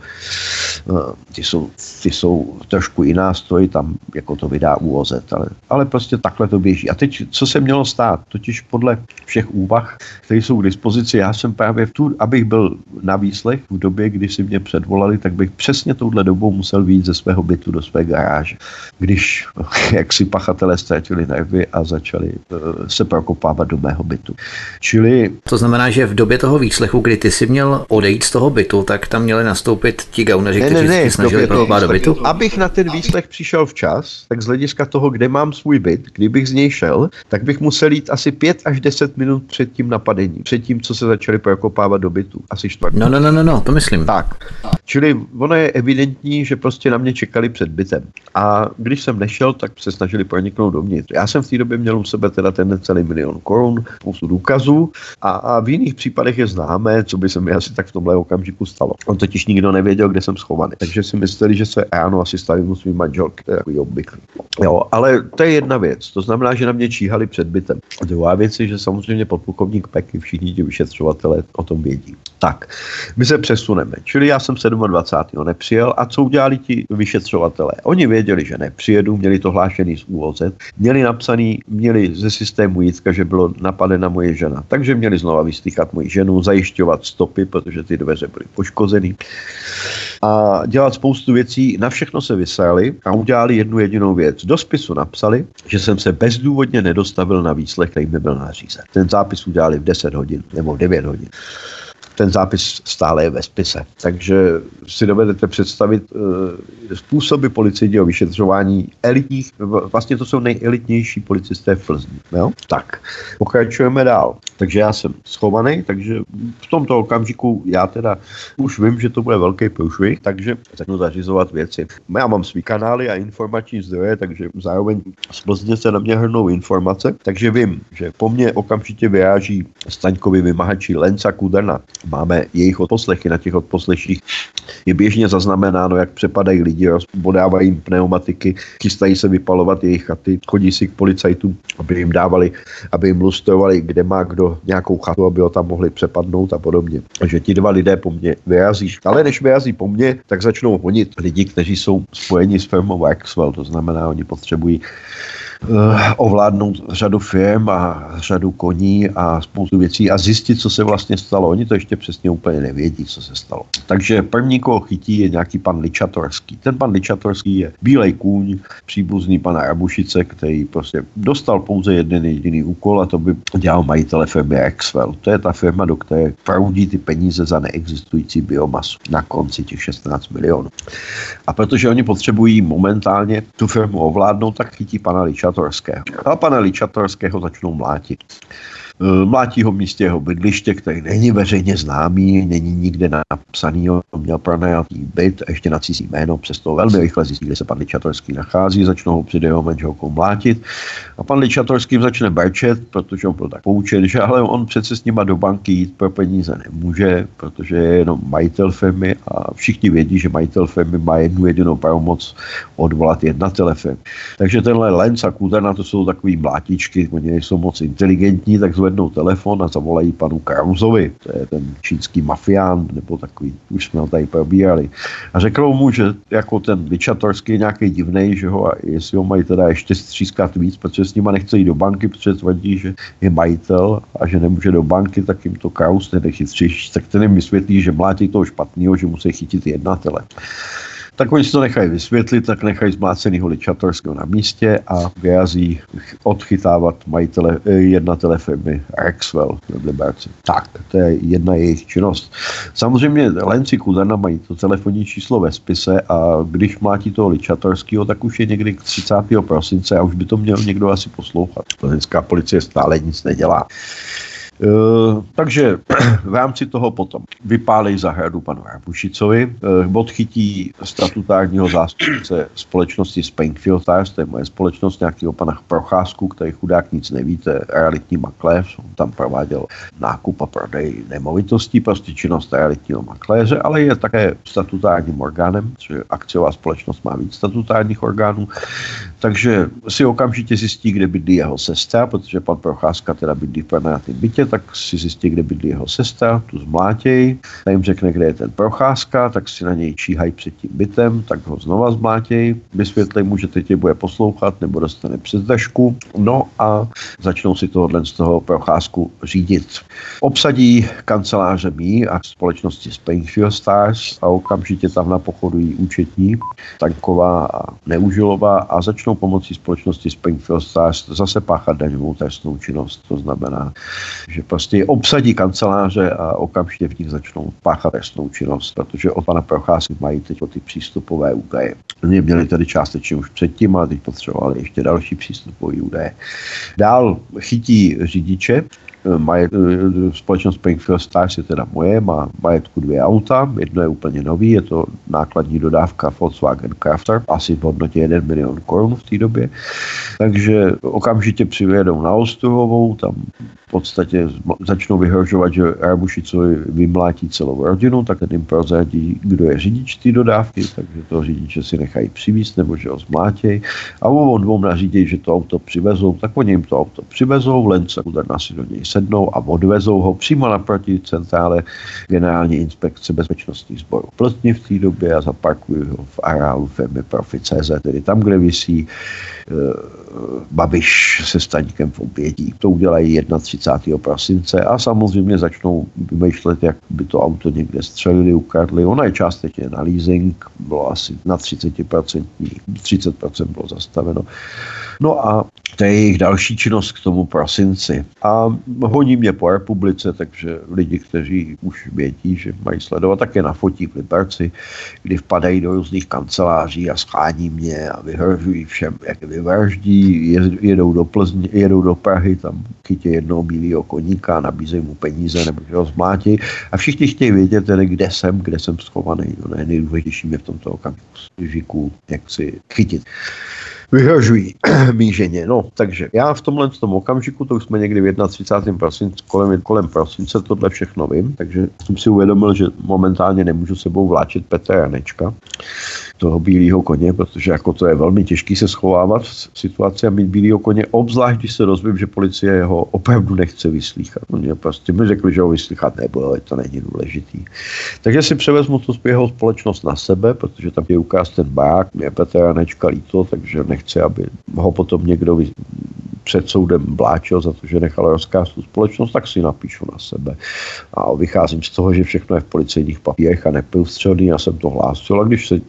S2: ty jsou trošku jiný nástroj, tam jako to vydá ÚOZ, ale prostě takhle to běží. A teď, co se mělo stát? Totiž podle všech úvah, které jsou k dispozici, já jsem právě abych byl na výslech v době, kdy si mě předvolali, tak bych přesně touhle dobou musel vyjít ze svého bytu do své garáže. Když jak si pachatelé ztratili nervy a začali se prokopávat do mého bytu. Čili...
S1: To znamená, že v době toho výslechu, kdy ty si měl odejít z toho bytu, tak tam měli nastoupit ti gauneři, kteří se snažili prokopávat do bytu?
S2: Abych na ten výslech přišel včas, tak z hlediska toho, kde mám svůj byt, kdybych z něj šel, tak bych musel jít asi 5 až 10 minut před tím napadením, před tím, co se začali prokopávat do bytu. Asi čtvrt.
S1: No, to myslím.
S2: Tak. Čili ono je evidentní, že prostě na mě čekali před bytem. A když jsem nešel, tak se snažili proniknout dovnitř. Já jsem v té době měl u sebe teda ten celý 1 000 000 korun, spoustu důkazů a v jiných případech je známé, co by se mi asi tak v tomhle okamžiku stalo. On totiž nikdo nevěděl, kde jsem schovaný. Takže si mysleli, že se ráno asi stavím u svým manželky, to je takový obvyklý. Jo, ale to je jedna věc. To znamená, že na mě číhali před bytem. A druhá věc je, že samozřejmě podplukovník Pek i všichni ti vyšetřovatelé o tom vědí. Tak, my se přesuneme. Čili já jsem 27. nepřijel a co udělali ti vyšetřovatelé? Oni věděli, že nepřijedu, měli to hlášený z ÚOZ, měli ze systému JITka, že bylo napadena moje žena. Takže měli znova vyslýchat moji ženu, zajišťovat stopy, protože ty dveře byly poškozeny. A dělat spoustu věcí, na všechno se vysrali a udělali jednu jedinou věc. Do spisu napsali, že jsem se bezdůvodně nedostavil na výslech, který mi byl nařízen. Ten zápis udělali v 10 hodin nebo v 9 hodin. Ten zápis stále je ve spise. Takže si dovedete představit způsoby policejního vyšetřování elitních, vlastně to jsou nejelitnější policisté v Plzni. Jo? Tak, pokračujeme dál. Takže já jsem schovaný, takže v tomto okamžiku já teda už vím, že to bude velký průšvih, takže začnu zařizovat věci. Já mám svý kanály a informační zdroje, takže zároveň z Plzně se na mě hrnou informace, takže vím, že po mně okamžitě vyráží Staňkovi vymahači Lenca Kuderna. Máme jejich odposlechy, na těch odposleších je běžně zaznamenáno, jak přepadají lidi, rozbodávají jim pneumatiky, chystají se vypalovat jejich chaty, chodí si k policajtům, aby jim dávali, aby jim lustrovali, kde má kdo nějakou chatu, aby ho tam mohli přepadnout a podobně. Takže ti dva lidé po mně vyrazí. Ale než vyrazí po mně, tak začnou honit lidi, kteří jsou spojeni s firmou Waxwell, to znamená, oni potřebují ovládnout řadu firm a řadu koní a spoustu věcí a zjistit, co se vlastně stalo. Oni to ještě přesně úplně nevědí, co se stalo. Takže první, koho chytí, je nějaký pan Ličatorský. Ten pan Ličatorský je bílej kůň, příbuzný pana Rabušice, který prostě dostal pouze jeden jediný úkol a to by dělal majitele firmy Rexwell. To je ta firma, do které proudí ty peníze za neexistující biomasu na konci těch 16 milionů. A protože oni potřebují momentálně tu firmu ovládnout, tak chytí pana Ličatorského. A pana Ličatorského začnou mlátit. Mlátí ho v místě jeho bydliště, který není veřejně známý, není nikde napsaný, on měl pronajatý byt a ještě na cizí jméno, přesto velmi rychle zjistí, kde se pan Ličatorský nachází, začnou ho před jeho manželkou mlátit a pan Ličatorský začne brečet, protože on byl tak poučen, že ale on přece s nima do banky jít pro peníze nemůže, protože je jenom majitel firmy a všichni vědí, že majitel firmy má jednu jedinou pravomoc odvolat jednatele firmy. Takže tenhle Lenc a Kuderna, to jsou takový mlátičky, oni nejsou moc inteligentní, tak zvednou telefon a zavolají panu Krausovi, to je ten čínský mafián, nebo takový, už jsme ho tady probírali. A řeknou mu, že jako ten Ličatorský je nějaký divnej, že ho, a jestli ho mají teda ještě střískat víc, protože s nima nechce jít do banky, protože tvrdí, že je majitel a že nemůže do banky, tak jim to Kraus nedechytřejší, tak ten jim vysvětlí, že mlátí toho špatného, že musí chytit jednatele. Tak oni si to nechají vysvětlit, tak nechají zmlácenýho Ličatorského na místě a vyrazí odchytávat majitele jednatele firmy Rexwell v Liberci. Tak, to je jedna jejich činnost. Samozřejmě Lenci Kudrna mají to telefonní číslo ve spise a když mlátí toho Ličatorského, tak už je někdy k 30. prosince a už by to měl někdo asi poslouchat. Plzeňská policie stále nic nedělá. Takže v rámci toho potom vypálej zahradu panu Arbušicovi, odchytí statutárního zástupce společnosti Springfield Stars, to je moje společnost, nějakého pana Procházku, který chudák nic neví, to je realitní makléř, on tam prováděl nákup a prodej nemovitostí, prostě činnost realitního makléře, ale je také statutárním orgánem, protože akciová společnost má víc statutárních orgánů, takže si okamžitě zjistí, kde bydlí jeho sestra, protože pan Procházka teda bydlí v pronajatém bytě, tak si zjistí, kde bydlí jeho sestra, tu zmlátěj, a jim řekne, kde je ten Procházka, tak si na něj číhají před tím bytem, tak ho znova zmlátěj, vysvětlej mu, že teď tě bude poslouchat nebo dostane přes držku, no a začnou si tohohle z toho Procházku řídit. Obsadí kanceláře mí a společnosti Springfield Stars a okamžitě tam napochodují účetní Taňková a Neužilová a začnou pomocí společnosti Springfield Stars zase páchat daňovou trestnou činnost. To znamená, že prostě obsadí kanceláře a okamžitě v nich začnou páchat trestnou činnost, protože od pana Procházky mají teď ty přístupové údaje. Oni měli tady částečně už předtím, ale teď potřebovali ještě další přístupové údaje. Dál chytí řidiče. Společnost Springfield Stars je teda moje, má majetku 2 auta, jedno je úplně nový, je to nákladní dodávka Volkswagen Crafter, asi v hodnotě 1 milion korun v té době. Takže okamžitě přivedou na Ostruhovou, tam v podstatě začnou vyhrožovat, že Arbušicovi vymlátí celou rodinu, tak ten jim prozradí, kdo je řidič té dodávky, takže toho řidiče si nechají přivízt nebo že ho zmlátějí a dvou nařídějí, že to auto přivezou, tak oni jim to auto přivezou, Lence Kudrna si do něj sednou a odvezou ho přímo naproti centrále Generální inspekce bezpečnostních sborů v Plzni v té době a zaparkují ho v areálu firmy Profi.cz, tedy tam, kde visí Babiš se Staňkem v obědí. To udělají 31. prosince a samozřejmě začnou vymýšlet, jak by to auto někde střelili, ukradli. Ona je částečně na leasing, bylo asi na 30%, 30% bylo zastaveno. No a to je jejich další činnost k tomu prosinci. A honí mě po republice, takže lidi, kteří už vědí, že mají sledovat, tak je nafotí v Liberci, kdy vpadají do různých kanceláří a schání mě a vyhrožují všem, jak vyvraždí, jedou do Plzně, jedou do Prahy, tam chytí jednoho bílého koníka, nabízejí mu peníze nebo že ho zmlátí a všichni chtějí vědět, tedy, kde jsem schovaný. No, nejdůležitější mě v tomto okamžiku, jak si chytit. Vyhrožují mý ženě. No, takže já v tomhle okamžiku, to už jsme někdy v 31. prosince, kolem prosince, tohle všechno vím, takže jsem si uvědomil, že momentálně nemůžu sebou vláčet Petra Janečka, toho bílého koně, protože jako to je velmi těžký se schovávat v situaci a mít bílého koně, obzvlášť když se dozvím, že policie ho opravdu nechce vyslýchat. Oni prostě mi řekli, že ho vyslýchat nebude, ale to není důležitý. Takže si převezmu tu jeho společnost na sebe, protože tam je ukázat ten barák, mě Petra Janečka líto, takže nechci, aby ho potom někdo před soudem bláčil za to, že nechal rozkázat tu společnost, tak si napíšu na sebe. A vycházím z toho, že všechno je v policejních papírech a neprůstřelný, já jsem to hlásil, a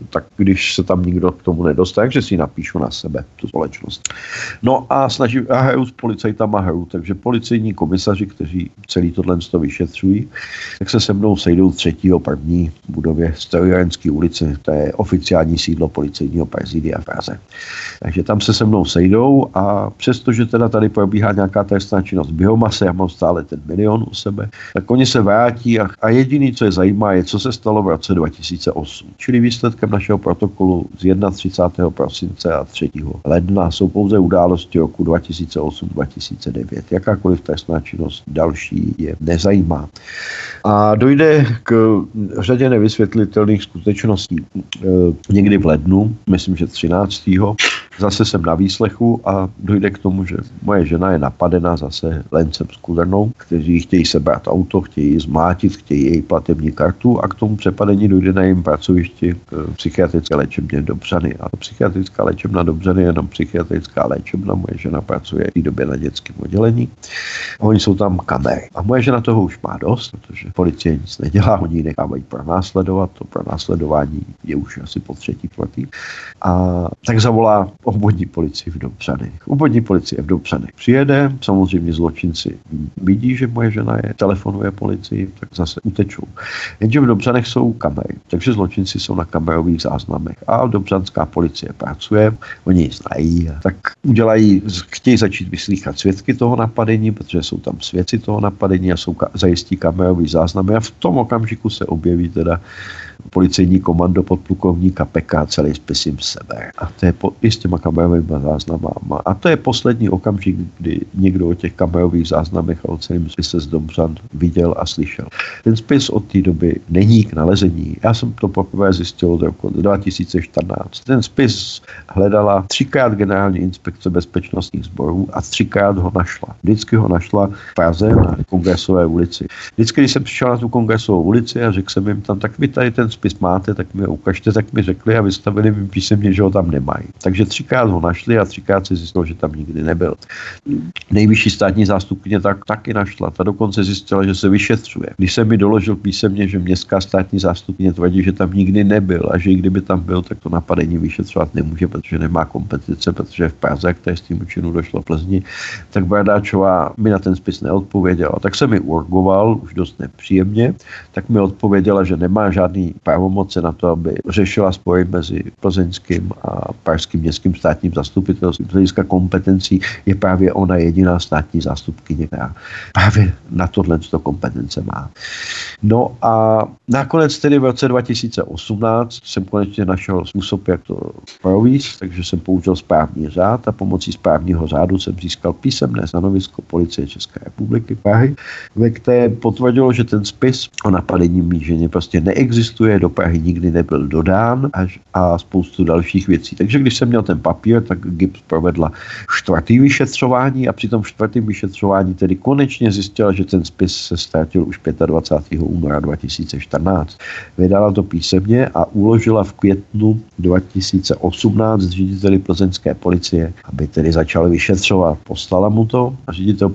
S2: když se tam nikdo k tomu nedostane, takže si napíšu na sebe tu společnost. No a hraju s policajtama hru, takže policejní komisaři, kteří celý tohle vyšetřují, tak se se mnou sejdou 3.1. v budově Strojárenské ulice, to je oficiální sídlo policejního prezidia v Praze. Takže tam se mnou sejdou a přestože teda tady probíhá nějaká trestná činnost biomase, já mám stále ten milion u sebe, tak oni se vrátí a jediný, co je zajímá, je, co se stalo v roce 2008. Čili výsledkem našeho protokolu z 31. prosince a 3. ledna jsou pouze události roku 2008-2009. Jakákoliv trestná činnost další je nezajímá. A dojde k řadě nevysvětlitelných skutečností. Někdy v lednu, myslím, že 13. Zase jsem na výslechu a dojde k tomu, že moje žena je napadena zase Lencem s Kudernou, kteří chtějí sebrat auto, chtějí zmátit, chtějí její platební kartu a k tomu přepadení dojde na jejím pracovišti k psychiatrické léčebně Dobřany. A psychiatrická léčebna Dobřany je jenom psychiatrická léčebna, moje žena pracuje v té době na dětském oddělení. Oni jsou tam kamery. A moje žena toho už má dost, protože policie nic nedělá, oni ji nechávají pronásledovat, to pronásledování je už asi po 3. čtvrtý. A tak zavolá obvodní policii v Dobřanech. Obvodní policie v Dobřanech přijede, samozřejmě zločinci vidí, že moje žena je, telefonuje policii, tak zase utečou. Jenže v Dobřanech jsou kamery, takže zločinci jsou na kamerových záznamech a dobřanská policie pracuje, oni ji znají, tak chtějí začít vyslýchat svědky toho napadení, protože jsou tam svědci toho napadení a zajistí kamerový záznamy a v tom okamžiku se objeví teda policejní komando podplukovníka Peka, celý spis jim seber. A to je i s těma kamerovými záznamama. A to je poslední okamžik, kdy někdo o těch kamerových záznamech a o celém spise z Dobřan viděl a slyšel. Ten spis od té doby není k nalezení. Já jsem to poprvé zjistil od roku 2014. Ten spis hledala 3krát generální inspekce bezpečnostních sborů a 3krát ho našla. Vždycky ho našla v Praze na Kongresové ulici. Vždycky, když jsem přišel na tu Kongresovou ulici a řekl jsem jim tam, tak vy tady ten spis máte, tak mi ho ukažte, tak mi řekli a vystavili mi písemně, že ho tam nemají. Takže 3krát ho našli a 3krát se zjistilo, že tam nikdy nebyl. Nejvyšší státní zástupkyně taky našla. Ta dokonce zjistila, že se vyšetřuje. Když se mi doložil písemně, že městská státní zástupkyně tvrdí, že tam nikdy nebyl a že i kdyby tam byl, tak to napadení vyšetřovat nemůže, protože nemá kompetence, protože v Praze, k trestnému činu došlo v Plzni, tak Bradáčová mi na ten spis neodpověděla. Tak se mi urgoval, už dost nepříjemně, tak mi odpověděla, že nemá žádný pravomoce na to, aby řešila spory mezi plzeňským a pražským městským státním zastupitelstvím. Z hlediska kompetencí je právě ona jediná státní zástupkyně, která právě na tohle kompetence má. No a nakonec tedy v roce 2018 jsem konečně našel způsob, jak to províst, takže jsem použil správní řád a pomocí správního řádu jsem získal písemné stanovisko Policie České republiky Prahy, ve které potvrdilo, že ten spis o napadení mý ženě prostě neexistuje, do Prahy nikdy nebyl dodán a spoustu dalších věcí. Takže když jsem měl ten papír, tak GIBS provedla 4. vyšetřování a při tom 4. vyšetřování tedy konečně zjistila, že ten spis se ztratil už 25. února 2014. Vydala to písemně a uložila v květnu 2018 řediteli plzeňské policie, aby tedy začal vyšetřovat. Poslala mu to a ředitel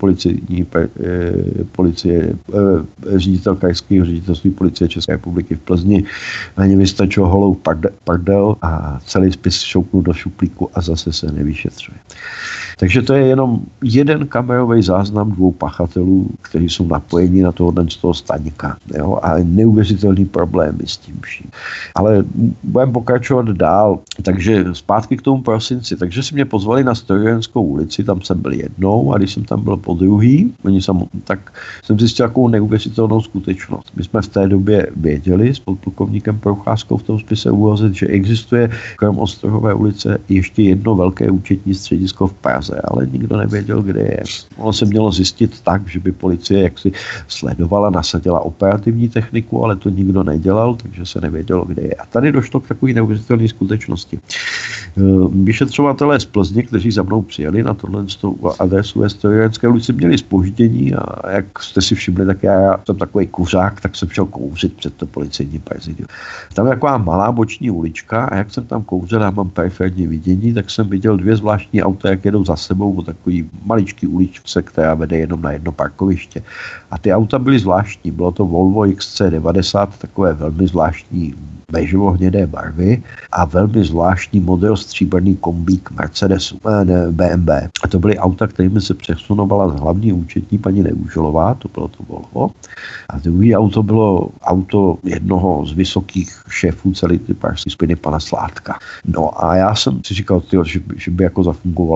S2: ředitel krajského ředitelství Policie České republiky v Plzni na ně vystačil holou pardel a celý spis šoupnul do šuplíku a zase se nevyšetřuje. Takže to je jenom jeden kamerový záznam 2 pachatelů, kteří jsou napojeni na tohohle z toho Staňka. Jo? A neuvěřitelný problémy s tím vším. Ale budeme pokračovat dál. Takže zpátky k tomu prosinci. Takže si mě pozvali na Strojírenskou ulici, tam jsem byl jednou a když jsem tam byl po druhý, tak jsem zjistil takovou neuvěřitelnou skutečnost. My jsme v té době věděli s podplukovníkem Procházkou v tom spise ÚOZ, že existuje krom Ostrohové ulice ještě jedno velké účetní středisko v Praze, ale nikdo nevěděl, kde je. Ono se mělo zjistit tak, že by policie jaksi sledovala, nasadila operativní techniku, ale to nikdo nedělal, takže se nevědělo, kde je. A tady došlo k takové neuvěřitelné skutečnosti. Vyšetřovatelé z Plzně, kteří za mnou přijeli na tohle adresu ve Strojírenské ulici, měli zpoždění a jak jste si všimli, tak já jsem takový kuřák, tak jsem šel kouřit před to policejní prezidium. Tam je taková malá boční ulička a jak jsem tam kouřil, já mám periferní vidění, tak jsem viděl 2 zvláštní auta, jak jedou za sebou po takový maličký uličce, která vede jenom na jedno parkoviště. A ty auta byly zvláštní, bylo to Volvo XC90, takové velmi zvláštní bežovo-hnědé barvy a velmi zvláštní model stříbrný kombík Mercedesu, BMW. A to byly auta, kterými se přesunovala hlavní účetní paní Neuželová, to bylo to Volvo. A druhý auto bylo auto jednoho z vysokých šéfů celé ty pražské skupiny pana Sládka. No a já jsem si říkal, že by jako zafungovala náhoda,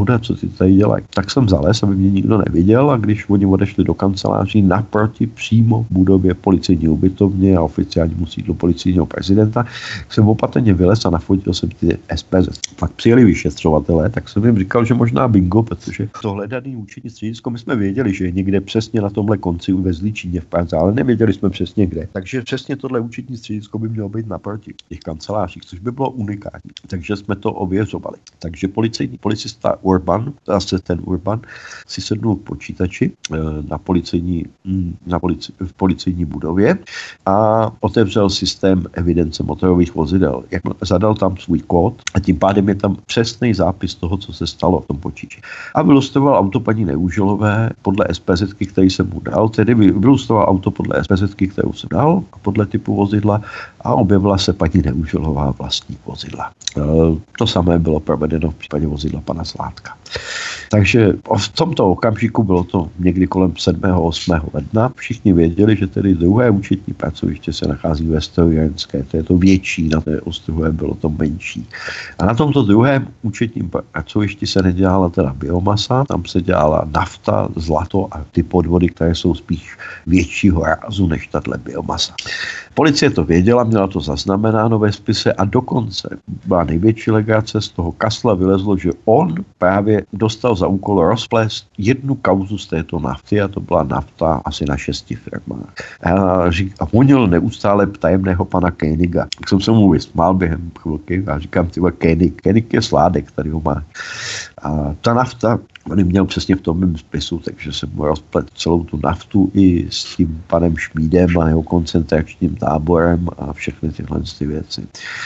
S2: Bouda, co ty tady dělají? Tak jsem zalez, aby mě nikdo neviděl, a když oni odešli do kanceláří naproti přímo v budově policejní ubytovně a oficiálnímu sídlu policejního prezidenta, jsem opatrně vylez a nafotil jsem ty SPZ. Pak přijeli vyšetřovatelé, tak jsem jim říkal, že možná bingo, protože to hledaný účetní středisko, my jsme věděli, že je někde přesně na tomhle konci ve Zlíčině v Praze, ale nevěděli jsme přesně kde. Takže přesně tohle účetní středisko by mělo být naproti těch kancelářích, což by bylo unikátní. Takže jsme to ověřovali. Takže policista Urban, zase ten Urban, si sednul k počítači v policejní budově a otevřel systém evidence motorových vozidel. Zadal tam svůj kód a tím pádem je tam přesný zápis toho, co se stalo v tom počítači. A vylustroval auto paní Neužilové podle SPZ, který jsem mu dal, tedy vylustroval auto podle SPZ, kterou jsem dal, podle typu vozidla, a objevila se paní Neužilová vlastník vozidla. To samé bylo provedeno v případě vozidla pana Sládka. Takže v tomto okamžiku, bylo to někdy kolem 7. 8. ledna, všichni věděli, že tedy druhé účetní pracoviště se nachází ve Strojírenské, to je to větší, na té Ostruhé bylo to menší. A na tomto druhém účetním pracovišti se nedělala teda biomasa, tam se dělala nafta, zlato a ty podvody, které jsou spíš většího rázu než tato biomasa. Policie to věděla, měla to zaznamenáno ve spise a dokonce byla největší legrace, z toho Kasla vylezlo, že on právě dostal za úkol rozplést jednu kauzu z této nafty, a to byla nafta asi na 6 firmách. A vonil neustále tajemného pana Koeniga. Tak jsem se mu vysmál během chvilky a říkám, tyhle Koenig je Sládek, tady ho má. A ta nafta, on měl přesně v tom mém spisu, takže jsem mu rozplet celou tu naftu i s tím panem Šmídem a jeho koncentračním táborem a všechny tyhle věci.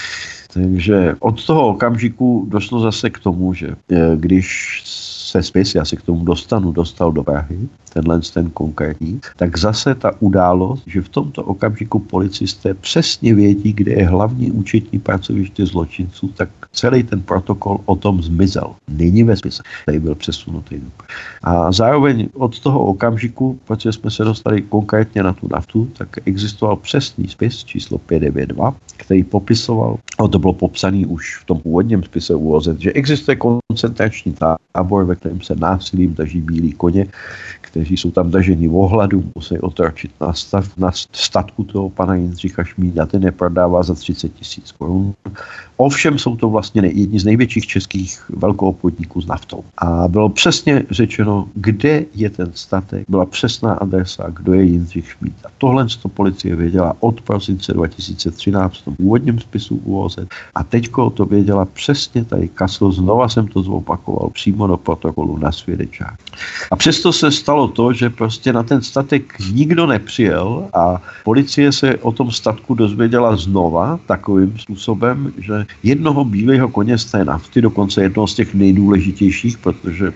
S2: Takže od toho okamžiku došlo zase k tomu, že když se spis, já se k tomu dostal do Prahy, ten konkrétní, tak zase ta událost, že v tomto okamžiku policisté přesně vědí, kde je hlavní účetní pracoviště zločinců, tak celý ten protokol o tom zmizel. Není ve spise, který byl přesunutý. A zároveň od toho okamžiku, protože jsme se dostali konkrétně na tu naftu, tak existoval přesný spis číslo 592, který popisoval, a to bylo popsaný už v tom původním spise ÚOZ, že existuje koncentrační tábor, ve kterém se násilím drží bílí koně, kteří jsou tam drženi v ohladu, musí otročit na statku toho pana Jindřicha Šmída, ten je prodává za 30 000 korun. Ovšem jsou to vlastně jedni z největších českých velkoobchodníků s naftou. A bylo přesně řečeno, kde je ten statek, byla přesná adresa, kdo je Jindřich Šmíd. A tohle to policie věděla od prosince 2013 v tom úvodním spisu ÚOZ. A teďko to věděla přesně tady Kasl, znova jsem to zopakoval přímo do protokolu na svědečák. A přesto se stalo to, že prostě na ten statek nikdo nepřijel a policie se o tom statku dozvěděla znova takovým způsobem, že jednoho bílého koně z té nafty, dokonce jednoho z těch nejdůležitějších, protože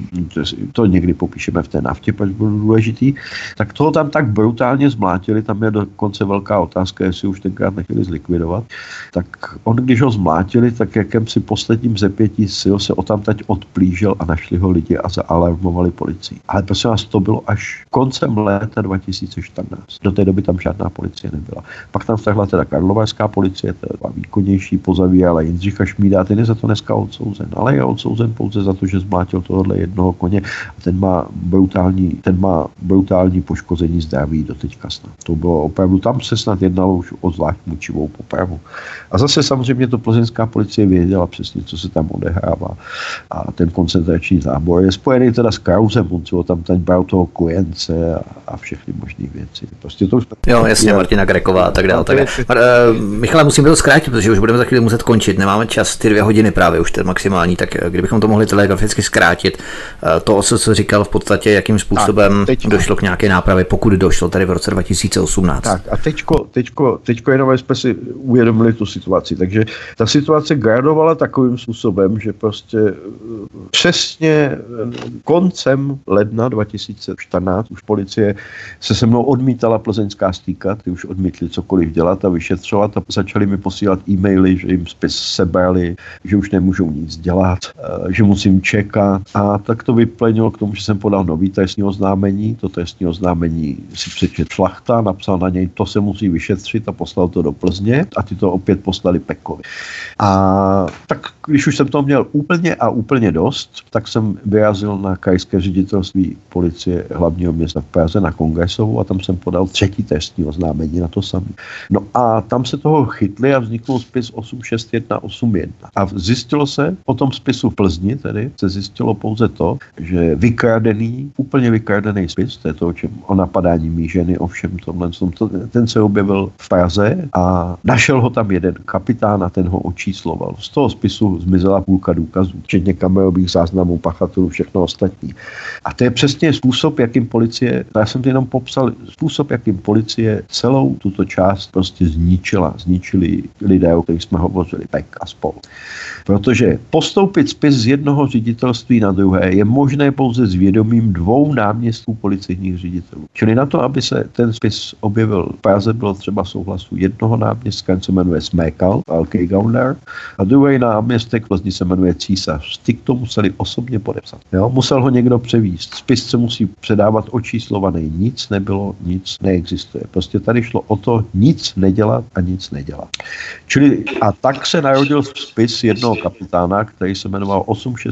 S2: to někdy popíšeme v té naftě, proč byl důležitý, tak toho tam tak brutálně zmlátili, tam je dokonce velká otázka, jestli už tenkrát nechtěli zlikvidovat, tak on, když ho zmlátili, tak jakémsi posledním zepětí sil se otamtať odplížil a našli ho lidi a zaalarmovali policii. Ale prosím vás, to bylo až koncem léta 2014. Do té doby tam žádná policie nebyla. Pak tam vtahla teda karlovarská policie, teda výkonnější, pozavírala Jindřicha Šmída, ten je za to dneska odsouzen, ale je odsouzen pouze za to, že zmlátil tohohle jednoho koně a ten má brutální poškození zdraví do teďka snad. To bylo opravdu, tam se snad jednalo už o zvlášť mučivou popravu. A zase samozřejmě to plzeňská policie věděla přesně, co se tam odehrává. A ten koncentrační tábor je spojený teda s Krausem, on tam ten bral toho kojence a všechny možné věci. Prostě to už...
S1: Jo, jasně, Martina Greková a tak dále. Michale, musím to zkrátit, protože už budeme za chvíli muset končit. Nemáme čas, ty 2 hodiny právě už ten maximální, tak kdybychom to mohli telegraficky zkrátit, to, co říkal v podstatě, jakým způsobem došlo k nějaké nápravě, pokud došlo tady v roce 2018.
S2: Tak a teďko jenom jsme si uvědomili tu situaci. Takže ta situace gradovala takovým způsobem, že prostě přesně koncem ledna 2014 už policie se mnou odmítala plzeňská stýkat, ty už odmítli cokoliv dělat a vyšetřovat a začali mi posílat e-maily, že jim spis sebrali, že už nemůžou nic dělat, že musím čekat, a tak to vyplenilo k tomu, že jsem podal nový trestní oznámení, to trestní oznámení si přečet Šlachta, napsal na něj, to se musí vyšetřit a poslal to do Plzně a ty to opět poslali Pekovi. A tak když už jsem to měl úplně úplně a úplně dost, tak jsem vyrazil na krajské ředitelství policie hlavního města v Praze na Kongresovou a tam jsem podal 3. trestní oznámení na to samé. No a tam se toho chytli a vznikl spis 86181. A zjistilo se o tom spisu v Plzni, tedy se zjistilo pouze to, že úplně vykradený spis, to je to, o napadání mý ženy, ovšem ten se objevil v Praze a našel ho tam jeden kapitán a ten ho očísloval. Z toho spisu zmizela půlka důkazů, včetně kamerových záznamů pachatelů, všechno ostatní. A to je přesně způsob, jakým policie, já jsem to jenom popsal, způsob, jakým policie celou tuto část prostě zničili lidé, o kterých jsme hovořili, Beck a spol. Protože postoupit spis z jednoho ředitelství na druhé je možné pouze s vědomím 2 náměstků policejních ředitelů. Čili na to, aby se ten spis objevil v Praze, bylo třeba souhlasu jednoho náměstka, se jmenuje Smekal, velký gauner, a druhý náměstek Plzni se jmenuje Císař. Ty k tomu museli osobně podepsat. Jo? Musel ho někdo převíst. Spis se musí předávat očíslovaný. Nic nebylo, nic neexistuje. Prostě tady šlo o to nic nedělat a nic nedělat. Čili a tak se narodil spis jednoho kapitána, který se jmenoval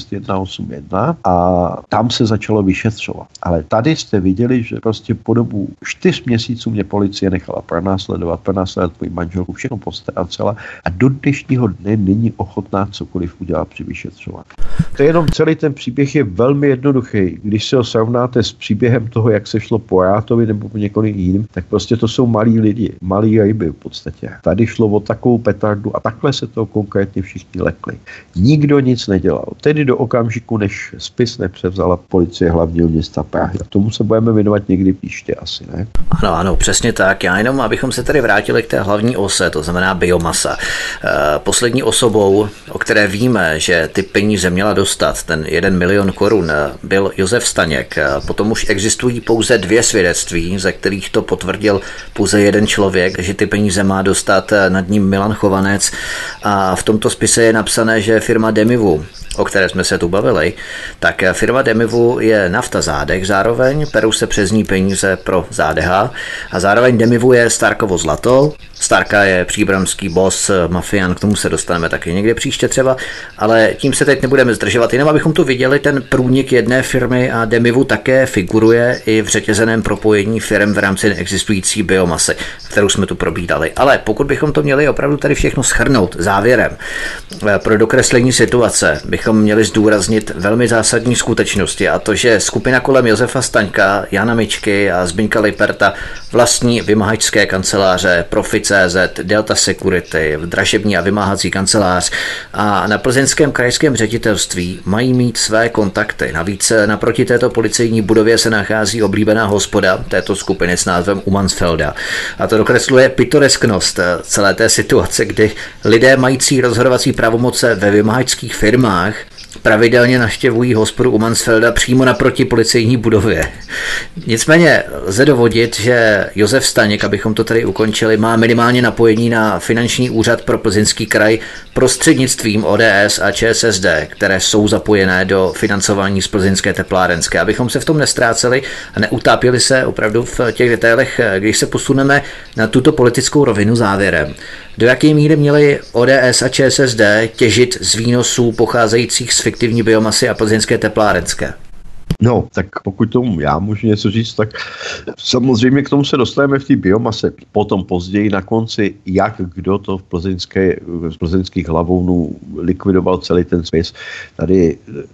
S2: 86181 a tam se začalo vyšetřovat. Ale tady jste viděli, že prostě po dobu 4 měsíců mě policie nechala pronásledovat moji manželku, všechno postarat a do dnešního dne není ochotná cokoliv udělat při vyšetřování. To je jenom celý ten příběh je velmi jednoduchý. Když se ho srovnáte s příběhem toho, jak se šlo po Rátovi nebo po několik jiným, tak prostě to jsou malí lidi, malí ryby v podstatě. Tady šlo o takovou petardu a takhle se to konkrétně všichni lekli. Nikdo nic nedělal. Tedy do okamžiku, než spis nepřevzala policie hlavního města Prahy. A tomu se budeme věnovat někdy příště asi, ne?
S1: Ano, přesně tak. Já jenom, abychom se tady vrátili k té hlavní ose, to znamená biomasa. Poslední osobou, o které víme, že ty peníze měla dostat, ten 1 milion korun, byl Josef Staněk. Potom už existují pouze 2 svědectví, ze kterých to potvrdil pouze jeden člověk, že ty peníze má dostat, nad ním Milan Chovanec. A v tomto spise je napsané, že firma Demivu, o které jsme se tu bavili, tak firma Demivu je nafta Zádech zároveň, perou se přes ní peníze pro ZDH a zároveň Demivu je Starkovo zlato. Starka je příbramský boss, mafián, k tomu se dostaneme taky někde příště třeba, ale tím se teď nebudeme zdržovat, jenom abychom tu viděli ten průnik jedné firmy a Demivu také figuruje i v řetězeném propojení firm v rámci neexistující biomasy, kterou jsme tu probídali. Ale pokud bychom to měli opravdu tady všechno shrnout závěrem, pro dokreslení situace bychom měli zdůraznit velmi zásadní skutečnosti a to, že skupina kolem Josefa Staňka, Jana Mičky a Zbyňka Liperta vlastní vymahačské kanceláře Profit.cz, Delta Security, dražební a vymáhací kancelář a na plzeňském krajském ředitelství mají mít své kontakty. Navíc naproti této policejní budově se nachází oblíbená hospoda této skupiny s názvem U Mansfelda. A to dokresluje pitoresknost celé té situace, kdy lidé mající rozhodovací pravomoce ve vymahačských firmách pravidelně navštěvují hospodu U Mansfelda přímo naproti policejní budově. Nicméně lze dovodit, že Josef Staněk, abychom to tady ukončili, má minimálně napojení na finanční úřad pro Plzeňský kraj prostřednictvím ODS a ČSSD, které jsou zapojené do financování z plzeňské teplárenské. Abychom se v tom nestráceli a neutápěli se opravdu v těch detailech, když se posuneme na tuto politickou rovinu závěrem. Do jaké míry měly ODS a ČSSD těžit z výnosů pocházejících z fiktivní biomasy a plzeňské teplárenské?
S2: No, tak pokud tomu já můžu něco říct, tak samozřejmě k tomu se dostaneme v té biomase. Potom později na konci, jak kdo to v plzeňských hlavounů likvidoval celý ten spis. Tady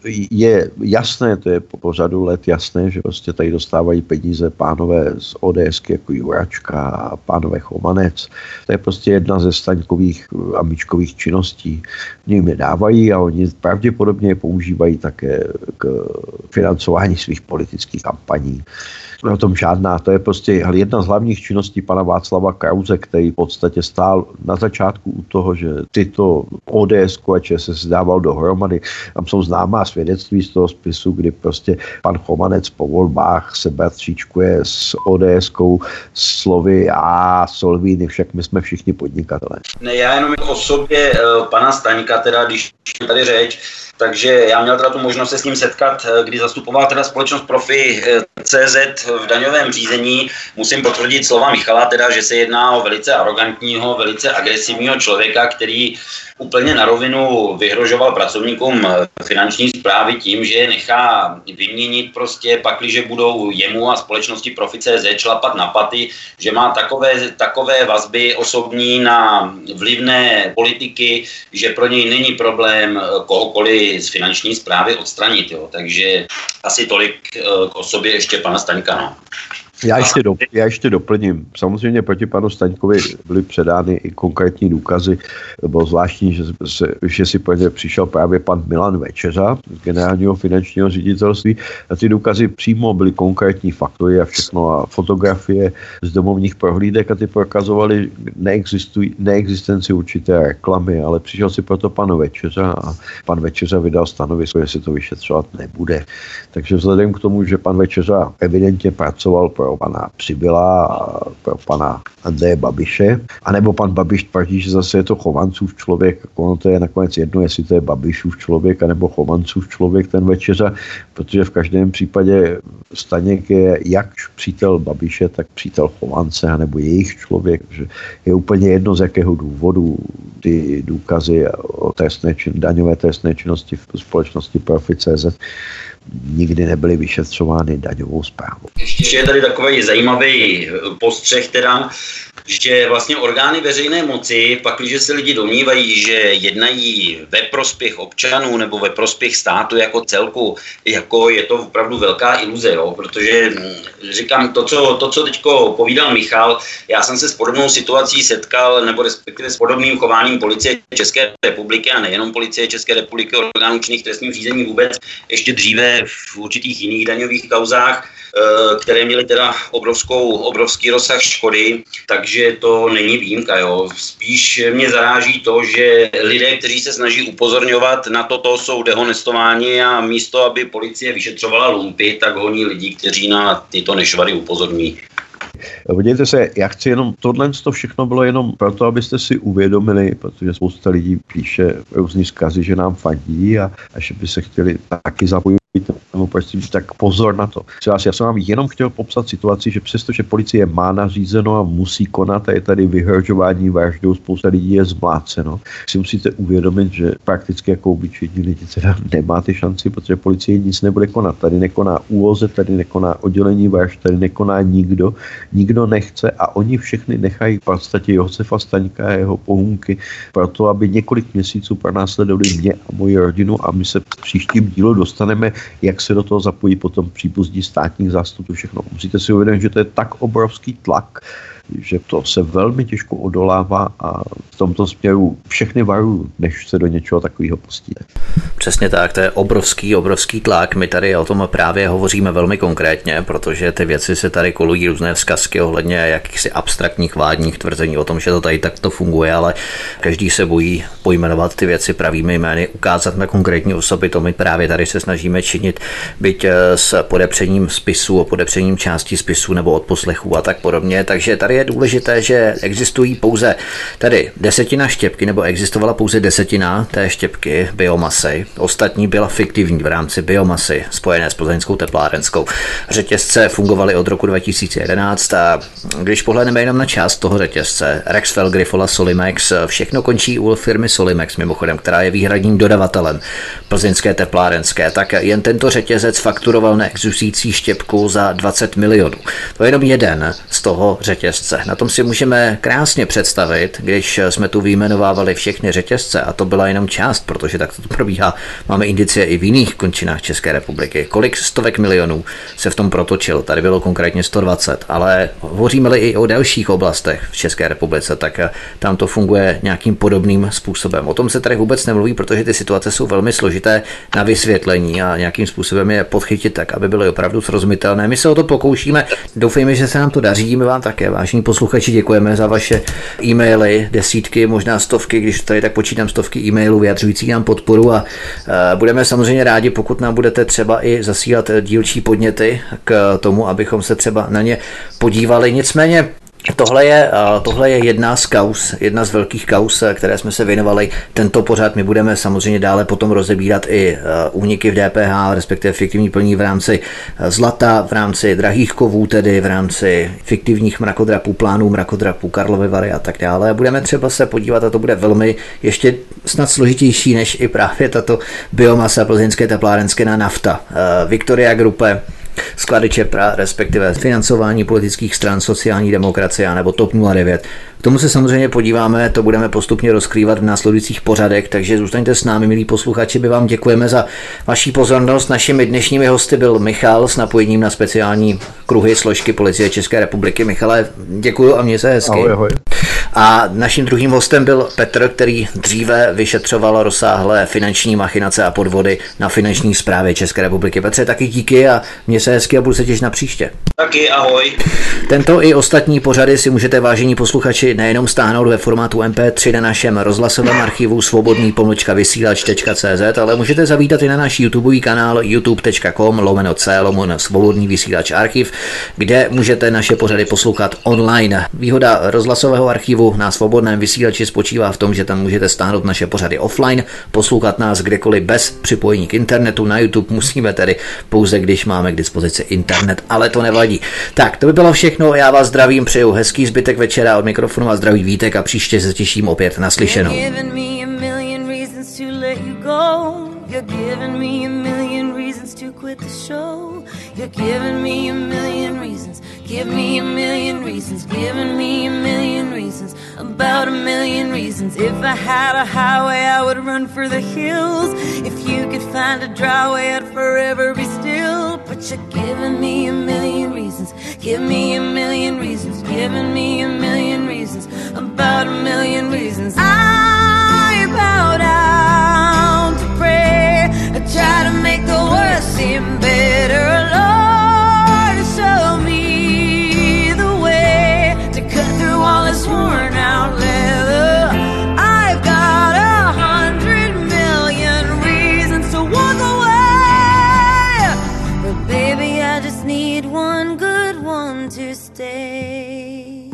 S2: je jasné, to je po řadu let jasné, že prostě tady dostávají peníze pánové z ODSky jako Juračka a pánové Chovanec. To je prostě jedna ze Staňkových a Mičkových činností. Oni jim je dávají a oni pravděpodobně je používají také k financování svých politických kampaní. O tom žádná, to je prostě jedna z hlavních činností pana Václava Krause, který v podstatě stál na začátku u toho, že tyto ODS a ČSS dával dohromady. Tam jsou známá svědectví z toho spisu, kdy prostě pan Chovanec po volbách se bratříčkuje s ODS-kou slovy a Solvíny, však my jsme všichni podnikatelé.
S3: Ne, já jenom k osobě pana Staňka, teda když tady řeč, takže já měl teda tu možnost se s ním setkat, kdy zastupoval teda společnost Profi.cz v daňovém řízení. Musím potvrdit slova Michala, teda, že se jedná o velice arrogantního, velice agresivního člověka, který úplně na rovinu vyhrožoval pracovníkům finanční správy tím, že je nechá vyměnit prostě pakliže budou jemu a společnosti Profi.cz šlapat na paty, že má takové vazby osobní na vlivné politiky, že pro něj není problém kohokoliv z finanční správy odstranit. Jo. Takže asi tolik k osobě ještě pana Staňka. No.
S2: Já ještě doplním. Samozřejmě proti panu Staňkovi byly předány i konkrétní důkazy. Bylo zvláštní, že si přišel právě pan Milan Večeřa z generálního finančního ředitelství a ty důkazy přímo byly konkrétní faktory a všechno a fotografie z domovních prohlídek a ty prokazovaly neexistenci určité reklamy, ale přišel si proto pan Večeřa a pan Večeřa vydal stanovisko, že se to vyšetřovat nebude. Takže vzhledem k tomu, že pan Večeřa evidentně pracoval pro pana Přibyla a pro pana Andreje Babiše, anebo pan Babiš tvrdí, že zase je to Chovancův člověk, ono to je nakonec jedno, jestli to je Babišův člověk, anebo Chovancův člověk, ten Večeřa, protože v každém případě Staněk je jak přítel Babiše, tak přítel Chovance, anebo jejich člověk, že je úplně jedno, z jakého důvodu ty důkazy o daňové trestné činnosti v společnosti Profi.cz nikdy nebyly vyšetřovány daňovou správou.
S3: Ještě je tady takový zajímavý postřeh teda, že vlastně orgány veřejné moci, pakliže se lidi domnívají, že jednají ve prospěch občanů nebo ve prospěch státu jako celku, jako je to opravdu velká iluze, jo? Protože říkám to, co teďko povídal Michal, já jsem se s podobnou situací setkal, nebo respektive s podobným chováním policie České republiky a nejenom policie České republiky, orgánů činných trestním řízení vůbec, ještě dříve v určitých jiných daňových kauzách, které měly teda obrovský rozsah škody, takže to není výjimka. Jo. Spíš mě zaráží to, že lidé, kteří se snaží upozorňovat na toto, jsou dehonestováni a místo, aby policie vyšetřovala lumpy, tak honí lidi, kteří na tyto nešvary upozorňují.
S2: Podívejte se, já chci jenom, tohle to všechno bylo jenom proto, abyste si uvědomili, protože spousta lidí píše různý vzkazy, že nám fandí a že by se chtěli taky zapojit, nebo prostě tak pozor na to. Já jsem vám jenom chtěl popsat situaci, že přestože policie má nařízeno a musí konat a je tady vyhrožování vraždou, spousta lidí je zmláceno, si musíte uvědomit, že prakticky jako obyčejní lidi teda nemáte šanci, protože policie nic nebude konat. Tady nekoná ÚOZ, tady nekoná oddělení vražd, tady nekoná nikdo nechce a oni všechny nechají v podstatě Josefa Staňka a jeho pohůnky proto, aby několik měsíců pronásledovali mě a moji rodinu a my se v příštím dílu dostaneme, jak se do toho zapojí potom příbuzní státních zástupců, všechno. Musíte si uvědomit, že to je tak obrovský tlak, že to se velmi těžko odolává a v tomto směru všechny varuju, než se do něčeho takového pustíte.
S1: Přesně tak, to je obrovský tlak. My tady o tom právě hovoříme velmi konkrétně, protože ty věci se tady kolují různé vzkazky ohledně jakýchsi abstraktních vládních tvrzení o tom, že to tady takto funguje, ale každý se bojí pojmenovat ty věci pravými jmény, ukázat na konkrétní osoby, to my právě tady se snažíme činit, byť s podepřením spisů, podepřením části spisů nebo odposlechů a tak podobně. Takže tady je důležité, že existují pouze tady desetina štěpky, nebo existovala pouze desetina té štěpky biomasy. Ostatní byla fiktivní v rámci biomasy spojené s plzeňskou teplárenskou. Řetězce fungovaly od roku 2011 a když pohledneme jenom na část toho řetězce, Rexfel, Grifola, Solimex, všechno končí u firmy Solimex, mimochodem, která je výhradním dodavatelem plzeňské teplárenské, tak jen tento řetězec fakturoval neexistující štěpku za 20 milionů. To je jenom jeden z toho řetězce. Na tom si můžeme krásně představit, když jsme tu vyjmenovávali všechny řetězce, a to byla jenom část, protože tak to probíhá. Máme indicie i v jiných končinách České republiky. Kolik stovek milionů se v tom protočil? Tady bylo konkrétně 120, ale hovoříme-li i o dalších oblastech v České republice, tak tam to funguje nějakým podobným způsobem. O tom se tady vůbec nemluví, protože ty situace jsou velmi složité na vysvětlení a nějakým způsobem je podchytit tak, aby byly opravdu srozumitelné. My se o to pokoušíme. Doufejme, že se nám to daří. My vám také, vážení posluchači, děkujeme za vaše e-maily, desítky, možná stovky, když tady tak počítám stovky e-mailů vyjadřující nám podporu a budeme samozřejmě rádi, pokud nám budete třeba i zasílat dílčí podněty k tomu, abychom se třeba na ně podívali. Nicméně Tohle je jedna z velkých kauz, které jsme se věnovali. Tento pořad my budeme samozřejmě dále potom rozebírat i úniky v DPH, respektive fiktivní plnění v rámci zlata, v rámci drahých kovů, tedy v rámci fiktivních mrakodrapů, plánů mrakodrapů, Karlovy Vary a tak dále. Budeme třeba se podívat, a to bude velmi ještě snad složitější než i právě tato biomasa plzeňské teplárenské na nafta. Victoria Gruppe, sklady Čepra, respektive financování politických stran, sociální demokracie nebo TOP 09. K tomu se samozřejmě podíváme, to budeme postupně rozkrývat v následujících pořadech, takže zůstaňte s námi, milí posluchači, my vám děkujeme za vaši pozornost. Našimi dnešními hosty byl Michal s napojením na speciální kruhy složky Policie České republiky. Michale, děkuju a měj se hezky.
S2: Ahoj, ahoj.
S1: A naším druhým hostem byl Petr, který dříve vyšetřoval rozsáhlé finanční machinace a podvody na finanční správě České republiky. Petře, taky díky a měj se hezky a budu se těšit na příště.
S3: Taky ahoj.
S1: Tento i ostatní pořady si můžete, vážení posluchači, nejenom stáhnout ve formátu MP3 na našem rozhlasovém archivu svobodný-vysílač.cz, ale můžete zavítat i na náš YouTubeový kanál youtube.com/svobodný vysílač archiv, kde můžete naše pořady poslouchat online. Výhoda rozhlasového archivu na svobodném vysílači spočívá v tom, že tam můžete stáhnout naše pořady offline, poslouchat nás kdekoliv bez připojení k internetu. Na YouTube musíme tedy pouze, když máme k dispozici internet, ale to nevadí. Tak, to by bylo všechno, já vás zdravím, přeju hezký zbytek večera, od mikrofonu vás zdraví Vítek a příště se těším opět naslyšenou.
S5: Give me a million reasons, giving me a million reasons, about a million reasons. If I had a highway, I would run for the hills. If you could find a dry way, I'd forever be still. But you're giving me a million reasons, give me a million reasons, giving me a million reasons, about a million reasons. I bow down to pray, I try to make the worst seem better. Lord, show me all this worn out leather. I've got 100 million reasons to walk away, but baby, I just need one good one to stay.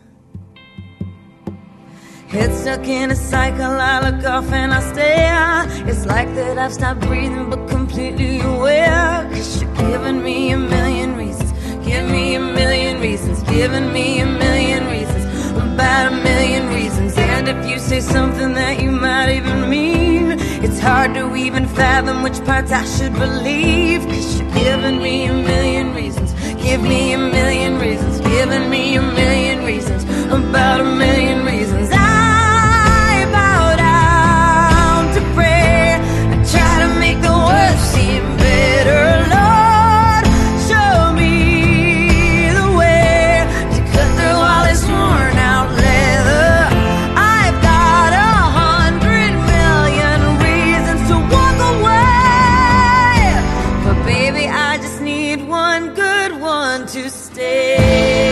S5: Head stuck in a cycle, I look off and I stare. It's like that I've stopped breathing but completely aware. 'Cause you're giving me a million reasons, give me a million reasons, giving me a million reasons, about a million reasons. And if you say something that you might even mean, it's hard to even fathom which parts I should believe. 'Cause you're giving me a million reasons, give me a million reasons, giving me a million reasons, about a million reasons. I bow down to pray, I try to make the worst seem better. Lord, show me the way to cut through all this worn out leather. I've got 100 million reasons to walk away, but baby, I just need one good one to stay.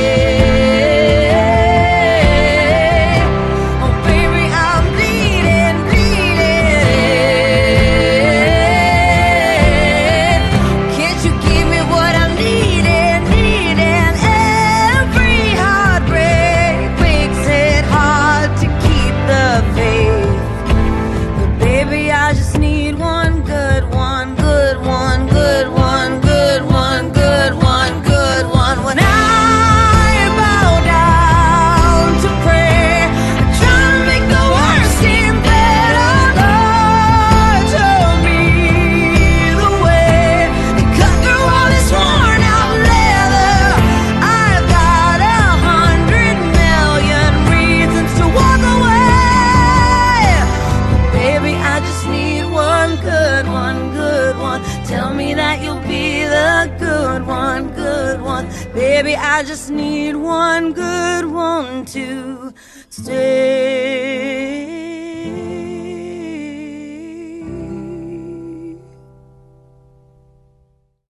S5: Baby, I just need one good one to stay.